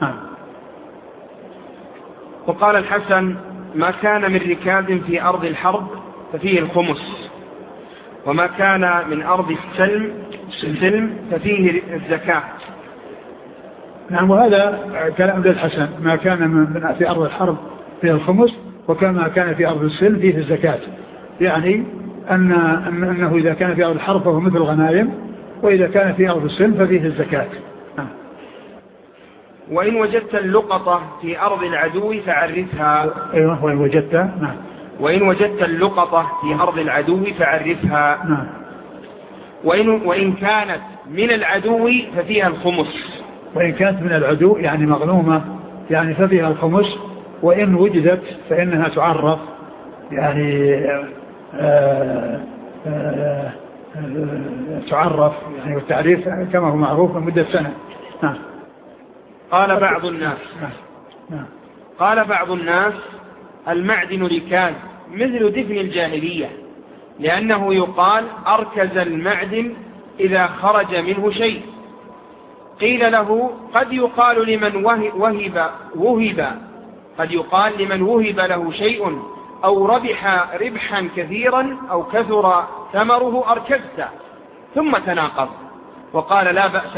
وقال الحسن ما كان من ركاز في أرض الحرب ففيه الخمس، وما كان من أرض السلم ففيه الزكاة. نعم. وهذا كلام الحسن، ما كان في أرض الحرب فيه الخمس، وكما كان في أرض السلم فيه الزكاة، يعني أنه إذا كان في أرض الحرب فهو مثل الغنائم، وإذا كان في أرض السلم ففيه الزكاة. وإن وجدت اللقطة في أرض العدو فعرفها. أيوة. وإن وجدت. نعم. وإن وجدت اللقطة في أرض العدو فعرفها. نعم. وإن كانت من العدو ففيها الخمس. وإن كانت من العدو يعني مغنومة يعني ففيها الخمس، وإن وجدت فإنها تعرف، يعني تعرف يعني والتعريف كما هو معروف لمدة سنة. قال بعض الناس المعدن ركاز مثل دفن الجاهلية، لأنه يقال أركز المعدن إذا خرج منه شيء. قيل له قد يقال لمن وهب له شيء أو ربح ربحا كثيرا أو كثر ثمره أركزت، ثم تناقض وقال لا بأس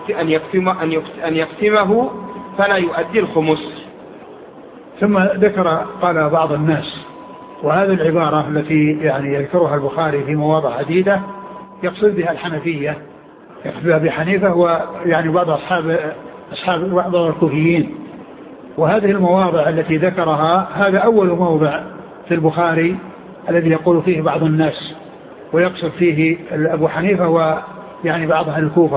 أن يقسمه فلا يؤدي الخمس. ثم قال بعض الناس، وهذه العبارة التي يعني يذكرها البخاري في مواضع عديدة يقصد بها الحنفية، يقصد بها بحنيفة ويعني بعض أصحاب بعض الكوفيين. وهذه المواضع التي ذكرها هذا أول موضع في البخاري الذي يقول فيه بعض الناس، ويقصد فيه أبو حنيفة ويعني بعض أهل الكوفة.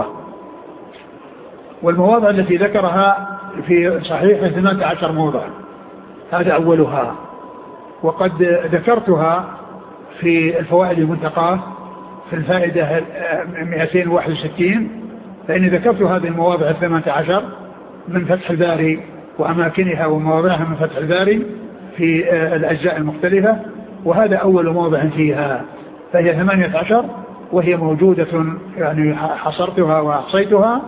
والمواضع التي ذكرها في صحيح 18 موضع، هذا أولها. وقد ذكرتها في الفوائد المنتقاة في الفائدة 261، فإني ذكرت هذه المواضع 18 من فتح الباري وأماكنها ومواضعها من فتح الباري في الأجزاء المختلفة، وهذا أول موضع فيها، فهي 18 وهي موجودة يعني حصرتها وأحصيتها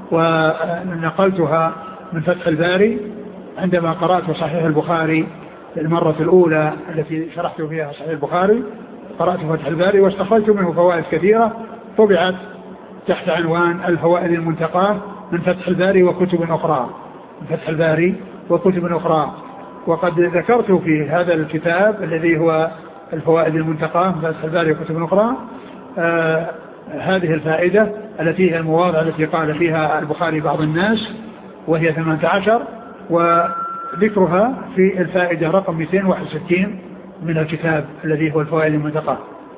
ونقلتها من فتح الباري عندما قرأت صحيح البخاري المرة الأولى التي شرحت فيها صحيح البخاري. قرأت فتح الباري واستخرجت منه فوائد كثيرة طبعت تحت عنوان الفوائد المنتقاة من فتح الباري وكتب أخرى، من فتح الباري وكتب أخرى. وقد ذكرت في هذا الكتاب الذي هو الفوائد المنتقاة من فتح الباري وكتب أخرى هذه الفائدة التي هي المواضع التي قال فيها البخاري بعض الناس، وهي 18، وذكرها في الفائدة رقم 261 من الكتاب الذي هو الفوائد المنتقاة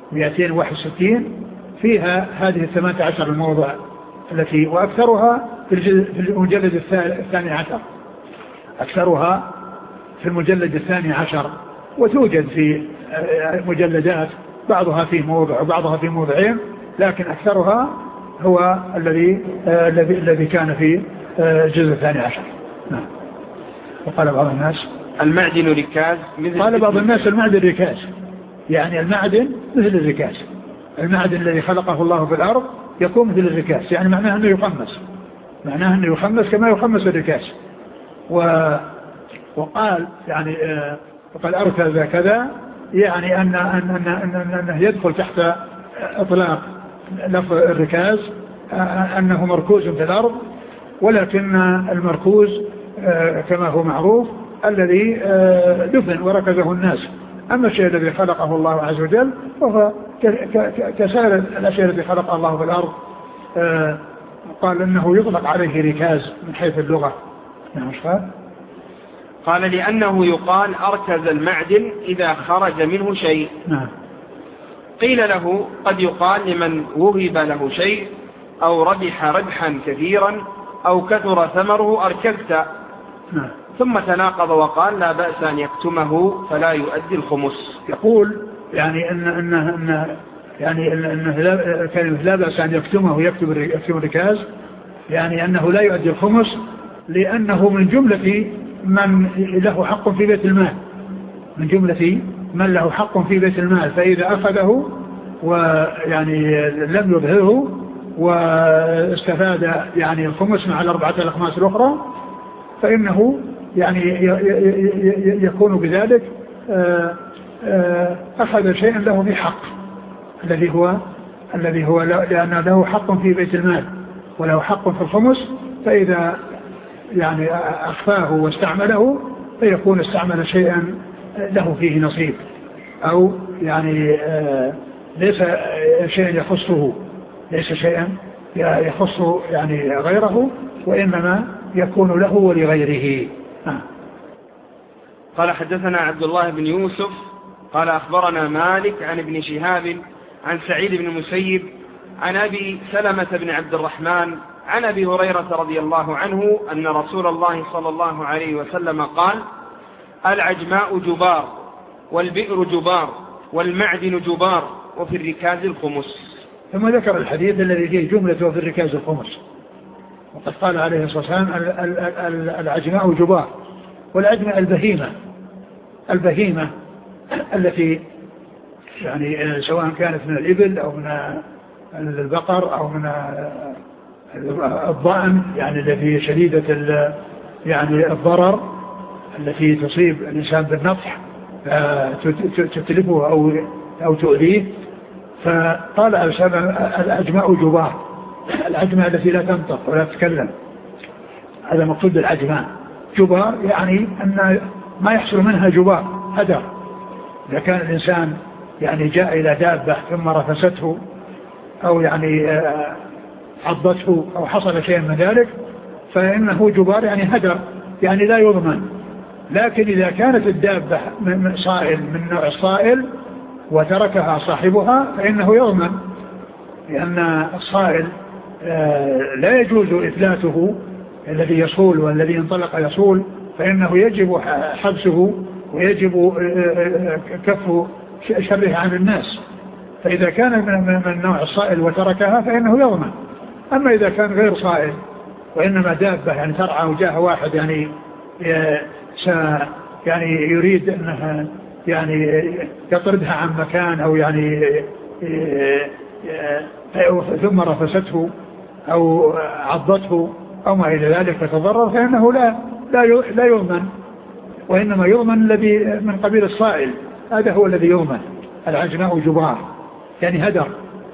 261 فيها هذه 18 الموضع التي وأكثرها في المجلد 12، أكثرها في المجلد 12، وتوجد في مجلدات بعضها في موضع وبعضها في موضعين، لكن أكثرها هو الذي كان في الجزء 12. وقال بعض الناس المعدن ركاز، قال بعض الناس المعدن ركاز، يعني المعدن مثل الركاز، المعدن الذي خلقه الله في الأرض يكون مثل الركاز، يعني معناه أنه يخمس، معناه أنه يخمس كما يخمس الركاز. وقال يعني وقال أركز كذا، يعني أنه يدخل تحت إطلاق لفظ الركاز أنه مركوز في الأرض، ولكن المركوز كما هو معروف الذي دفن وركزه الناس. أما الشيء الذي خلقه الله عز وجل وهو كسائر الأشياء التي خلقها الله في الأرض، قال إنه يطلق عليه ركاز من حيث اللغة. نعم. قال لأنه يقال أركز المعدن إذا خرج منه شيء. نعم. قيل له قد يقال لمن وهب له شيء أو ربح ربحا كثيرا أو كثر ثمره أركزت. نعم. ثم تناقض وقال لا بأس أن يكتمه فلا يؤدي الخمس. يقول يعني أنه لا بأس أن يكتمه يكتب الركاز، يعني أنه لا يؤدي الخمس لأنه من جملة من له حق في بيت المال، من جملة من له حق في بيت المال، فإذا أخذه ويعني لم يظهره واستفاد يعني الخمس مع 4 الأخماس الأخرى، فإنه يعني يكون بذلك أخذ شيئا له في حق، الذي هو لأن له حق في بيت المال وله حق في الخمس، فإذا يعني أخفاه واستعمله فيكون استعمل شيئا له فيه نصيب، أو يعني ليس شيئا يخصه، ليس شيئا يخص يعني غيره، وإنما يكون له ولغيره. قال حدثنا عبد الله بن يوسف قال أخبرنا مالك عن ابن شهاب عن سعيد بن المسيب عن أبي سلمة بن عبد الرحمن عن أبي هريرة رضي الله عنه أن رسول الله صلى الله عليه وسلم قال العجماء جبار والبئر جبار والمعدن جبار وفي الركاز الخمس. ثم ذكر الحديث الذي فيه جملة في الركاز الخمس. وقد قال عليه الصلاة والسلام العجماء جبار. والعجماء البهيمة التي يعني سواء كانت من الإبل أو من البقر أو من الضأن، يعني التي شديدة يعني الضرر التي تصيب الإنسان بالنطح تتلفه أو تؤذيه. فقال العجماء جبار، العجماء التي لا تنطق ولا تتكلم، هذا مقصود بالعجماء. جبار يعني أن ما يحصل منها جبار هدر. إذا كان الإنسان يعني جاء إلى دابة ثم رفسته أو يعني عضته أو حصل شيء من ذلك فإنه جبار يعني هدر، يعني لا يضمن. لكن إذا كانت الدابة من صائل من نوع الصائل وتركها صاحبها فإنه يضمن، لأن الصائل لا يجوز إثلاثه الذي يصول والذي انطلق يصول، فإنه يجب حبسه ويجب كف شره عن الناس. فإذا كان من نوع الصائل وتركها فإنه يضمن. أما إذا كان غير صائل وإنما دابة يعني ترعى وجاء واحد يعني يريد أنها يعني يطردها عن مكان أو يعني ثم رفسته أو عضته أو ما إلى ذلك فتضرر، فإنه لا يضمن، وإنما يضمن الذي من قبيل الصائل، هذا هو الذي يضمن. العجماء جبار يعني هدر.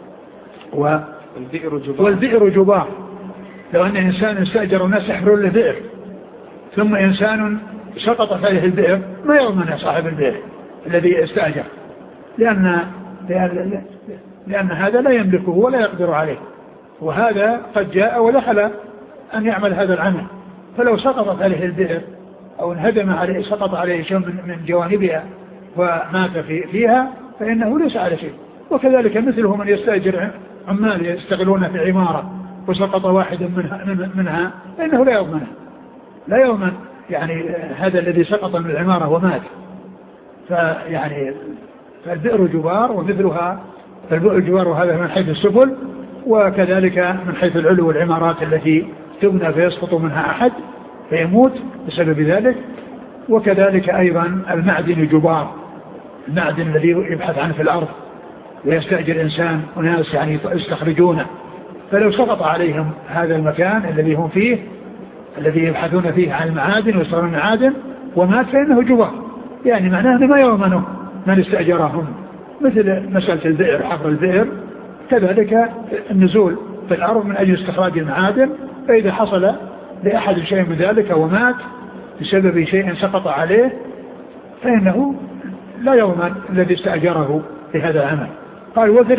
والبئر جبار. لو أن إنسان استأجر الناس يحفرون له بئر ثم إنسان سقط عليه البئر ما يضمن صاحب البئر الذي استأجر، لأن هذا لا يملكه ولا يقدر عليه، وهذا قد جاء ودخل أن يعمل هذا العمل. فلو سقطت عليه البئر أو انهدم عليه سقط عليه شيء من جوانبها ومات فيها فإنه ليس على شيء. وكذلك مثله من يستأجر عمال يستغلون في عمارة وسقط واحد منها فإنه لا يضمن يعني هذا الذي سقط من العمارة ومات. فالبئر جبار ومثلها. فالبئر جبار وهذا من حيث السفل، وكذلك من حيث العلو والعمارات التي تبنى فيسقط منها أحد فيموت بسبب ذلك. وكذلك أيضا المعدن جبار، المعدن الذي يبحث عنه في الأرض ويستأجر إنسان وناس يعني يستخرجونه، فلو سقط عليهم هذا المكان الذي هم فيه الذي يبحثون فيه عن المعادن ويصرون المعادن ومات فإنه جبار، يعني معناه أنه ما يضمنه من استأجرهم. مثل مسألة البئر، حفر البئر، كذلك النزول في الأرض من أجل استخراج المعادن، فإذا حصل لأحد شيء من ذلك ومات بسبب شيء سقط عليه فإنه لا يضمن الذي استأجره لهذا العمل. قال وفي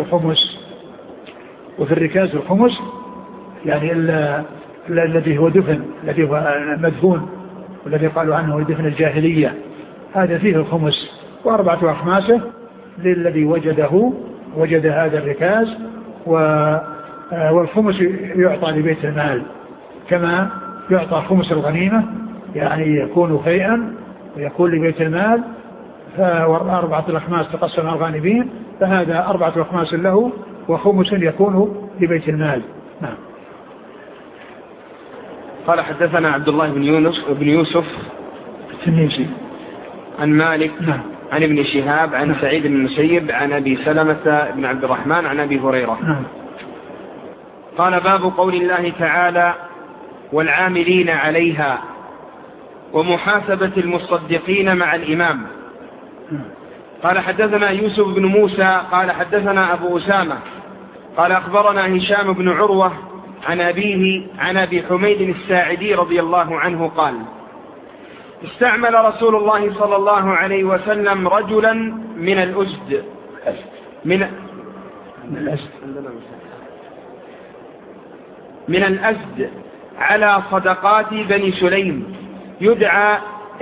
الركاز الخمس يعني الذي هو دفن، الذي هو مدفون والذي قالوا عنه دفن الجاهلية، هذا فيه الخمس وأربعة أخماسه للذي وجد هذا الركاز. والخمس يعطى لبيت المال كما يعطى خمس الغنيمة، يعني يكون فيئا ويكون لبيت المال. فأربعة الأخماس تقسم على الغانمين، فهذا أربعة أخماس له وخمس يكون لبيت المال. نعم. قال حدثنا عبد الله بن يوسف التنيسي عن مالك نعم. عن ابن شهاب عن سعيد بن المسيب عن أبي سلمة بن عبد الرحمن عن أبي هريرة نعم. قال باب قول الله تعالى والعاملين عليها ومحاسبة المصدقين مع الإمام. قال حدثنا يوسف بن موسى قال حدثنا أبو أسامة قال أخبرنا هشام بن عروة عن أبيه عن أبي حميد الساعدي رضي الله عنه قال استعمل رسول الله صلى الله عليه وسلم رجلا من الأزد من الأزد على صدقات بني سليم يدعى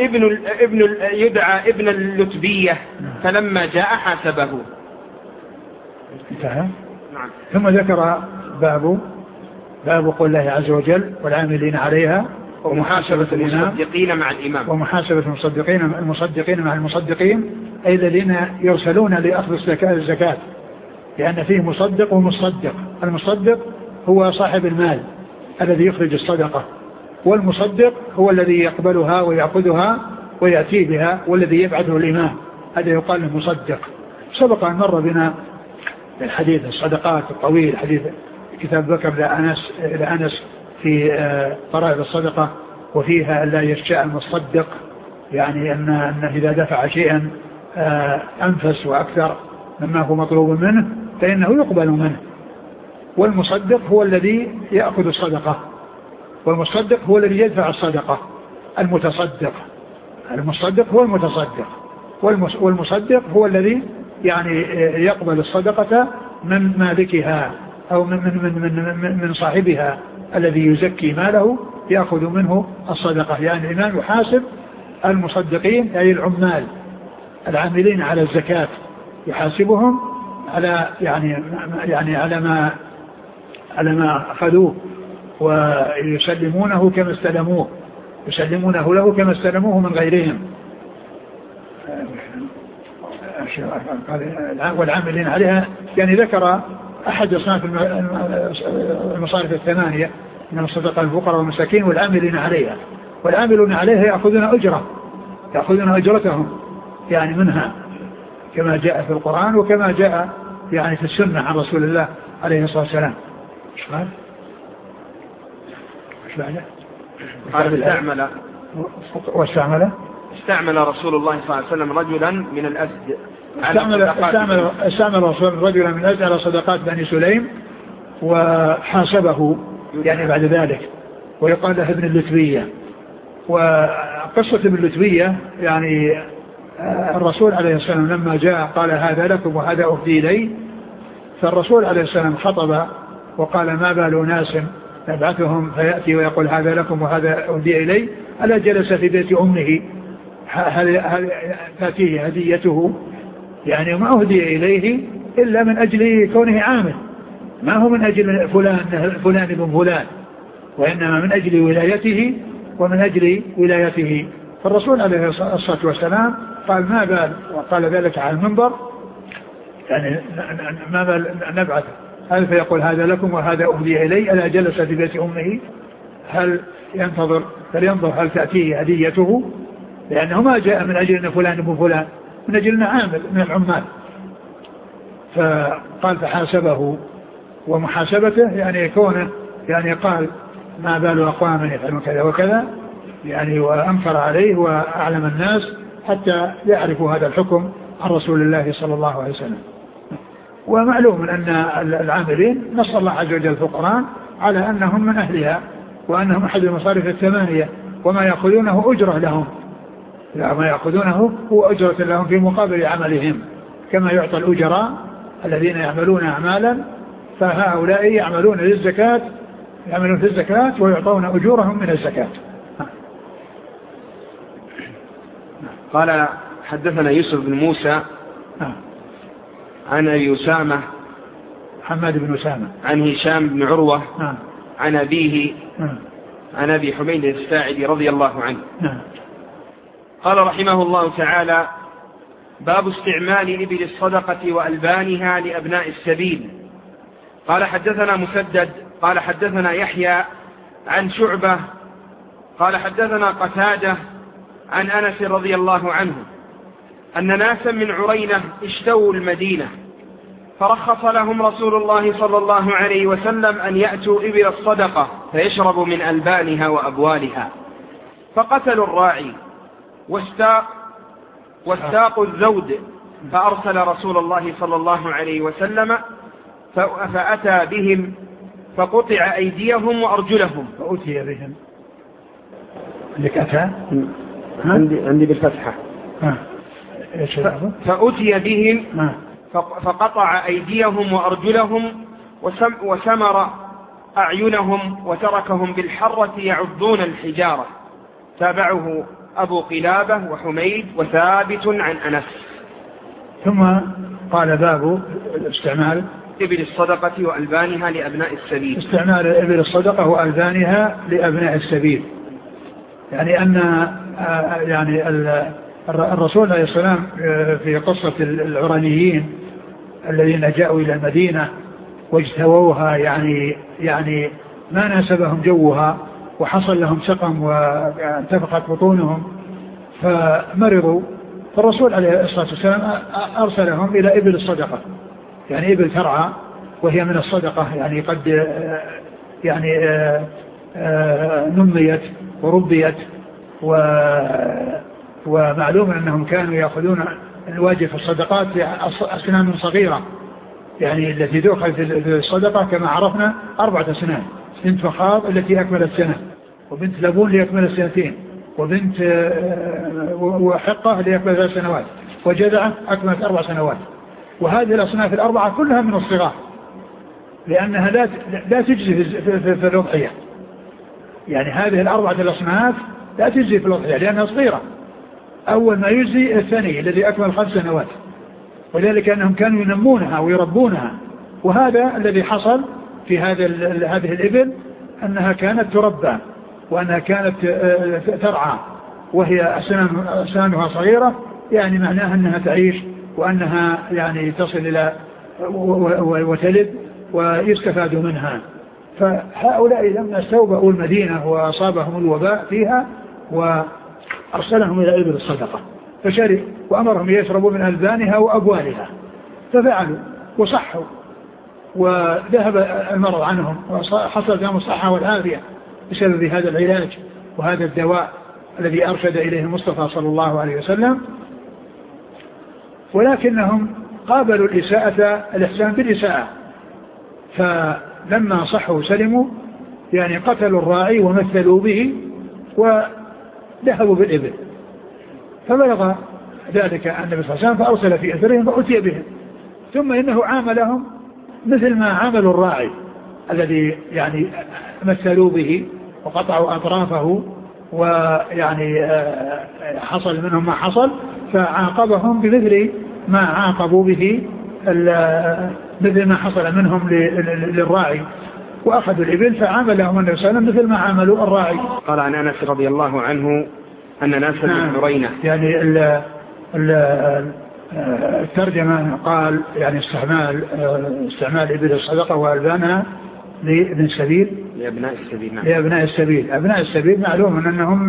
ابن اللتبية، فلما جاء حاسبه. انتهى. نعم. ثم ذكر باب قول الله عز وجل والعاملين عليها ومحاسبة المصدقين مع الإمام. ومحاسبة المصدقين مع المصدقين أي الذين يرسلون لأخذ الزكاة لأن فيه مصدق ومصدق. المصدق هو صاحب المال الذي يخرج الصدقة، والمصدق هو الذي يقبلها ويأخذها ويأتي بها، والذي يبعثه الإمام هذا يقال له مصدق. سبق أن مر بنا الحديث الصدقات الطويل، حديث كتاب بكر لأنس في فرائض الصدقة، وفيها لا يشاء المصدق، يعني أنه إذا دفع شيئا أنفس وأكثر مما هو مطلوب منه فإنه يقبل منه. والمصدق هو الذي يأخذ الصدقة، والمصدق هو الذي يدفع الصدقة. المصدق هو المتصدق، والمصدق هو الذي يعني يقبل الصدقة من مالكها أو من صاحبها الذي يزكي ماله، يأخذ منه الصدقة. يعني الإمام يحاسب المصدقين أي العمال العاملين على الزكاة، يحاسبهم على يعني على ما أخذوه، ويسلمونه كما استلموه، يسلمونه له كما استلموه من غيرهم. والعاملين عليها يعني ذكر أحد أصناف المصارف الثمانية من الصدقة الفقراء والمساكين والعاملين عليها. والعاملون عليها يأخذون أجرتهم يعني منها، كما جاء في القرآن وكما جاء يعني في السنة عن رسول الله عليه الصلاة والسلام. استعمل رسول الله صلى الله عليه وسلم رجلا من الأسد، استعمل رجلا من الأسد على صدقات بني سليم، وحاسبه يعني بعد ذلك، ويقال له ابن اللتبية. وقصة ابن اللتبية يعني الرسول عليه السلام لما جاء قال هذا لكم وهذا أهدي إلي، فالرسول عليه السلام خطب وقال ما بال ناس نبعثهم فيأتي ويقول هذا لكم وهذا أهدي إلي، ألا جلس في بيت أمه هل تأتيه هديته، يعني ما أهدي إليه إلا من أجل كونه عامل، ما هو من أجل فلان ابن فلان، وإنما من أجل ولايته ومن أجل ولايته. فالرسول عليه الصلاة والسلام قال ما بال، وقال ذلك على المنبر، يعني ما بال نبعث هل فيقول هذا لكم وهذا أهدي إلي، ألا جلس في بيت أمه هل فلينظر هل تأتيه هديته، لأنه ما جاء من أجل أن فلان ابن فلان، من أجل أنه عامل من العمال. فقال فحاسبه، ومحاسبته يعني كونه يعني قال ما بال أقوام يفعلون كذا وكذا، يعني وأنكر عليه وأعلم الناس حتى يعرفوا هذا الحكم عن رسول الله صلى الله عليه وسلم. ومعلوم أن العاملين نص الله عز وجل في القرآن على أنهم من أهلها، وأنهم أحد المصارف الثمانية، وما يأخذونه أجرة لهم، ما يأخذونه هو أجرة لهم في مقابل عملهم، كما يعطى الأجراء الذين يعملون أعمالا، فهؤلاء يعملون للزكاة، يعملون في الزكاة ويعطون أجورهم من الزكاة. قال حدثنا يوسف بن موسى عن أبي أسامة حماد بن أسامة عن هشام بن عروة عن أبيه عن أبي حميد الساعدي رضي الله عنه قال رحمه الله تعالى: باب استعمال إبل الصدقة وألبانها لأبناء السبيل. قال حدثنا مسدد قال حدثنا يحيى عن شعبة قال حدثنا قتادة عن أنس رضي الله عنه أن ناسا من عرينة اشتووا المدينة، فرخص لهم رسول الله صلى الله عليه وسلم أن يأتوا إبل الصدقة فيشربوا من ألبانها وأبوالها، فقتلوا الراعي واستاقوا الزود، فأرسل رسول الله صلى الله عليه وسلم فأتى بهم فقطع أيديهم وأرجلهم. فأتي بهم لك أتى عندي بالفتحة فأتي بهم فقطع أيديهم وأرجلهم وسمر أعينهم وتركهم بالحرة يعضون الحجارة. تابعه أبو قلابة وحميد وثابت عن أنس. ثم قال باب استعمال إبل الصدقة وألبانها لأبناء السبيل. استعمال إبل الصدقة وألبانها لأبناء السبيل، يعني أن يعني الرسول عليه السلام في قصة العرانيين الذين جاءوا إلى المدينة واجتووها يعني ما ناسبهم جوها وحصل لهم سقم وانتفخت بطونهم فمرضوا، فالرسول عليه الصلاة والسلام أرسلهم إلى إبل الصدقة، يعني إبل ترعى وهي من الصدقة، يعني قد يعني نميت وربيت، ومعلوم أنهم كانوا يأخذون الواجب في الصدقات أسنان صغيرة، يعني التي تؤخذ في الصدقة كما عرفنا 4 أسنان، بنت فخاض التي أكملت سنة، وبنت لبون لأكمل سنتين، وبنت وحقة لأكمل 3 سنوات، وجذعة أكملت 4 سنوات. وهذه الأصناف ال4 كلها من الصغار، لأنها لا تجزي في الأضحية، يعني هذه ال4 الأصناف لا تجزي في الأضحية لأنها صغيرة. أول ما يجزي الثاني الذي أكمل 5 سنوات، وذلك أنهم كانوا ينمونها ويربونها. وهذا الذي حصل في هذه الإبل، أنها كانت تربى وأنها كانت ترعى وهي أسنانها صغيرة، يعني معناها أنها تعيش وأنها يعني تصل إلى وتلد ويستفاد منها. فهؤلاء لما استوبأوا المدينة وأصابهم الوباء فيها وأرسلهم إلى إبل الصدقة فشرب، وأمرهم يشربوا من ألبانها وأبوالها، ففعلوا وصحوا وذهب المرض عنهم وحصل لهم الصحة والعافية بسبب هذا العلاج وهذا الدواء الذي أرشد إليه المصطفى صلى الله عليه وسلم. ولكنهم قابلوا الإحسان بالإساءة، فلما صحوا سلموا يعني قتلوا الراعي ومثلوا به وذهبوا بالإبل، فبلغ ذلك النبي صلى الله عليه وسلم فأرسل في أثرهم فأتي بهم، ثم إنه عاملهم مثل ما عاملوا الراعي الذي يعني مثلوا به وقطعوا أطرافه ويعني حصل منهم ما حصل، فعاقبهم بمثل ما عاقبوا به مثل ما حصل منهم للراعي، وأخذوا الإبل فعاملهم النبي صلى الله عليه وسلم مثل ما عاملوا الراعي. قال عن أنس رضي الله عنه أن ناسا من حرينة، يعني الترجمة قال يعني استعمال إبل الصدقة وألبانها لابن السبيل لأبناء السبيل. أبناء السبيل معلوم أنهم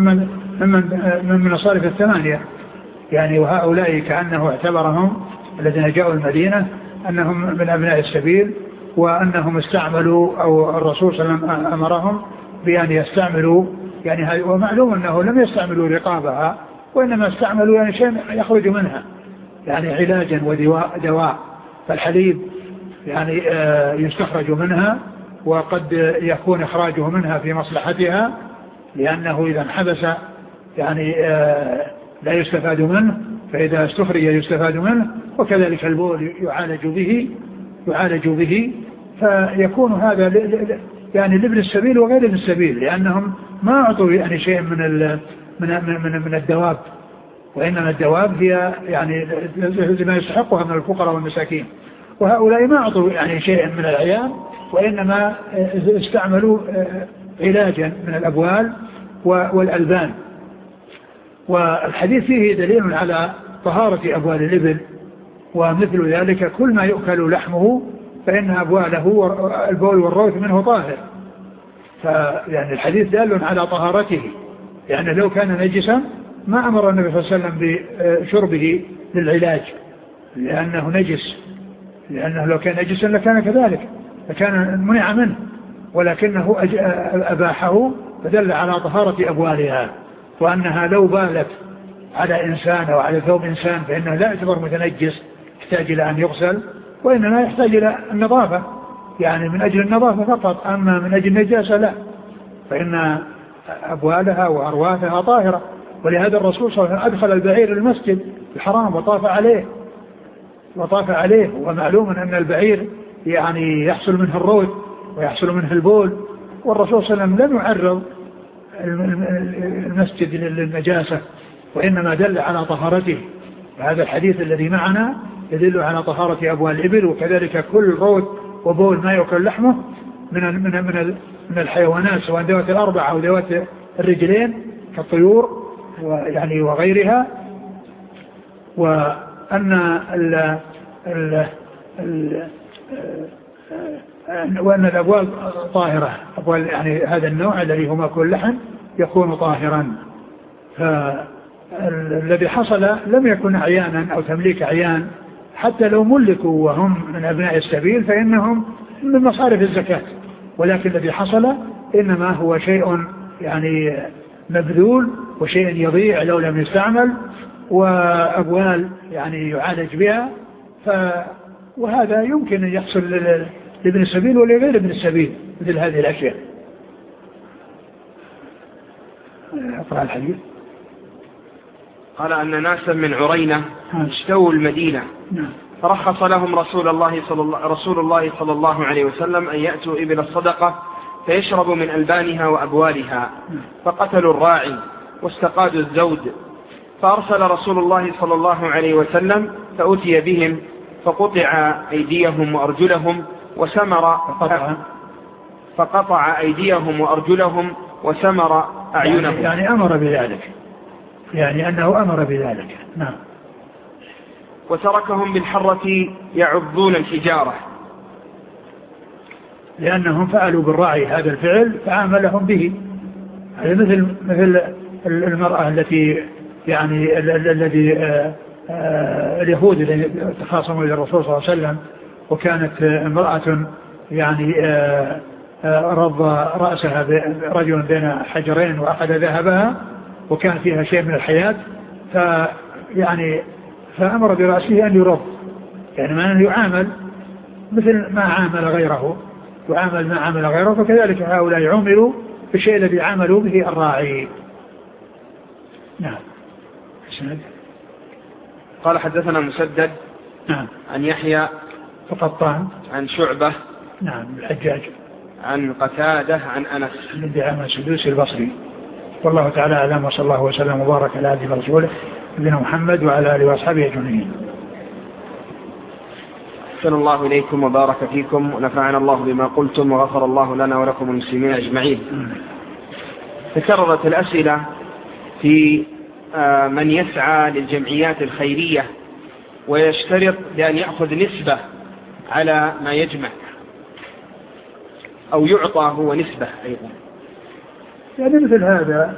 من مصارف 8، يعني وهؤلاء كأنه اعتبرهم الذين جاءوا المدينة أنهم من أبناء السبيل، وأنهم استعملوا أو الرسول صلى الله عليه وسلم أمرهم بأن يستعملوا يعني ومعلوم أنه لم يستعملوا رقابها، وإنما استعملوا يعني شيء يخرج منها يعني علاجا ودواء، فالحليب يعني يستخرج منها، وقد يكون إخراجه منها في مصلحتها لأنه إذا انحبس يعني لا يستفاد منه، فإذا استخرج يستفاد منه. وكذلك البول يعالج به فيكون هذا يعني لابن السبيل وغير ابن السبيل، لأنهم ما أعطوا يعني شيء من الدواب، وإنما الدواب هي يعني ما يستحقها من الفقراء والمساكين، وهؤلاء ما أعطوا يعني شيء من العيان، وإنما استعملوا علاجا من الأبوال والألبان. والحديث فيه دليل على طهارة أبوال الإبل، ومثل ذلك كل ما يؤكل لحمه فإن أبواله البول والروث منه طاهر، فيعني الحديث دال على طهارته، يعني لو كان نجسا ما أمر النبي صلى الله عليه وسلم بشربه للعلاج لأنه نجس، لأنه لو كان نجسا لكان كذلك فكان منع منه، ولكنه أباحه فدل على طهارة أبوالها، وأنها لو بالت على إنسان أو على ثوب إنسان فإنه لا يعتبر متنجس يحتاج إلى أن يغسل، وإنما يحتاج إلى النظافة، يعني من أجل النظافة فقط، أما من أجل النجاسة لا، فإن أبوالها وأرواثها طاهرة. ولهذا الرسول صلى الله عليه وسلم أدخل البعير البعير الحرام وطاف عليه، ومعلوم أن البعير يعني يحصل منه الروث ويحصل منه البول، والرسول صلى الله عليه وسلم لم يعرض المسجد للنجاسة، وإنما دل على طهارته. وهذا الحديث الذي معنا يدل على طهارة أبوال الإبل، وكذلك كل روث وبول ما يأكل لحمه من الحيوانات سواء ذوات الأربع أو ذوات الرجلين كالطيور ويعني وغيرها. وأن وأن الأبوال طاهرة، أبوال يعني هذا النوع الذي هو مأكول اللحم يكون طاهرا. فالذي حصل لم يكن عيانا أو تمليك عيان، حتى لو ملكوا وهم من أبناء السبيل فإنهم من مصارف الزكاة، ولكن الذي حصل إنما هو شيء يعني مبذول وشيء يضيع لو لم يستعمل، وأبوال يعني يعالج بها. وهذا يمكن أن يحصل لابن السبيل ولغير ابن السبيل مثل هذه الأشياء. أقرأ الحديث. قال أن ناسا من عرينة اشتوا المدينة فرخص لهم رسول الله صلى الله عليه وسلم أن يأتوا إبل الصدقة فيشربوا من ألبانها وأبوالها، فقتلوا الراعي واستقادوا الزود، فأرسل رسول الله صلى الله عليه وسلم فأتي بهم فقطع أيديهم وأرجلهم وسمر أعينهم. يعني أمر بذلك، يعني أنه أمر بذلك. نعم. وتركهم بالحرة يعضون الحجارة، لأنهم فعلوا بالراعي هذا الفعل فعاملهم به. هذا مثل المرأة التي يعني الذي اليهود الذي تخاصموا إلى الرسول صلى الله عليه وسلم، وكانت امرأة يعني رض رأسها رجل بين حجرين وأخذ ذهبها وكان فيها شيء من الحياة، فأمر برأسه أن يرض، يعني ما أنه يعامل مثل ما عامل غيره، يعامل ما عامل غيره، فكذلك هؤلاء يعاملوا بالشيء الذي عملوا به الراعي. نعم. قال حدثنا مسدد نعم عن يحيى فقطان عن شعبة نعم الحجاج عن قتادة عن أنس بن دعامة السدوسي البصري. والله تعالى أعلم، وصلى الله وسلم وبارك على عبده ورسوله نبينا محمد وعلى آله وأصحابه أجمعين. أحسن الله إليكم وبارك فيكم ونفعنا الله بما قلتم وغفر الله لنا ولكم المسلمين أجمعين. تكررت الأسئلة في من يسعى للجمعيات الخيرية ويشترط بأن يأخذ نسبة على ما يجمع أو يعطى هو نسبة أيضا. يعني مثل هذا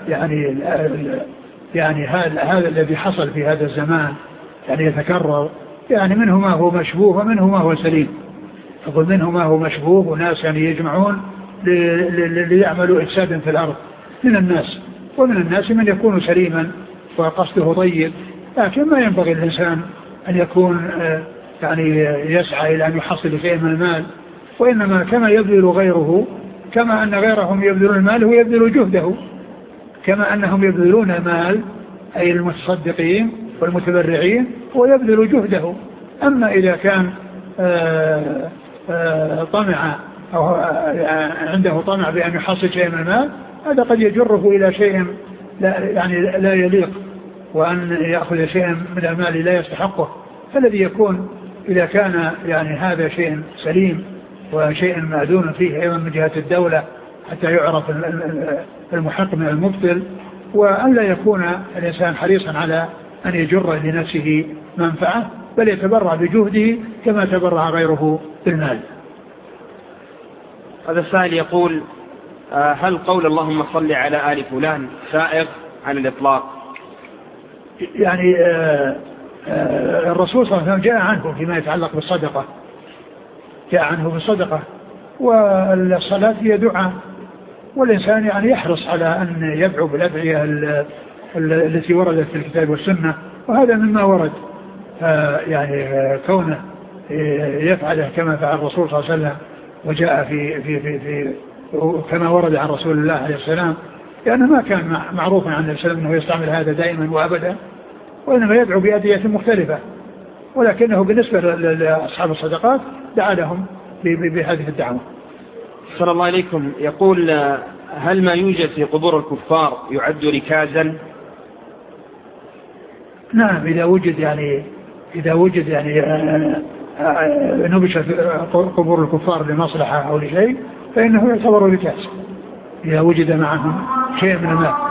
يعني هذا الذي حصل في هذا الزمان يعني يتكرر، يعني منه ما هو مشبوه ومنه ما هو سليم. أقول منه ما هو مشبوه، وناس يعني يجمعون ليعملوا إفسادا في الأرض من الناس، ومن الناس من يكون سليما وقصده طيب، لكن ما ينبغي الإنسان أن يكون يعني يسعى إلى أن يحصل شيء من المال، وإنما كما يبذل غيره، كما أن غيرهم يبذلون المال هو يبذل جهده، كما أنهم يبذلون المال أي المتصدقين والمتبرعين هو يبذل جهده. أما إذا كان طمع أو عنده طمع بأن يحصل شيء من المال، هذا قد يجره إلى شيء لا يليق، وأن يأخذ شيء من المال لا يستحقه. فالذي يكون إذا كان يعني هذا شيء سليم وشيء مأذون فيه أيضا من جهة الدولة حتى يعرف المحق من المبطل، وأن لا يكون الإنسان حريصا على أن يجر لنفسه منفعة، بل يتبرع بجهده كما تبرع غيره بالمال. هذا السائل يقول: هل قول اللهم صل على آل فلان سائغ عن الإطلاق؟ يعني الرسول صلى الله عليه وسلم جاء عنه فيما يتعلق بالصدقة، جاء عنه بالصدقة، والصلاة هي دعاء، والإنسان يعني يحرص على أن يدعو بالأدعية التي وردت في الكتاب والسنة، وهذا مما ورد. يعني كونه يفعله كما فعل الرسول صلى الله عليه وسلم وجاء في كما ورد عن رسول الله عليه السلام، لأنه ما كان معروفا عن السلام أنه يستعمل هذا دائما وأبدا، وإنما يدعو بأدعية مختلفة، ولكنه بالنسبة لأصحاب الصدقات دعا لهم بهذه الدعوة. صلى الله عليكم. يقول: هل ما يوجد في قبور الكفار يعد ركازا؟ نعم، إذا وجد يعني نبش قبور الكفار لمصلحة أو لشيء فإنه يعتبر ركاز إذا وجد معهم شيء من المال.